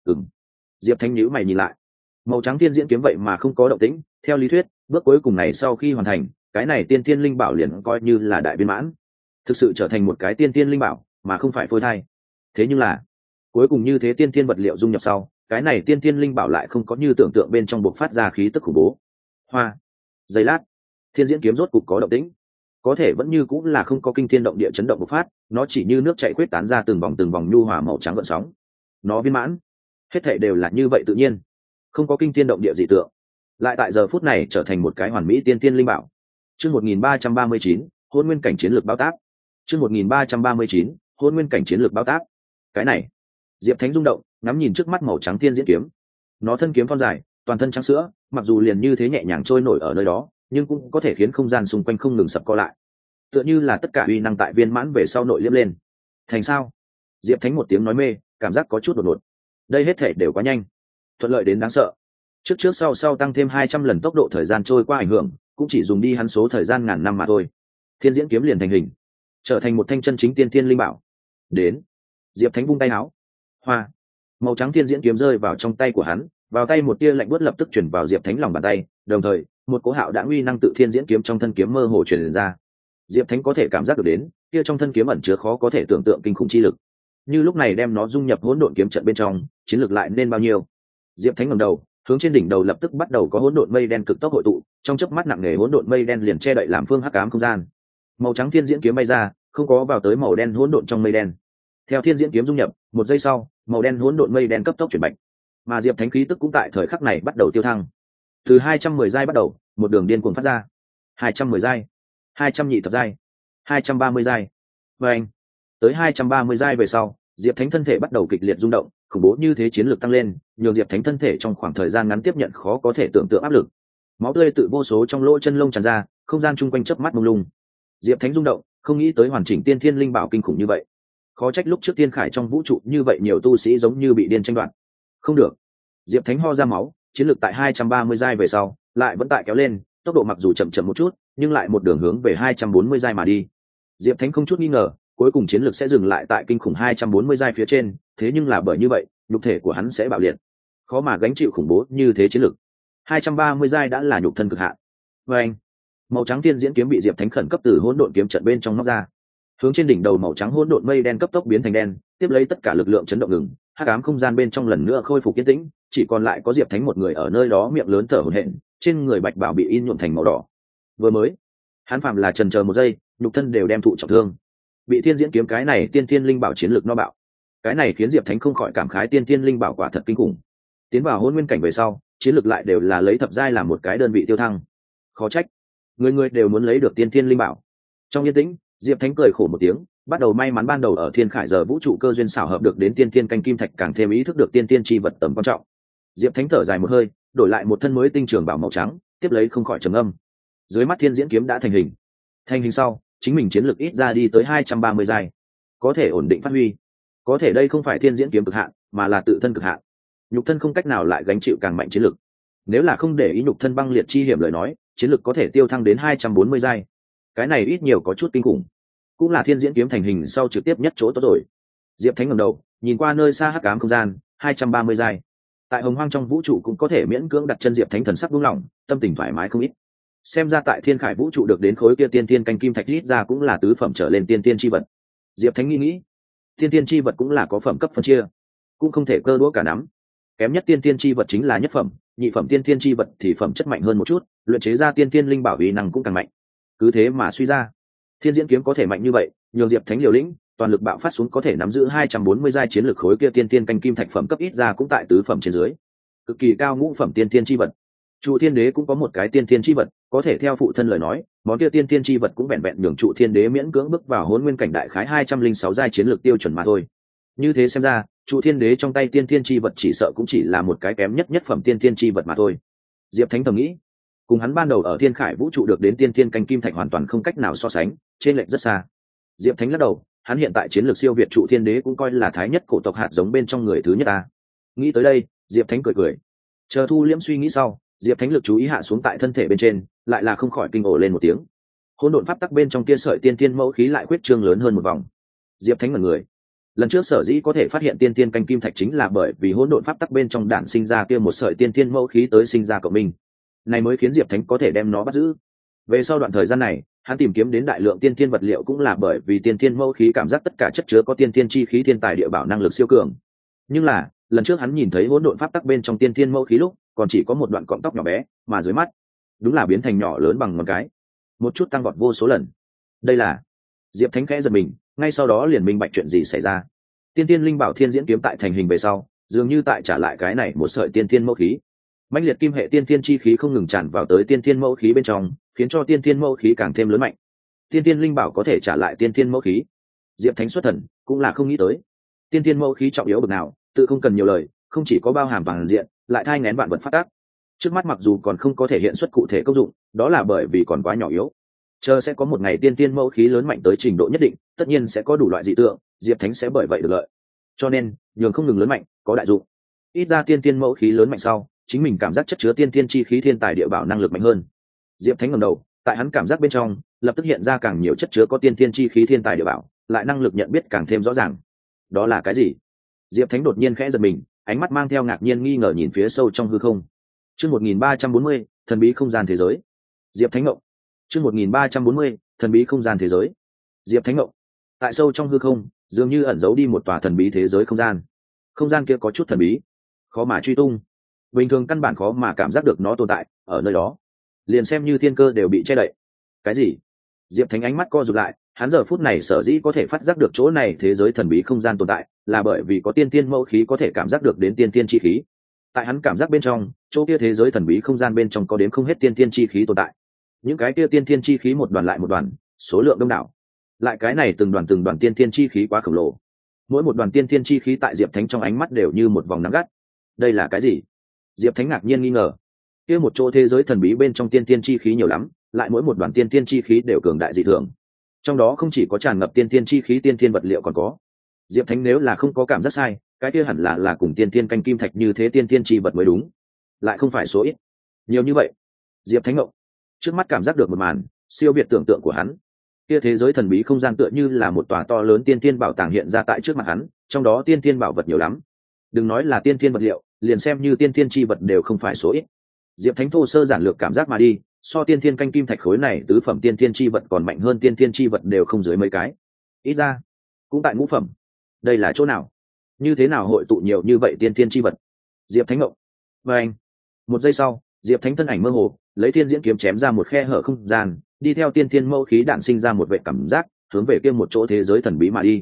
Ừm. Diệp Thánh nhíu mày nhìn lại, màu trắng tiên diễn kiếm vậy mà không có động tĩnh. Theo lý thuyết, bước cuối cùng này sau khi hoàn thành, cái này tiên tiên linh bảo liền coi như là đại viên mãn, thực sự trở thành một cái tiên tiên linh bảo mà không phải phôi thai. Thế nhưng là cuối cùng như thế tiên tiên vật liệu dung nhập sau, cái này tiên tiên linh bảo lại không có như tưởng tượng bên trong buộc phát ra khí tức khủng bố. Hoa. Giây lát, thiên diễn kiếm rốt cục có động tĩnh, có thể vẫn như cũng là không có kinh thiên động địa chấn động bộc phát, nó chỉ như nước chảy quyết tán ra từng vòng nhu hòa màu trắng gợn sóng. Nó viên mãn, hết thảy đều là như vậy tự nhiên, không có kinh thiên động địa dị tượng, lại tại giờ phút này trở thành một cái hoàn mỹ tiên tiên linh bảo. Chương 1339, hôn nguyên cảnh chiến lược bao tác. Chương 1339, hôn nguyên cảnh chiến lược bao tác. Cái này, Diệp Thánh rung động, ngắm nhìn trước mắt màu trắng tiên diễn kiếm. Nó thân kiếm thon dài, toàn thân trắng sữa, mặc dù liền như thế nhẹ nhàng trôi nổi ở nơi đó, nhưng cũng có thể khiến không gian xung quanh không ngừng sập co lại, tựa như là tất cả uy năng tại viên mãn về sau nội liếm lên. Thành sao? Diệp Thánh một tiếng nói mê, cảm giác có chút đột ngột. Đây hết thể đều quá nhanh, thuận lợi đến đáng sợ. Trước sau tăng thêm 200 lần tốc độ thời gian trôi qua ảnh hưởng, cũng chỉ dùng đi hắn số thời gian ngàn năm mà thôi. Thiên diễn kiếm liền thành hình, trở thành một thanh chân chính tiên tiên linh bảo. Đến, Diệp Thánh vung tay áo, hoa, màu trắng thiên diễn kiếm rơi vào trong tay của hắn, vào tay một tia lạnh buốt lập tức chuyển vào Diệp Thánh lòng bàn tay, đồng thời một cỗ hạo đã uy năng tự thiên diễn kiếm trong thân kiếm mơ hồ truyền ra. Diệp Thánh có thể cảm giác được đến, kia trong thân kiếm ẩn chứa khó có thể tưởng tượng kinh khủng chi lực. Như lúc này đem nó dung nhập hỗn độn kiếm trận bên trong, chiến lực lại nên bao nhiêu? Diệp Thánh ngẩng đầu, hướng trên đỉnh đầu lập tức bắt đầu có hỗn độn mây đen cực tốc hội tụ, trong chớp mắt nặng nề hỗn độn mây đen liền che đậy làm phương hắc ám không gian. Màu trắng thiên diễn kiếm bay ra, không có vào tới màu đen hỗn độn trong mây đen. Theo thiên diễn kiếm dung nhập, một giây sau, màu đen hỗn độn mây đen cấp tốc chuyển bạch, mà Diệp Thánh khí tức cũng tại thời khắc này bắt đầu tiêu thăng. Từ 210 giai bắt đầu, một đường điên cuồng phát ra. 210 giai, 200 nhị thập giai, 230 giai. Và anh, tới 230 giai về sau, Diệp Thánh thân thể bắt đầu kịch liệt rung động, khủng bố như thế chiến lược tăng lên, nhường Diệp Thánh thân thể trong khoảng thời gian ngắn tiếp nhận khó có thể tưởng tượng áp lực. Máu tươi tự vô số trong lỗ chân lông tràn ra, không gian chung quanh chớp mắt mông lung. Diệp Thánh rung động, không nghĩ tới hoàn chỉnh tiên thiên linh bảo kinh khủng như vậy. Khó trách lúc trước tiên khải trong vũ trụ như vậy nhiều tu sĩ giống như bị điên tranh đoạt. Không được. Diệp Thánh ho ra máu, chiến lược tại 230 giai về sau, lại vẫn tại kéo lên, tốc độ mặc dù chậm chậm một chút, nhưng lại một đường hướng về 240 giai mà đi. Diệp Thánh không chút nghi ngờ, cuối cùng chiến lược sẽ dừng lại tại kinh khủng 240 giai phía trên, thế nhưng là bởi như vậy, nhục thể của hắn sẽ bạo liệt, khó mà gánh chịu khủng bố như thế chiến lược. 230 giai đã là nhục thân cực hạn. Và anh, màu trắng tiên diễn kiếm bị Diệp Thánh khẩn cấp từ hỗn độn kiếm trận bên trong móc ra, hướng trên đỉnh đầu màu trắng hỗn độn mây đen cấp tốc biến thành đen, tiếp lấy tất cả lực lượng chấn động ngừng, hắc ám không gian bên trong lần nữa khôi phục yên tĩnh, chỉ còn lại có Diệp Thánh một người ở nơi đó miệng lớn thở hổn hển, trên người bạch bảo bị in nhuộm thành màu đỏ. Vừa mới, hắn phạm là chần chờ một giây, nhục thân đều đem thụ trọng thương, bị thiên diễn kiếm cái này tiên thiên linh bảo chiến lực no bạo. Cái này khiến Diệp Thánh không khỏi cảm khái tiên thiên linh bảo quả thật kinh khủng. Tiến vào hôn nguyên cảnh về sau, chiến lực lại đều là lấy thập giai làm một cái đơn vị tiêu thăng. Khó trách, người người đều muốn lấy được tiên thiên linh bảo. Trong yên tĩnh, Diệp Thánh cười khổ một tiếng, bắt đầu may mắn ban đầu ở thiên khải giờ vũ trụ cơ duyên xảo hợp được đến tiên thiên canh kim thạch, càng thêm ý thức được tiên thiên chi vật tầm quan trọng. Diệp Thánh thở dài một hơi, đổi lại một thân mới tinh trường bảo màu trắng, tiếp lấy không khỏi trầm âm. Dưới mắt thiên diễn kiếm đã thành hình. Thành hình sau, chính mình chiến lược ít ra đi tới 230 giai, có thể ổn định phát huy. Có thể đây không phải thiên diễn kiếm cực hạn, mà là tự thân cực hạn. Nhục thân không cách nào lại gánh chịu càng mạnh chiến lược. Nếu là không để ý nhục thân băng liệt chi hiểm lời nói, chiến lược có thể tiêu thăng đến 240 giai. Cái này ít nhiều có chút kinh khủng, cũng là thiên diễn kiếm thành hình sau trực tiếp nhất chỗ tốt rồi. Diệp Thánh ngẩng đầu, nhìn qua nơi xa hắc ám không gian, 230 giai. Tại hồng hoang trong vũ trụ cũng có thể miễn cưỡng đặt chân. Diệp Thánh thần sắc buông lỏng, tâm tình thoải mái không ít. Xem ra tại thiên khải vũ trụ được đến khối kia tiên thiên canh kim thạch rít ra cũng là tứ phẩm trở lên tiên thiên chi vật. Diệp Thánh nghĩ, tiên thiên chi vật cũng là có phẩm cấp phân chia, cũng không thể cơ đũa cả nắm. Kém nhất tiên thiên chi vật chính là nhất phẩm, nhị phẩm tiên thiên chi vật thì phẩm chất mạnh hơn một chút, luyện chế ra tiên thiên linh bảo uy năng cũng càng mạnh. Cứ thế mà suy ra, thiên diễn kiếm có thể mạnh như vậy, nhường Diệp Thánh liều lĩnh toàn lực bạo phát xuống có thể nắm giữ 240 giai chiến lực, khối kia tiên thiên canh kim thạch phẩm cấp ít ra cũng tại tứ phẩm trên dưới, cực kỳ cao ngũ phẩm tiên thiên chi vật. Trụ Thiên Đế cũng có một cái tiên thiên chi vật, có thể theo phụ thân lời nói, món kia tiên thiên chi vật cũng vẹn vẹn nhường Trụ Thiên Đế miễn cưỡng bước vào hỗn nguyên cảnh đại khái 206 giai chiến lược tiêu chuẩn mà thôi. Như thế xem ra, Trụ Thiên Đế trong tay tiên thiên chi vật chỉ sợ cũng chỉ là một cái kém nhất nhất phẩm tiên thiên chi vật mà thôi. Diệp Thánh thầm nghĩ, cùng hắn ban đầu ở thiên khải vũ trụ được đến tiên thiên canh kim thạch hoàn toàn không cách nào so sánh, trên lệch rất xa. Diệp Thánh lắc đầu, hắn hiện tại chiến lược siêu việt Trụ Thiên Đế cũng coi là thái nhất cổ tộc hạt giống bên trong người thứ nhất ta. Nghĩ tới đây, Diệp Thánh cười cười. Chờ thu liễm suy nghĩ sau, Diệp Thánh lực chú ý hạ xuống tại thân thể bên trên, lại là không khỏi kinh ồ lên một tiếng. Hỗn độn pháp tắc bên trong kia sợi tiên thiên mẫu khí lại khuyết trương lớn hơn một vòng. Diệp Thánh ngẩn người, Lần trước sở dĩ có thể phát hiện tiên tiên canh kim thạch chính là bởi vì hỗn độn pháp tắc bên trong đản sinh ra kia một sợi tiên tiên mẫu khí tới sinh ra cộng minh, này mới khiến Diệp Thánh có thể đem nó bắt giữ. Về sau đoạn thời gian này, hắn tìm kiếm đến đại lượng tiên tiên vật liệu cũng là bởi vì tiên tiên mẫu khí cảm giác tất cả chất chứa có tiên tiên chi khí thiên tài địa bảo năng lực siêu cường. Nhưng là, lần trước hắn nhìn thấy hỗn độn pháp tắc bên trong tiên tiên mẫu khí lúc, còn chỉ có một đoạn cọng tóc nhỏ bé, mà dưới mắt, đúng là biến thành nhỏ lớn bằng ngón cái, một chút tăng vọt vô số lần. Đây là Diệp Thánh khẽ giật mình, ngay sau đó liền minh bạch chuyện gì xảy ra. Tiên tiên linh bảo thiên diễn kiếm tại thành hình về sau, dường như tại trả lại cái này một sợi tiên tiên mẫu khí. Mãnh liệt kim hệ tiên tiên chi khí không ngừng tràn vào tới tiên tiên mẫu khí bên trong, khiến cho tiên tiên mẫu khí càng thêm lớn mạnh. Tiên tiên linh bảo có thể trả lại tiên tiên mẫu khí. Diệp Thánh xuất thần, cũng là không nghĩ tới. Tiên tiên mẫu khí trọng yếu bậc nào, tự không cần nhiều lời, không chỉ có bao hàm toàn diện, lại thai nghén vạn vật phát tác. Trước mắt mặc dù còn không có thể hiện xuất cụ thể công dụng, đó là bởi vì còn quá nhỏ yếu. Chờ sẽ có một ngày tiên tiên mẫu khí lớn mạnh tới trình độ nhất định, tất nhiên sẽ có đủ loại dị tượng, Diệp Thánh sẽ bởi vậy được lợi. Cho nên, nhường không ngừng lớn mạnh, có đại dụng. Ít ra tiên tiên mẫu khí lớn mạnh sau, chính mình cảm giác chất chứa tiên tiên chi khí thiên tài địa bảo năng lực mạnh hơn. Diệp Thánh ngẩng đầu, tại hắn cảm giác bên trong, lập tức hiện ra càng nhiều chất chứa có tiên tiên chi khí thiên tài địa bảo, lại năng lực nhận biết càng thêm rõ ràng. Đó là cái gì? Diệp Thánh đột nhiên khẽ giật mình, ánh mắt mang theo ngạc nhiên nghi ngờ nhìn phía sâu trong hư không. Chương 1340, thần bí không gian thế giới. Diệp Thánh ngộ. Chương 1340, thần bí không gian thế giới. Diệp Thánh ngộ. Tại sâu trong hư không, dường như ẩn giấu đi một tòa thần bí thế giới không gian. Không gian kia có chút thần bí, khó mà truy tung. Bình thường căn bản khó mà cảm giác được nó tồn tại ở nơi đó. Liền xem như thiên cơ đều bị che đậy. Cái gì? Diệp Thánh ánh mắt co rụt lại, hắn giờ phút này sở dĩ có thể phát giác được chỗ này thế giới thần bí không gian tồn tại, là bởi vì có tiên tiên mẫu khí có thể cảm giác được đến tiên tiên chi khí. Tại hắn cảm giác bên trong, chỗ kia thế giới thần bí không gian bên trong có đến không hết tiên tiên chi khí tồn tại. Những cái kia tiên tiên chi khí một đoàn lại một đoàn, số lượng đông đảo. Lại cái này từng đoàn tiên tiên chi khí quá khổng lồ. Mỗi một đoàn tiên tiên chi khí tại Diệp Thánh trong ánh mắt đều như một vòng nắng gắt. Đây là cái gì? Diệp Thánh ngạc nhiên nghi ngờ. Kia một chỗ thế giới thần bí bên trong tiên tiên chi khí nhiều lắm, lại mỗi một đoàn tiên tiên chi khí đều cường đại dị thường. Trong đó không chỉ có tràn ngập tiên tiên chi khí tiên tiên vật liệu còn có. Diệp Thánh nếu là không có cảm giác sai, cái kia hẳn là cùng tiên tiên canh kim thạch như thế tiên tiên chi vật mới đúng. Lại không phải số ít. Nhiều như vậy. Diệp Thánh ngộ. Trước mắt cảm giác được một màn, siêu việt tưởng tượng của hắn. Kia thế giới thần bí không gian tựa như là một tòa to lớn tiên tiên bảo tàng hiện ra tại trước mặt hắn, trong đó tiên tiên bảo vật nhiều lắm. Đừng nói là tiên tiên vật liệu, liền xem như tiên tiên chi vật đều không phải số ít. Diệp Thánh thô sơ giản lược cảm giác mà đi, so tiên tiên canh kim thạch khối này tứ phẩm tiên tiên chi vật còn mạnh hơn tiên tiên chi vật đều không dưới mấy cái. Ít ra, cũng tại ngũ phẩm. Đây là chỗ nào? Như thế nào hội tụ nhiều như vậy tiên tiên chi vật? Diệp Thánh ngộ. Và anh, một giây sau, Diệp Thánh thân ảnh mơ hồ, lấy thiên diễn kiếm chém ra một khe hở không gian, đi theo tiên tiên mẫu khí đạn sinh ra một vệ cảm giác, hướng về kia một chỗ thế giới thần bí mà đi.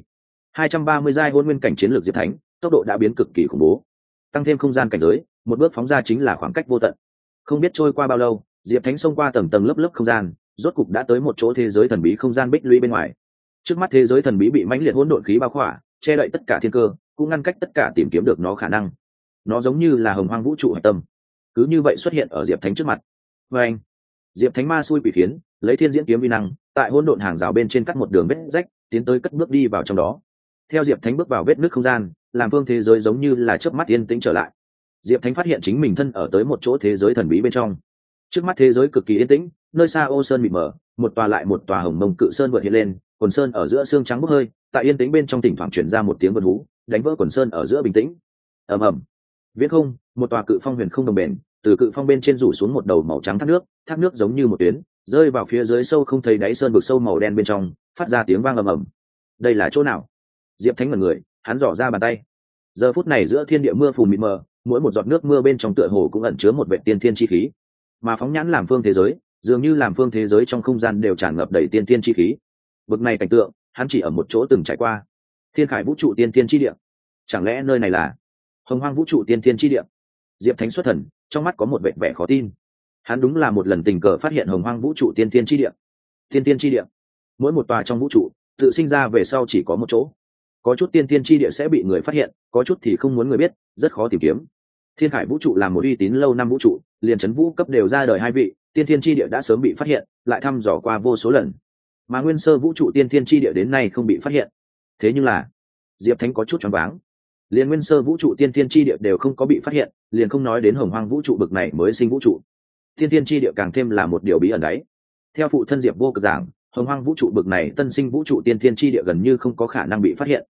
230 giai hôn nguyên cảnh chiến lược Diệp Thánh, tốc độ đã biến cực kỳ khủng bố. Tăng thêm không gian cảnh giới, một bước phóng ra chính là khoảng cách vô tận. Không biết trôi qua bao lâu, Diệp Thánh xông qua tầng tầng lớp lớp không gian, rốt cục đã tới một chỗ thế giới thần bí không gian bích lũy bên ngoài. Trước mắt thế giới thần bí bị mãnh liệt hỗn độn khí bao khỏa, che đậy tất cả thiên cơ, cũng ngăn cách tất cả tìm kiếm được nó khả năng. Nó giống như là hồng hoang vũ trụ hạch tâm, cứ như vậy xuất hiện ở Diệp Thánh trước mặt. Và anh, Diệp Thánh ma xui quỷ khiến, lấy thiên diễn kiếm vi năng, tại hỗn độn hàng rào bên trên cắt một đường vết rách, tiến tới cất bước đi vào trong đó. Theo Diệp Thánh bước vào vết nước không gian, làm phương thế giới giống như là chớp mắt yên tĩnh trở lại. Diệp Thánh phát hiện chính mình thân ở tới một chỗ thế giới thần bí bên trong. Trước mắt thế giới cực kỳ yên tĩnh, nơi xa ô sơn mịt mờ, một tòa lại một tòa hồng mông cự sơn vượt hiện lên, quần sơn ở giữa xương trắng bốc hơi, tại yên tĩnh bên trong thỉnh thoảng truyền ra một tiếng vân hú, đánh vỡ quần sơn ở giữa bình tĩnh. Ầm ầm. Viễn không, một tòa cự phong huyền không đồng bền, từ cự phong bên trên rủ xuống một đầu màu trắng thác nước giống như một tuyến, rơi vào phía dưới sâu không thấy đáy sơn vực sâu màu đen bên trong, phát ra tiếng vang ầm ầm. Đây là chỗ nào? Diệp Thánh ngẩn người, hắn dò ra bàn tay. Giờ phút này giữa thiên địa mưa phùn mịt mờ, mỗi một giọt nước mưa bên trong tựa hồ cũng ẩn chứa một vệ tiên thiên chi khí. Mà phóng nhãn làm phương thế giới, dường như làm phương thế giới trong không gian đều tràn ngập đầy tiên thiên chi khí. Bực này cảnh tượng, hắn chỉ ở một chỗ từng trải qua. Thiên khải vũ trụ tiên thiên chi địa. Chẳng lẽ nơi này là hồng hoang vũ trụ tiên thiên chi địa? Diệp Thánh xuất thần, trong mắt có một vẻ vẻ khó tin. Hắn đúng là một lần tình cờ phát hiện hồng hoang vũ trụ tiên thiên chi địa. Tiên thiên chi địa, mỗi một tòa trong vũ trụ tự sinh ra về sau chỉ có một chỗ. Có chút tiên thiên chi địa sẽ bị người phát hiện, có chút thì không muốn người biết, rất khó tìm kiếm. Thiên khải vũ trụ là một uy tín lâu năm vũ trụ, liền chấn vũ cấp đều ra đời hai vị, tiên thiên chi địa đã sớm bị phát hiện, lại thăm dò qua vô số lần. Mà nguyên sơ vũ trụ tiên thiên chi địa đến nay không bị phát hiện. Thế nhưng là, Diệp Thánh có chút choáng váng. Liền nguyên sơ vũ trụ tiên thiên chi địa đều không có bị phát hiện, liền không nói đến hồng hoang vũ trụ bực này mới sinh vũ trụ. Tiên thiên chi địa càng thêm là một điều bí ẩn đấy. Theo phụ thân Diệp Vô Cực giảng, hồng hoang vũ trụ bực này tân sinh vũ trụ tiên thiên chi địa gần như không có khả năng bị phát hiện.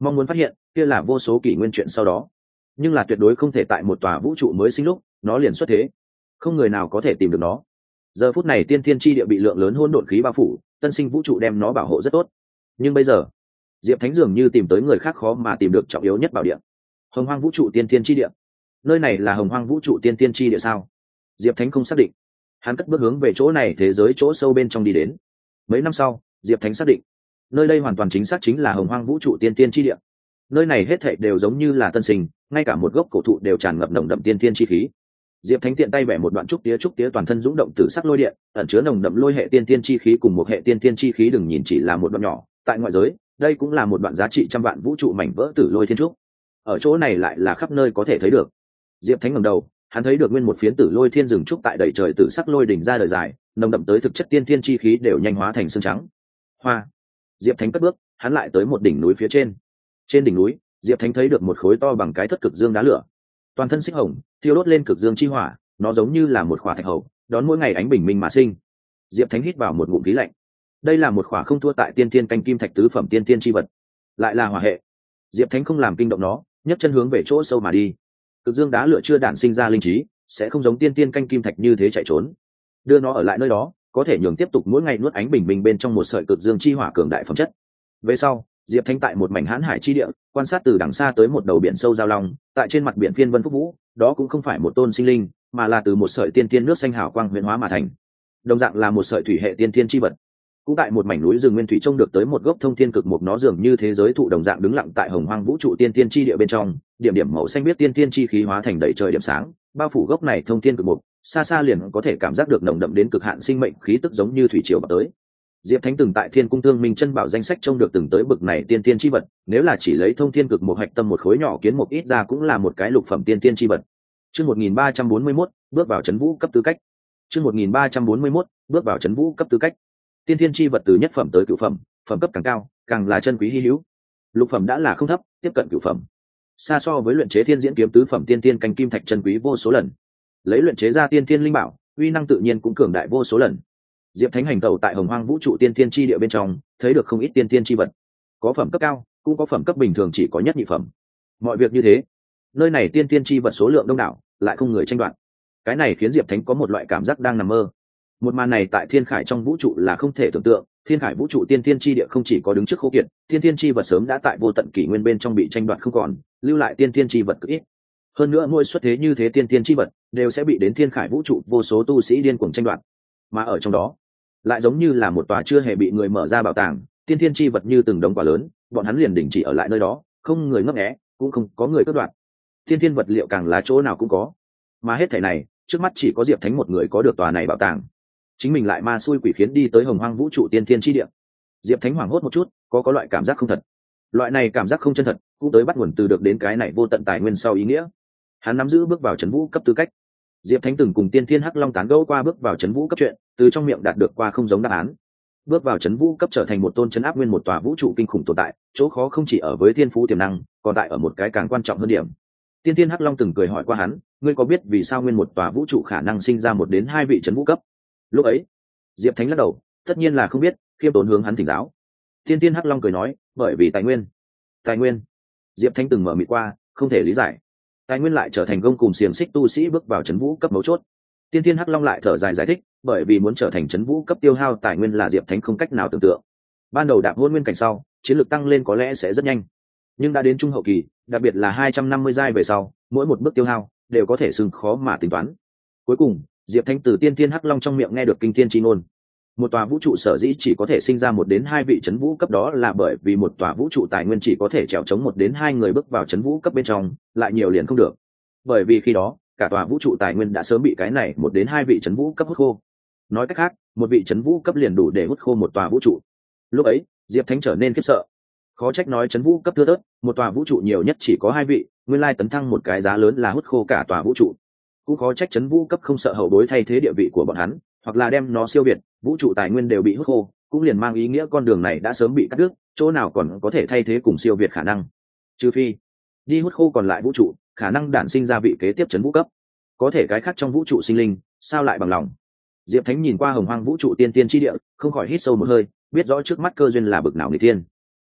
mong muốn phát hiện kia là vô số kỷ nguyên chuyện sau đó, nhưng là tuyệt đối không thể tại một tòa vũ trụ mới sinh lúc nó liền xuất thế, không người nào có thể tìm được nó. Giờ phút này tiên thiên chi địa bị lượng lớn hỗn độn khí bao phủ, tân sinh vũ trụ đem nó bảo hộ rất tốt, nhưng bây giờ diệp thánh dường như tìm tới người khác khó mà tìm được trọng yếu nhất bảo địa. Hồng hoang vũ trụ tiên thiên chi địa, nơi này là hồng hoang vũ trụ tiên thiên chi địa sao? Diệp thánh không xác định, hắn cất bước hướng về chỗ này thế giới chỗ sâu bên trong đi đến. Mấy năm sau diệp thánh xác định nơi đây hoàn toàn chính xác chính là hồng hoang vũ trụ tiên thiên chi địa. Nơi này hết thảy đều giống như là tân sinh, ngay cả một gốc cổ thụ đều tràn ngập nồng đậm tiên thiên chi khí. Diệp thánh tiện tay bẻ một đoạn trúc tía toàn thân dũng động tử sắc lôi điện, ẩn chứa nồng đậm lôi hệ tiên thiên chi khí cùng một hệ tiên thiên chi khí, đừng nhìn chỉ là một đoạn nhỏ, tại ngoại giới đây cũng là một đoạn giá trị trăm vạn vũ trụ mảnh vỡ tử lôi thiên trúc. Ở chỗ này lại là khắp nơi có thể thấy được. Diệp thánh ngẩng đầu, hắn thấy được nguyên một phiến tử lôi thiên rừng trúc tại đầy trời tử sắc lôi đỉnh ra đời dài, nồng đậm tới thực chất tiên thiên chi khí đều nhanh hóa thành xương trắng. Hoa. Diệp thánh cất bước, hắn lại tới một đỉnh núi phía trên. Trên đỉnh núi diệp thánh thấy được một khối to bằng cái thất cực dương đá lửa, toàn thân xích hồng, thiêu đốt lên cực dương chi hỏa, nó giống như là một khỏa thạch hầu, đón mỗi ngày ánh bình minh mà sinh. Diệp thánh hít vào một ngụm khí lạnh. Đây là một khỏa không thua tại tiên thiên canh kim thạch tứ phẩm tiên thiên chi vật, lại là hỏa hệ. Diệp thánh không làm kinh động nó, nhấc chân hướng về chỗ sâu mà đi. Cực dương đá lửa chưa đản sinh ra linh trí, sẽ không giống tiên thiên canh kim thạch như thế chạy trốn. Đưa nó ở lại nơi đó, có thể nhường tiếp tục mỗi ngày nuốt ánh bình minh bên trong một sợi cực dương chi hỏa cường đại phẩm chất. Về sau diệp thánh tại một mảnh hãn hải chi địa quan sát từ đằng xa tới một đầu biển sâu giao long, tại trên mặt biển phiên vân phúc vũ, đó cũng không phải một tôn sinh linh, mà là từ một sợi tiên thiên nước xanh hào quang huyền hóa mà thành, đồng dạng là một sợi thủy hệ tiên thiên chi vật. Cũng tại một mảnh núi rừng nguyên thủy trông được tới một gốc thông thiên cực mục, nó dường như thế giới thụ đồng dạng đứng lặng tại hồng hoang vũ trụ tiên thiên chi địa bên trong, điểm điểm màu xanh biết tiên thiên chi khí hóa thành đầy trời điểm sáng, bao phủ gốc này thông thiên cực mục, xa xa liền có thể cảm giác được nồng đậm đến cực hạn sinh mệnh khí tức giống như thủy triều vào tới. Diệp thánh từng tại thiên cung thương minh chân bảo danh sách trông được từng tới bực này tiên tiên chi vật, nếu là chỉ lấy thông thiên cực một hạch tâm một khối nhỏ kiến một ít ra cũng là một cái lục phẩm tiên tiên chi vật. Chương 1341, bước vào trấn vũ cấp tư cách. Chương 1341, bước vào trấn vũ cấp tư cách. Tiên tiên chi vật từ nhất phẩm tới cửu phẩm, phẩm cấp càng cao, càng là chân quý hi hữu. Lục phẩm đã là không thấp, tiếp cận cửu phẩm. Xa so với luyện chế thiên diễn kiếm tứ phẩm tiên tiên canh kim thạch chân quý vô số lần. Lấy luyện chế ra tiên tiên linh bảo, uy năng tự nhiên cũng cường đại vô số lần. Diệp thánh hành tẩu tại hồng hoang vũ trụ tiên tiên chi địa bên trong, thấy được không ít tiên tiên chi vật, có phẩm cấp cao, cũng có phẩm cấp bình thường chỉ có nhất nhị phẩm. Mọi việc như thế, nơi này tiên tiên chi vật số lượng đông đảo, lại không người tranh đoạt. Cái này khiến diệp thánh có một loại cảm giác đang nằm mơ. Một màn này tại thiên khải trong vũ trụ là không thể tưởng tượng. Thiên khải vũ trụ tiên tiên chi địa không chỉ có đứng trước khô kiệt, tiên tiên chi vật sớm đã tại vô tận kỷ nguyên bên trong bị tranh đoạt không còn, lưu lại tiên tiên chi vật cực ít. Hơn nữa mỗi xuất thế như thế tiên tiên chi vật đều sẽ bị đến thiên khải vũ trụ vô số tu sĩ điên cuồng tranh đoạt, mà ở trong đó lại giống như là một tòa chưa hề bị người mở ra bảo tàng, tiên thiên chi vật như từng đống quả lớn, bọn hắn liền đình chỉ ở lại nơi đó, không người ngấp nghé, cũng không có người cướp đoạt. Tiên thiên vật liệu càng là chỗ nào cũng có, mà hết thảy này trước mắt chỉ có diệp thánh một người có được tòa này bảo tàng. Chính mình lại ma xui quỷ khiến đi tới hồng hoang vũ trụ tiên thiên chi địa. Diệp thánh hoảng hốt một chút, có loại cảm giác không thật. Loại này cảm giác không chân thật cũng tới bắt nguồn từ được đến cái này vô tận tài nguyên sau ý nghĩa. Hắn nắm giữ bước vào trấn vũ cấp tư cách. Diệp thánh từng cùng tiên thiên hắc long tán gẫu qua bước vào trấn vũ cấp chuyện, từ trong miệng đạt được qua không giống đáp án. Bước vào trấn vũ cấp trở thành một tôn trấn áp nguyên một tòa vũ trụ kinh khủng tồn tại, chỗ khó không chỉ ở với thiên phú tiềm năng, còn tại ở một cái càng quan trọng hơn điểm. Tiên thiên hắc long từng cười hỏi qua hắn, ngươi có biết vì sao nguyên một tòa vũ trụ khả năng sinh ra 1 đến 2 vị trấn vũ cấp? Lúc ấy diệp thánh lắc đầu, tất nhiên là không biết, khiêm tốn hướng hắn thỉnh giáo. Tiên thiên hắc long cười nói, bởi vì tài nguyên. Diệp thánh từng mở mịt qua, không thể lý giải, tài nguyên lại trở thành gông cùm xiềng xích tu sĩ bước vào trấn vũ cấp mấu chốt. Tiên thiên hắc long lại thở dài giải thích, bởi vì muốn trở thành trấn vũ cấp tiêu hao tài nguyên là diệp thánh không cách nào tưởng tượng. Ban đầu đạp hôn nguyên cảnh sau, chiến lược tăng lên có lẽ sẽ rất nhanh, nhưng đã đến trung hậu kỳ, đặc biệt là 250 giai về sau, mỗi một bước tiêu hao đều có thể xưng khó mà tính toán. Cuối cùng diệp thánh từ tiên thiên hắc long trong miệng nghe được kinh thiên chi ngôn. Một tòa vũ trụ sở dĩ chỉ có thể sinh ra 1 đến 2 vị trấn vũ cấp, đó là bởi vì một tòa vũ trụ tài nguyên chỉ có thể trèo chống 1 đến 2 người bước vào trấn vũ cấp bên trong, lại nhiều liền không được. Bởi vì khi đó cả tòa vũ trụ tài nguyên đã sớm bị cái này 1 đến 2 vị trấn vũ cấp hút khô. Nói cách khác, một vị trấn vũ cấp liền đủ để hút khô một tòa vũ trụ. Lúc ấy diệp thánh trở nên khiếp sợ. Khó trách nói trấn vũ cấp thưa thớt, một tòa vũ trụ nhiều nhất chỉ có 2 vị, nguyên lai tấn thăng một cái giá lớn là hút khô cả tòa vũ trụ. Cũng khó trách trấn vũ cấp không sợ hậu bối thay thế địa vị của bọn hắn, hoặc là đem nó siêu việt, vũ trụ tài nguyên đều bị hút khô, cũng liền mang ý nghĩa con đường này đã sớm bị cắt đứt, chỗ nào còn có thể thay thế cùng siêu việt khả năng. Trừ phi đi hút khô còn lại vũ trụ, khả năng đản sinh ra vị kế tiếp trấn vũ cấp. Có thể cái khác trong vũ trụ sinh linh sao lại bằng lòng? Diệp thánh nhìn qua hồng hoang vũ trụ tiên tiên chi địa, không khỏi hít sâu một hơi, biết rõ trước mắt cơ duyên là bực nào người tiên.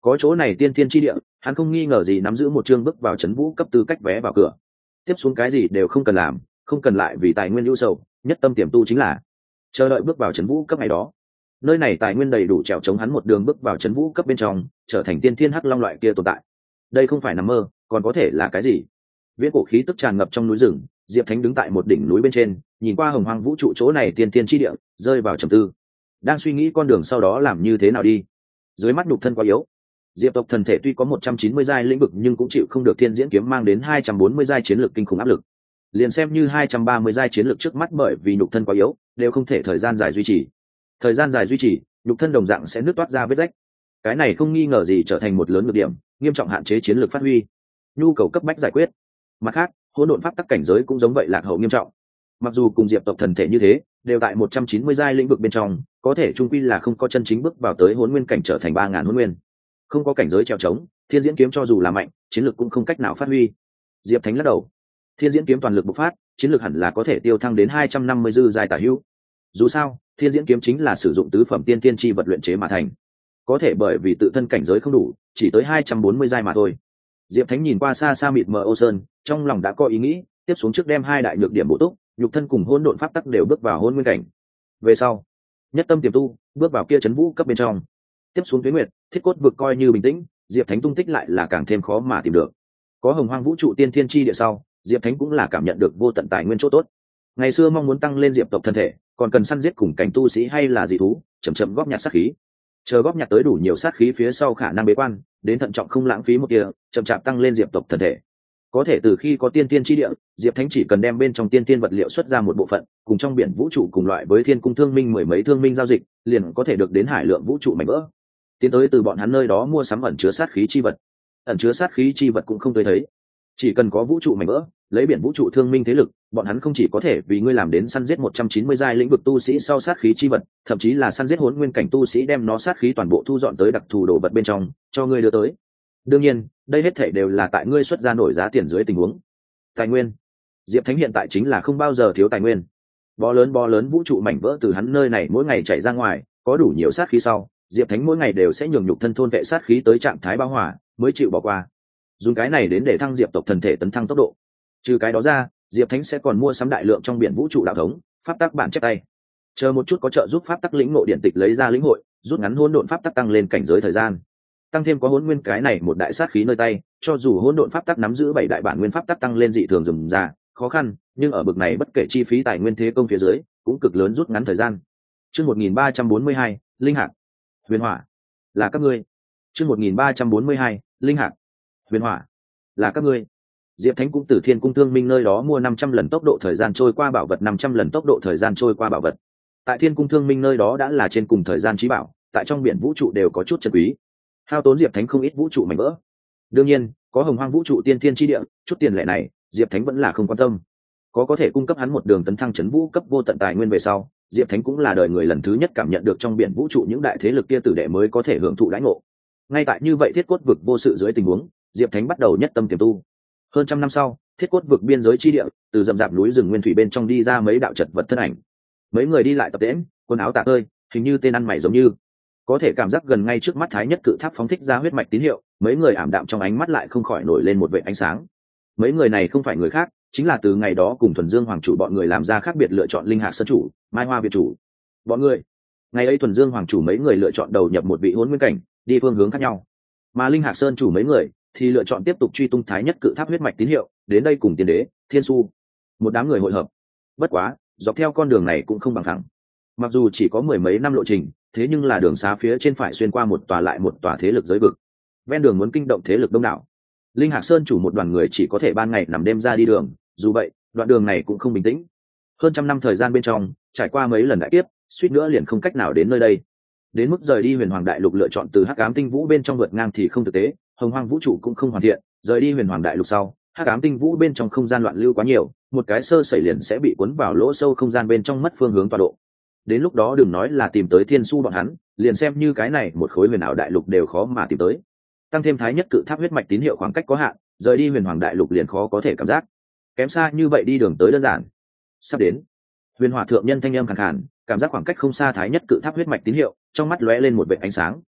Có chỗ này tiên thiên chi địa, hắn không nghi ngờ gì nắm giữ một chương bước vào trấn vũ cấp tư cách vé vào cửa. Tiếp xuống cái gì đều không cần làm, không cần lại vì tài nguyên ưu sầu, nhất tâm tiềm tu chính là chờ đợi bước vào trấn vũ cấp ngày đó. Nơi này tài nguyên đầy đủ trèo chống hắn một đường bước vào trấn vũ cấp bên trong, trở thành tiên thiên hắc long loại kia tồn tại. Đây không phải nằm mơ, còn có thể là cái gì? Viễn cổ khí tức tràn ngập trong núi rừng, Diệp Thánh đứng tại một đỉnh núi bên trên, nhìn qua hồng hoang vũ trụ chỗ này tiên thiên chi địa, rơi vào trầm tư, đang suy nghĩ con đường sau đó làm như thế nào đi. Dưới mắt nhục thân quá yếu, Diệp tộc thần thể tuy có 190 giai lĩnh vực nhưng cũng chịu không được thiên diễn kiếm mang đến 240 giai chiến lược kinh khủng áp lực. Liền xem như 230 giai chiến lược trước mắt bởi vì nhục thân quá yếu, đều không thể thời gian dài duy trì. Thời gian dài duy trì, nhục thân đồng dạng sẽ nứt toát ra vết rách. Cái này không nghi ngờ gì trở thành một lớn nhược điểm, nghiêm trọng hạn chế chiến lược phát huy. Nhu cầu cấp bách giải quyết. Mặt khác, hỗn độn pháp tắc cảnh giới cũng giống vậy lạc hậu nghiêm trọng. Mặc dù cùng Diệp tộc thần thể như thế, đều tại 190 giai lĩnh vực bên trong, có thể trung quy là không có chân chính bước vào tới hỗn nguyên cảnh trở thành 3000 hỗn nguyên. Không có cảnh giới trèo trống, thiên diễn kiếm cho dù là mạnh, chiến lược cũng không cách nào phát huy. Diệp Thánh lắc đầu. Thiên diễn kiếm toàn lực bộc phát, chiến lược hẳn là có thể tiêu thăng đến 250 dư giai tả hữu. Dù sao, thiên diễn kiếm chính là sử dụng tứ phẩm tiên tiên chi vật luyện chế mà thành, có thể bởi vì tự thân cảnh giới không đủ, chỉ tới 240 giai mà thôi. Diệp Thánh nhìn qua xa xa mịt mờ ô sơn, trong lòng đã có ý nghĩ, tiếp xuống trước đem hai đại nhược điểm bổ túc, nhục thân cùng hỗn độn pháp tắc đều bước vào hỗn nguyên cảnh. Về sau, nhất tâm tiềm tu, bước vào kia trấn vũ cấp bên trong. Tiếp xuống tuyến nguyệt, thiết cốt vực coi như bình tĩnh, Diệp Thánh tung tích lại là càng thêm khó mà tìm được. Có hồng hoang vũ trụ tiên thiên chi địa sau, Diệp Thánh cũng là cảm nhận được vô tận tài nguyên chỗ tốt. Ngày xưa mong muốn tăng lên Diệp tộc thân thể, còn cần săn giết cùng cảnh tu sĩ hay là dị thú, chậm chậm góp nhặt sát khí. Chờ góp nhặt tới đủ nhiều sát khí phía sau khả năng bế quan, đến thận trọng không lãng phí một tia, chậm chạp tăng lên Diệp tộc thân thể. Có thể từ khi có tiên tiên chi địa, Diệp Thánh chỉ cần đem bên trong tiên tiên vật liệu xuất ra một bộ phận, cùng trong biển vũ trụ cùng loại với thiên cung thương minh mười mấy thương minh giao dịch, liền có thể được đến hải lượng vũ trụ mảnh vỡ. Tiến tới từ bọn hắn nơi đó mua sắm ẩn chứa sát khí chi vật. Ẩn chứa sát khí chi vật cũng không tới thấy, chỉ cần có vũ trụ mảnh vỡ, lấy biển vũ trụ thương minh thế lực, bọn hắn không chỉ có thể vì ngươi làm đến săn giết 190 giai lĩnh vực tu sĩ sau sát khí chi vật, thậm chí là săn giết hỗn nguyên cảnh tu sĩ đem nó sát khí toàn bộ thu dọn tới đặc thù đồ vật bên trong, cho ngươi đưa tới. Đương nhiên, đây hết thảy đều là tại ngươi xuất ra nổi giá tiền dưới tình huống. Tài nguyên, Diệp Thánh hiện tại chính là không bao giờ thiếu tài nguyên. Bó lớn vũ trụ mảnh vỡ từ hắn nơi này mỗi ngày chảy ra ngoài, có đủ nhiều sát khí sau, Diệp Thánh mỗi ngày đều sẽ nhường nhục thân thôn vệ sát khí tới trạng thái bão hỏa, mới chịu bỏ qua. Dùng cái này đến để thăng Diệp tộc thần thể tấn thăng tốc độ. Trừ cái đó ra, Diệp Thánh sẽ còn mua sắm đại lượng trong biển vũ trụ đạo thống, pháp tắc bản chép tay. Chờ một chút có trợ giúp pháp tắc lĩnh ngộ điện tịch lấy ra lĩnh hội, rút ngắn hỗn độn pháp tắc tăng lên cảnh giới thời gian. Tăng thêm có hỗn nguyên cái này một đại sát khí nơi tay, cho dù hỗn độn pháp tắc nắm giữ 7 đại bản nguyên pháp tắc tăng lên dị thường rườm rà, khó khăn, nhưng ở bực này bất kể chi phí tài nguyên thế công phía dưới, cũng cực lớn rút ngắn thời gian. Chương 1342, linh hạt, huyền hỏa, là các ngươi. Chương 1342, linh hạt, huyền hỏa, là các ngươi. Diệp Thánh cũng từ Thiên Cung Thương Minh nơi đó mua 500 lần tốc độ thời gian trôi qua bảo vật, 500 lần tốc độ thời gian trôi qua bảo vật. Tại Thiên Cung Thương Minh nơi đó đã là trên cùng thời gian chí bảo, tại trong biển vũ trụ đều có chút chân quý. Hao tốn Diệp Thánh không ít vũ trụ mảnh vỡ. Đương nhiên, có hồng hoang vũ trụ tiên thiên chi địa, chút tiền lệ này, Diệp Thánh vẫn là không quan tâm. Có thể cung cấp hắn một đường tấn thăng trấn vũ cấp vô tận tài nguyên về sau, Diệp Thánh cũng là đời người lần thứ nhất cảm nhận được trong biển vũ trụ những đại thế lực kia tử đệ mới có thể hưởng thụ đãi ngộ. Ngay tại như vậy thiết cốt vực vô sự dưới tình huống, Diệp Thánh bắt đầu nhất tâm tiềm tu. Hơn trăm năm sau, thiết cốt vực biên giới chi địa, từ rậm rạp núi rừng nguyên thủy bên trong đi ra mấy đạo chật vật thân ảnh. Mấy người đi lại tập tễnh, quần áo tả tơi, hình như tên ăn mày giống như. Có thể cảm giác gần ngay trước mắt thái nhất cự tháp phóng thích ra huyết mạch tín hiệu, mấy người ảm đạm trong ánh mắt lại không khỏi nổi lên một vệt ánh sáng. Mấy người này không phải người khác, chính là từ ngày đó cùng Thuần Dương Hoàng chủ bọn người làm ra khác biệt lựa chọn Linh Hạc Sơn chủ, Mai Hoa Việt chủ. Bọn người, ngày ấy Thuần Dương Hoàng chủ mấy người lựa chọn đầu nhập một vị hỗn nguyên cảnh, đi phương hướng khác nhau. Mà Linh Hạc Sơn chủ mấy người thì lựa chọn tiếp tục truy tung thái nhất cự tháp huyết mạch tín hiệu, đến đây cùng Tiên Đế, Thiên Su, một đám người hội hợp. Bất quá, dọc theo con đường này cũng không bằng phẳng. Mặc dù chỉ có mười mấy năm lộ trình, thế nhưng là đường xá phía trên phải xuyên qua một tòa lại một tòa thế lực giới vực. Ven đường muốn kinh động thế lực đông đảo. Linh Hạc Sơn chủ một đoàn người chỉ có thể ban ngày nằm đêm ra đi đường, dù vậy, đoạn đường này cũng không bình tĩnh. Hơn trăm năm thời gian bên trong, trải qua mấy lần đại kiếp, suýt nữa liền không cách nào đến nơi đây. Đến mức rời đi Huyền Hoàng Đại Lục lựa chọn từ Hắc Ám Tinh Vũ bên trong vượt ngang thì không thực tế, Hồng Hoang vũ trụ cũng không hoàn thiện, rời đi Huyền Hoàng Đại Lục sau, Hắc Ám Tinh Vũ bên trong không gian loạn lưu quá nhiều, một cái sơ sẩy liền sẽ bị cuốn vào lỗ sâu không gian bên trong mất phương hướng tọa độ. Đến lúc đó đừng nói là tìm tới Thiên Su bọn hắn, liền xem như cái này một khối Huyền Ảo Đại Lục đều khó mà tìm tới. Tăng thêm thái nhất cự tháp huyết mạch tín hiệu khoảng cách có hạn, rời đi Huyền Hoàng Đại Lục liền khó có thể cảm giác. Kém xa như vậy đi đường tới đơn giản. Sắp đến. Huyền Hỏa thượng nhân thanh âm khàn khàn, cảm giác khoảng cách không xa thái nhất cự tháp huyết mạch tín hiệu, trong mắt lóe lên một vệt ánh sáng.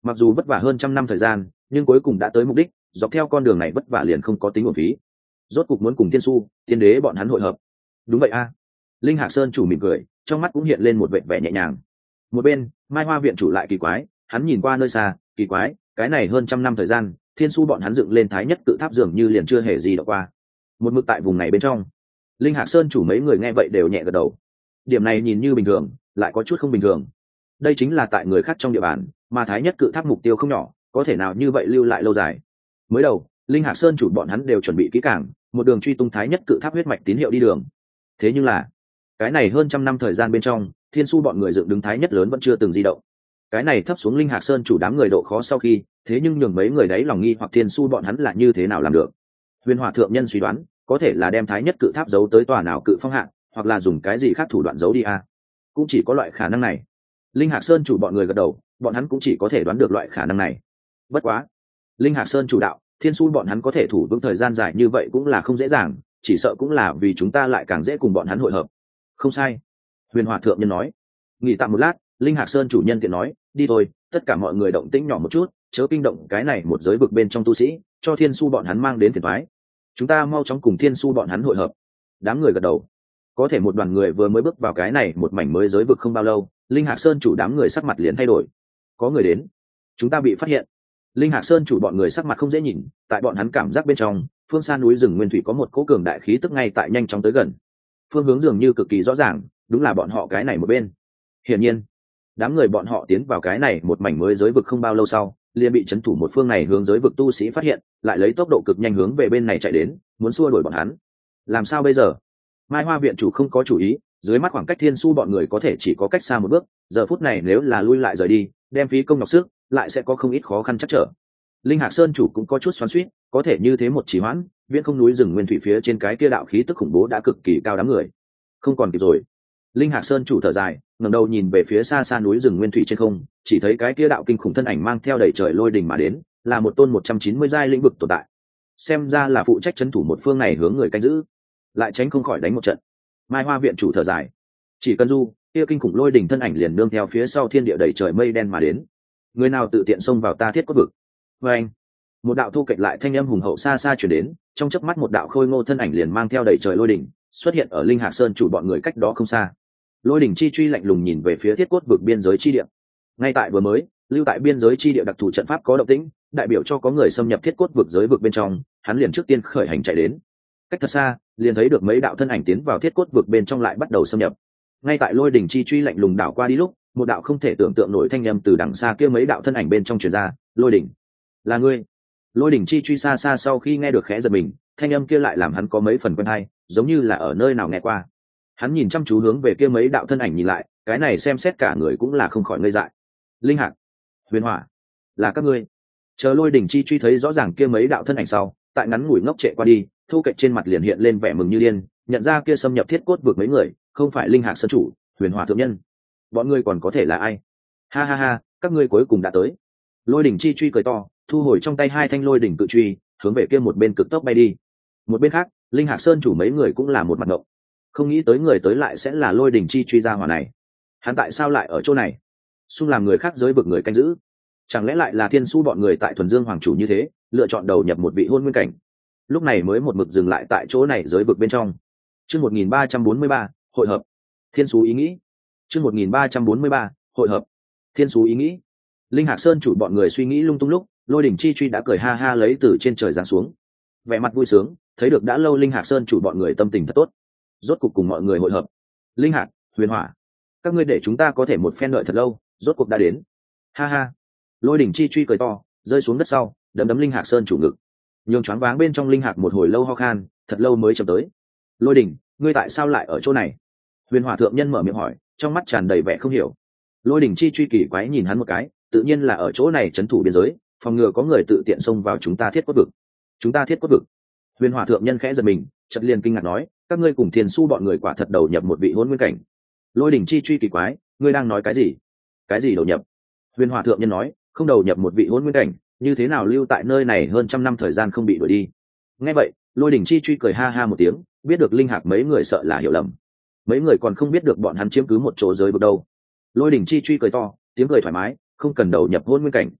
mặc dù vất vả hơn trăm năm thời gian nhưng cuối cùng đã tới mục đích, dọc theo con đường này vất vả liền không có tính uổng phí. Rốt cục muốn cùng thiên su tiên đế bọn hắn hội hợp. Đúng vậy a. Linh Hạc Sơn chủ mỉm cười, trong mắt cũng hiện lên một vẻ vẻ nhẹ nhàng. Một bên Mai Hoa viện chủ lại kỳ quái, hắn nhìn qua nơi xa, kỳ quái, cái này hơn trăm năm thời gian thiên su bọn hắn dựng lên thái nhất cự tháp dường như liền chưa hề gì đọc qua. Một mực tại vùng này bên trong. Linh Hạc Sơn chủ mấy người nghe vậy đều nhẹ gật đầu. Điểm này nhìn như bình thường lại có chút không bình thường. Đây chính là tại người khác trong địa bàn, mà thái nhất cự tháp mục tiêu không nhỏ, có thể nào như vậy lưu lại lâu dài. Mới đầu Linh Hạc Sơn chủ bọn hắn đều chuẩn bị kỹ càng, một đường truy tung thái nhất cự tháp huyết mạch tín hiệu đi đường. Thế nhưng là cái này hơn trăm năm thời gian bên trong, thiên su bọn người dựng đứng thái nhất lớn vẫn chưa từng di động. Cái này thấp xuống Linh Hạc Sơn chủ đám người độ khó sau khi, thế nhưng nhường mấy người đấy lòng nghi hoặc thiên su bọn hắn là như thế nào làm được. Huyền Hỏa thượng nhân suy đoán có thể là đem thái nhất cự tháp giấu tới tòa nào cự phong hạng, hoặc là dùng cái gì khác thủ đoạn giấu đi a. Cũng chỉ có loại khả năng này. Linh Hạc Sơn chủ bọn người gật đầu, bọn hắn cũng chỉ có thể đoán được loại khả năng này. Bất quá Linh Hạc Sơn chủ đạo, thiên su bọn hắn có thể thủ vững thời gian dài như vậy cũng là không dễ dàng, chỉ sợ cũng là vì chúng ta lại càng dễ cùng bọn hắn hội hợp. Không sai. Huyền Hỏa thượng nhân nói. Nghỉ tạm một lát, Linh Hạc Sơn chủ nhân tiện nói, đi thôi, tất cả mọi người động tĩnh nhỏ một chút, chớ kinh động cái này một giới vực bên trong tu sĩ, cho thiên su bọn hắn mang đến phiền toái. Chúng ta mau chóng cùng thiên su bọn hắn hội hợp. Đám người gật đầu. Có thể một đoàn người vừa mới bước vào cái này một mảnh mới giới vực không bao lâu, Linh Hạc Sơn chủ đám người sắc mặt liền thay đổi. Có người đến, chúng ta bị phát hiện. Linh Hạc Sơn chủ bọn người sắc mặt không dễ nhìn, tại bọn hắn cảm giác bên trong, phương xa núi rừng nguyên thủy có một cỗ cường đại khí tức ngay tại nhanh chóng tới gần. Phương hướng dường như cực kỳ rõ ràng, đúng là bọn họ cái này một bên. Hiển nhiên, đám người bọn họ tiến vào cái này một mảnh mới giới vực không bao lâu sau, liền bị trấn thủ một phương này hướng giới vực tu sĩ phát hiện, lại lấy tốc độ cực nhanh hướng về bên này chạy đến, muốn xua đuổi bọn hắn. Làm sao bây giờ? Mai Hoa viện chủ không có chủ ý, dưới mắt khoảng cách thiên su bọn người có thể chỉ có cách xa một bước, giờ phút này nếu là lui lại rời đi, đem phí công nhọc sức, lại sẽ có không ít khó khăn chắc trở. Linh Hạc Sơn chủ cũng có chút xoắn xuýt, có thể như thế một chỉ hoãn, viễn không núi rừng nguyên thủy phía trên cái kia đạo khí tức khủng bố đã cực kỳ cao đám người. Không còn kịp rồi. Linh Hạc Sơn chủ thở dài, ngẩng đầu nhìn về phía xa xa núi rừng nguyên thủy trên không, chỉ thấy cái kia đạo kinh khủng thân ảnh mang theo đầy trời lôi đình mà đến, là một tôn 190 giai lĩnh vực tồn tại. Xem ra là phụ trách trấn thủ một phương này hướng người canh giữ, lại tránh không khỏi đánh một trận. Mai Hoa viện chủ thở dài, chỉ cần du, kia kinh khủng lôi đình thân ảnh liền nương theo phía sau thiên địa đầy trời mây đen mà đến. Người nào tự tiện xông vào ta thiết cốt vực? Và anh, một đạo thu kệch lại thanh âm hùng hậu xa xa chuyển đến, trong chớp mắt một đạo khôi ngô thân ảnh liền mang theo đầy trời lôi đỉnh xuất hiện ở Linh Hạc Sơn chủ bọn người cách đó không xa. Lôi đỉnh chi truy lạnh lùng nhìn về phía thiết cốt vực biên giới chi địa. Ngay tại vừa mới lưu tại biên giới chi địa đặc thù trận pháp có động tĩnh, đại biểu cho có người xâm nhập thiết cốt vực giới vực bên trong, hắn liền trước tiên khởi hành chạy đến. Cách thật xa, liền thấy được mấy đạo thân ảnh tiến vào thiết cốt vực bên trong lại bắt đầu xâm nhập. Ngay tại lôi đỉnh chi truy lạnh lùng đảo qua đi lúc, một đạo không thể tưởng tượng nổi thanh âm từ đằng xa kia mấy đạo thân ảnh bên trong truyền ra, "Lôi đỉnh, là ngươi?" Lôi đỉnh chi truy xa xa sau khi nghe được khẽ giật mình, thanh âm kia lại làm hắn có mấy phần quen hay, giống như là ở nơi nào nghe qua. Hắn nhìn chăm chú hướng về kia mấy đạo thân ảnh nhìn lại, cái này xem xét cả người cũng là không khỏi ngây dại. Linh Hạc, Huyền Hỏa, là các ngươi? Chờ lôi đỉnh chi truy thấy rõ ràng kia mấy đạo thân ảnh sau, tại ngắn ngủi ngốc trệ qua đi, thu kệch trên mặt liền hiện lên vẻ mừng như điên, nhận ra kia xâm nhập thiết cốt vực mấy người, không phải Linh Hạc sơn chủ, Huyền Hỏa thượng nhân. Bọn ngươi còn có thể là ai? Ha ha ha, các ngươi cuối cùng đã tới. Lôi đỉnh chi truy cười to, thu hồi trong tay hai thanh lôi đỉnh cự truy, hướng về kia một bên cực tốc bay đi. Một bên khác, Linh Hạc sơn chủ mấy người cũng là một mặt ngộng, không nghĩ tới người tới lại sẽ là lôi đỉnh chi truy ra hỏa này. Hắn tại sao lại ở chỗ này? Xung làm người khác giới vực người canh giữ, chẳng lẽ lại là thiên su bọn người tại thuần dương hoàng chủ như thế lựa chọn đầu nhập một vị hôn nguyên cảnh, lúc này mới một mực dừng lại tại chỗ này giới vực bên trong. Chương 1343, hội hợp. Thiên su ý nghĩ. Chương 1343, hội hợp. Thiên su ý nghĩ. Linh Hạc sơn chủ bọn người suy nghĩ lung tung lúc, lôi đỉnh chi truy đã cười ha ha lấy từ trên trời giáng xuống, vẻ mặt vui sướng, thấy được đã lâu Linh Hạc sơn chủ bọn người tâm tình thật tốt, rốt cuộc cùng mọi người hội hợp. Linh Hạc, Huyền Hỏa, các ngươi để chúng ta có thể một phen đợi thật lâu, rốt cuộc đã đến. Ha ha. Lôi đỉnh chi truy cười to, rơi xuống đất sau, đấm đấm Linh Hạc sơn chủ ngực, nhường choáng váng bên trong Linh Hạc một hồi lâu ho khan, thật lâu mới chậm tới. Lôi đỉnh, ngươi tại sao lại ở chỗ này? Huyền Hỏa thượng nhân mở miệng hỏi, trong mắt tràn đầy vẻ không hiểu. Lôi đỉnh chi truy kỳ quái nhìn hắn một cái, tự nhiên là ở chỗ này trấn thủ biên giới, phòng ngừa có người tự tiện xông vào chúng ta thiết cốt vực. Chúng ta thiết cốt vực? Huyền Hỏa thượng nhân khẽ giật mình, chợt liền kinh ngạc nói, các ngươi cùng Thiên Su bọn người quả thật đầu nhập một vị hôn nguyên cảnh. Lôi đỉnh chi truy kỳ quái, ngươi đang nói cái gì? Cái gì đầu nhập? Huyền Hỏa thượng nhân nói, không đầu nhập một vị hôn nguyên cảnh, như thế nào lưu tại nơi này hơn trăm năm thời gian không bị đuổi đi? Nghe vậy, lôi đỉnh chi truy cười ha ha một tiếng, biết được Linh Hạc mấy người sợ là hiểu lầm, mấy người còn không biết được bọn hắn chiếm cứ một chỗ giới vực đâu. Lôi đỉnh chi truy cười to, tiếng cười thoải mái, không cần đầu nhập hôn nguyên cảnh,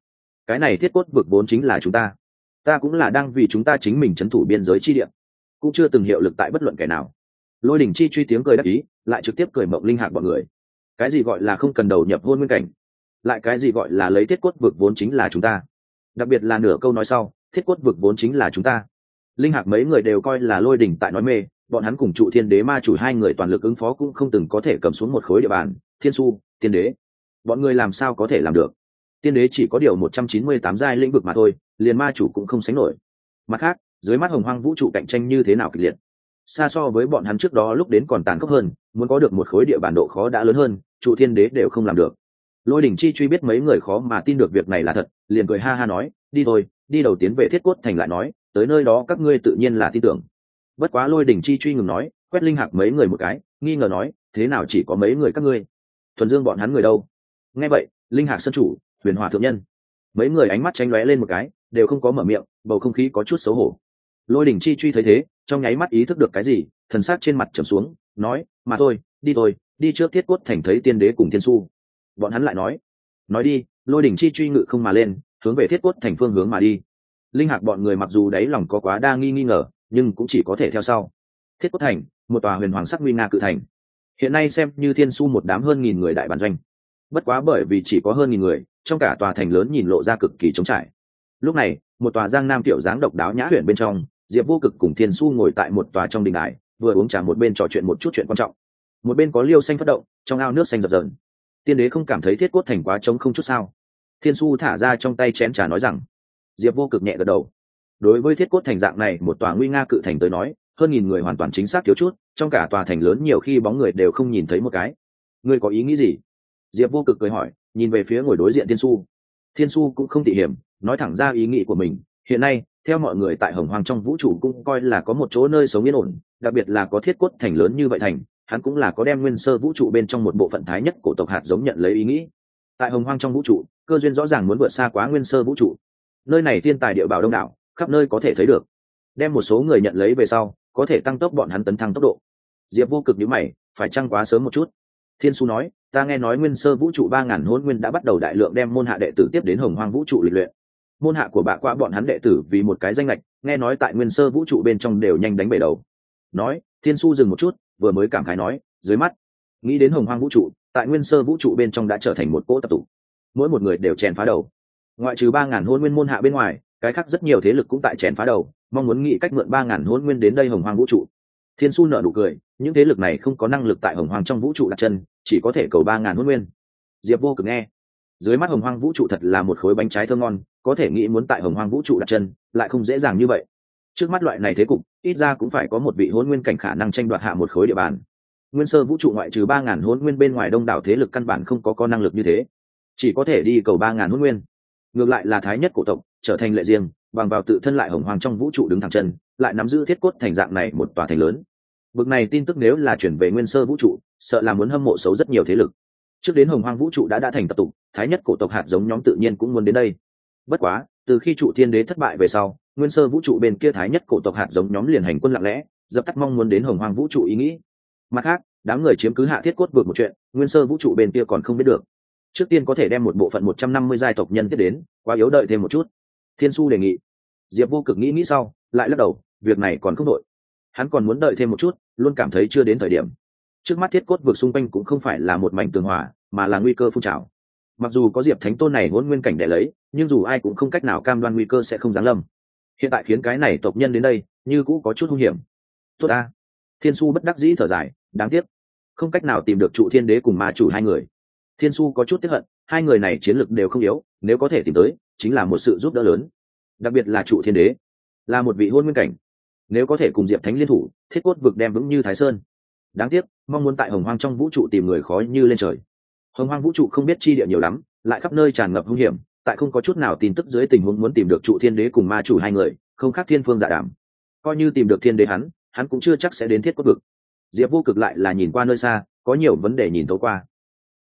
cái này thiết cốt vực vốn chính là chúng ta cũng là đang vì chúng ta chính mình trấn thủ biên giới chi địa, cũng chưa từng hiệu lực tại bất luận kẻ nào. Lôi đỉnh chi truy tiếng cười đắc ý, lại trực tiếp cười mộng linh hạc bọn người. Cái gì gọi là không cần đầu nhập hôn nguyên cảnh, lại cái gì gọi là lấy thiết cốt vực vốn chính là chúng ta, đặc biệt là nửa câu nói sau, thiết cốt vực vốn chính là chúng ta. Linh hạc mấy người đều coi là lôi đỉnh tại nói mê, bọn hắn cùng trụ thiên đế ma chủ hai người toàn lực ứng phó cũng không từng có thể cầm xuống một khối địa bàn. Thiên su, tiên đế, bọn người làm sao có thể làm được? Tiên đế chỉ có điều 198 giai lĩnh vực mà thôi, liền ma chủ cũng không sánh nổi. Mặt khác, dưới mắt hồng hoang vũ trụ cạnh tranh như thế nào kịch liệt, xa so với bọn hắn trước đó lúc đến còn tàn khốc hơn, muốn có được một khối địa bàn độ khó đã lớn hơn, trụ thiên đế đều không làm được. Lôi đỉnh chi truy biết mấy người khó mà tin được việc này là thật, liền cười ha ha nói, đi thôi, đi đầu tiến về thiết cốt thành lại nói, tới nơi đó các ngươi tự nhiên là tin tưởng. Bất quá lôi đỉnh chi truy ngừng nói, quét linh hạc mấy người một cái, nghi ngờ nói, thế nào chỉ có mấy người các ngươi? Thuần Dương bọn hắn người đâu? Nghe vậy, linh hạc sân chủ, huyền hòa thượng nhân, mấy người ánh mắt tránh lóe lên một cái, đều không có mở miệng, bầu không khí có chút xấu hổ. Lôi đỉnh chi truy thấy thế, trong nháy mắt ý thức được cái gì, thần sắc trên mặt trầm xuống, nói, mà thôi, đi trước thiết cốt thành thấy tiên đế cùng thiên su. Bọn hắn lại nói đi. Lôi đỉnh chi truy ngự không mà lên, hướng về thiết cốt thành phương hướng mà đi. Linh hạc bọn người mặc dù đáy lòng có quá đa nghi ngờ, nhưng cũng chỉ có thể theo sau. Thiết cốt thành, một tòa huyền hoàng sắc nguy nga cự thành, hiện nay xem như thiên su một đám hơn 1000 người đại bản doanh. Bất quá bởi vì chỉ có hơn 1000 người, trong cả tòa thành lớn nhìn lộ ra cực kỳ trống trải. Lúc này, một tòa giang nam tiểu dáng độc đáo nhã huyền bên trong, Diệp Vô Cực cùng Thiên Su ngồi tại một tòa trong đình đài, vừa uống trà một bên trò chuyện một chút chuyện quan trọng. Một bên có liêu xanh phát động, trong ao nước xanh dập dờn. Tiên đế không cảm thấy thiết cốt thành quá trống không chút sao? Thiên Su thả ra trong tay chén trà nói rằng. Diệp Vô Cực nhẹ gật đầu. Đối với thiết cốt thành dạng này một tòa nguy nga cự thành tới nói, hơn 1000 người hoàn toàn chính xác thiếu chút, trong cả tòa thành lớn nhiều khi bóng người đều không nhìn thấy một cái. Ngươi có ý nghĩ gì? Diệp Vô Cực cười hỏi, nhìn về phía ngồi đối diện Thiên Su. Thiên Su cũng không tỉ hiểm, nói thẳng ra ý nghĩ của mình. Hiện nay, theo mọi người tại hồng hoang trong vũ trụ cũng coi là có một chỗ nơi sống yên ổn, đặc biệt là có thiết cốt thành lớn như vậy thành, hắn cũng là có đem nguyên sơ vũ trụ bên trong một bộ phận thái nhất cổ tộc hạt giống nhận lấy ý nghĩ. Tại hồng hoang trong vũ trụ, cơ duyên rõ ràng muốn vượt xa quá nguyên sơ vũ trụ. Nơi này thiên tài địa bảo đông đảo, khắp nơi có thể thấy được. Đem một số người nhận lấy về sau, có thể tăng tốc bọn hắn tấn thăng tốc độ. Diệp Vô Cực nhíu mày, phải chăng quá sớm một chút? Thiên Su nói, ta nghe nói nguyên sơ vũ trụ 3000 hỗn nguyên đã bắt đầu đại lượng đem môn hạ đệ tử tiếp đến hồng hoang vũ trụ lịch luyện. Môn hạ của bạ qua bọn hắn đệ tử vì một cái danh lệch, nghe nói tại nguyên sơ vũ trụ bên trong đều nhanh đánh bể đầu. Nói, Thiên Su dừng một chút, vừa mới cảm khái nói, dưới mắt nghĩ đến hồng hoang vũ trụ, tại nguyên sơ vũ trụ bên trong đã trở thành một cỗ tập tụ, mỗi một người đều chèn phá đầu. Ngoại trừ 3000 hỗn nguyên môn hạ bên ngoài, cái khác rất nhiều thế lực cũng tại chèn phá đầu, mong muốn nghĩ cách mượn 3000 hỗn nguyên đến đây hồng hoang vũ trụ. Thiên Su nở nụ cười, những thế lực này không có năng lực tại hồng hoang trong vũ trụ đặt chân, chỉ có thể cầu 3000 hỗn nguyên. Diệp Vô Cực nghe, dưới mắt hồng hoang vũ trụ thật là một khối bánh trái thơm ngon, có thể nghĩ muốn tại hồng hoang vũ trụ đặt chân, lại không dễ dàng như vậy. Trước mắt loại này thế cục, ít ra cũng phải có một vị hỗn nguyên cảnh khả năng tranh đoạt hạ một khối địa bàn. Nguyên sơ vũ trụ ngoại trừ 3000 hỗn nguyên bên ngoài đông đảo thế lực căn bản không có năng lực như thế, chỉ có thể đi cầu 3000 hỗn nguyên. Ngược lại là thái nhất cổ tộc trở thành lệ riêng, bằng vào tự thân lại hồng hoang trong vũ trụ đứng thẳng chân, lại nắm giữ thiết cốt thành dạng này một tòa thành lớn. Bực này tin tức nếu là chuyển về nguyên sơ vũ trụ, sợ là muốn hâm mộ xấu rất nhiều thế lực. Trước đến hồng hoang vũ trụ đã thành tập tục, thái nhất cổ tộc hạt giống nhóm tự nhiên cũng muốn đến đây. Bất quá, từ khi trụ thiên đế thất bại về sau, nguyên sơ vũ trụ bên kia thái nhất cổ tộc hạt giống nhóm liền hành quân lặng lẽ, dập tắt mong muốn đến hồng hoang vũ trụ ý nghĩ. Mặt khác, đám người chiếm cứ hạ thiết cốt vượt một chuyện, nguyên sơ vũ trụ bên kia còn không biết được. Trước tiên có thể đem một bộ phận 150 giai tộc nhân tiếp đến, quá yếu đợi thêm một chút. Thiên Su đề nghị. Diệp Vô Cực nghĩ sau, lại lắc đầu, việc này còn không đội. Hắn còn muốn đợi thêm một chút, luôn cảm thấy chưa đến thời điểm. Trước mắt thiết cốt vực xung quanh cũng không phải là một mảnh tường hòa, mà là nguy cơ phun trào. Mặc dù có Diệp Thánh Tôn này hỗn nguyên cảnh để lấy, nhưng dù ai cũng không cách nào cam đoan nguy cơ sẽ không giáng lâm. Hiện tại khiến cái này tộc nhân đến đây, như cũ có chút hung hiểm. Tốt a. Thiên Su bất đắc dĩ thở dài, đáng tiếc, không cách nào tìm được trụ thiên đế cùng ma chủ hai người. Thiên Su có chút tiếc hận, hai người này chiến lực đều không yếu, nếu có thể tìm tới, chính là một sự giúp đỡ lớn. Đặc biệt là trụ thiên đế, là một vị hôn nguyên cảnh, nếu có thể cùng Diệp Thánh liên thủ, thiết cốt vực đem vững như Thái Sơn. Đáng tiếc, mong muốn tại hồng hoang trong vũ trụ tìm người khó như lên trời. Hồng hoang vũ trụ không biết chi địa nhiều lắm, lại khắp nơi tràn ngập hung hiểm, tại không có chút nào tin tức dưới tình huống muốn tìm được trụ thiên đế cùng ma chủ hai người, không khác thiên phương dạ đảm. Coi như tìm được thiên đế hắn cũng chưa chắc sẽ đến thiết cốt vực. Diệp Vô Cực lại là nhìn qua nơi xa, có nhiều vấn đề nhìn tối qua.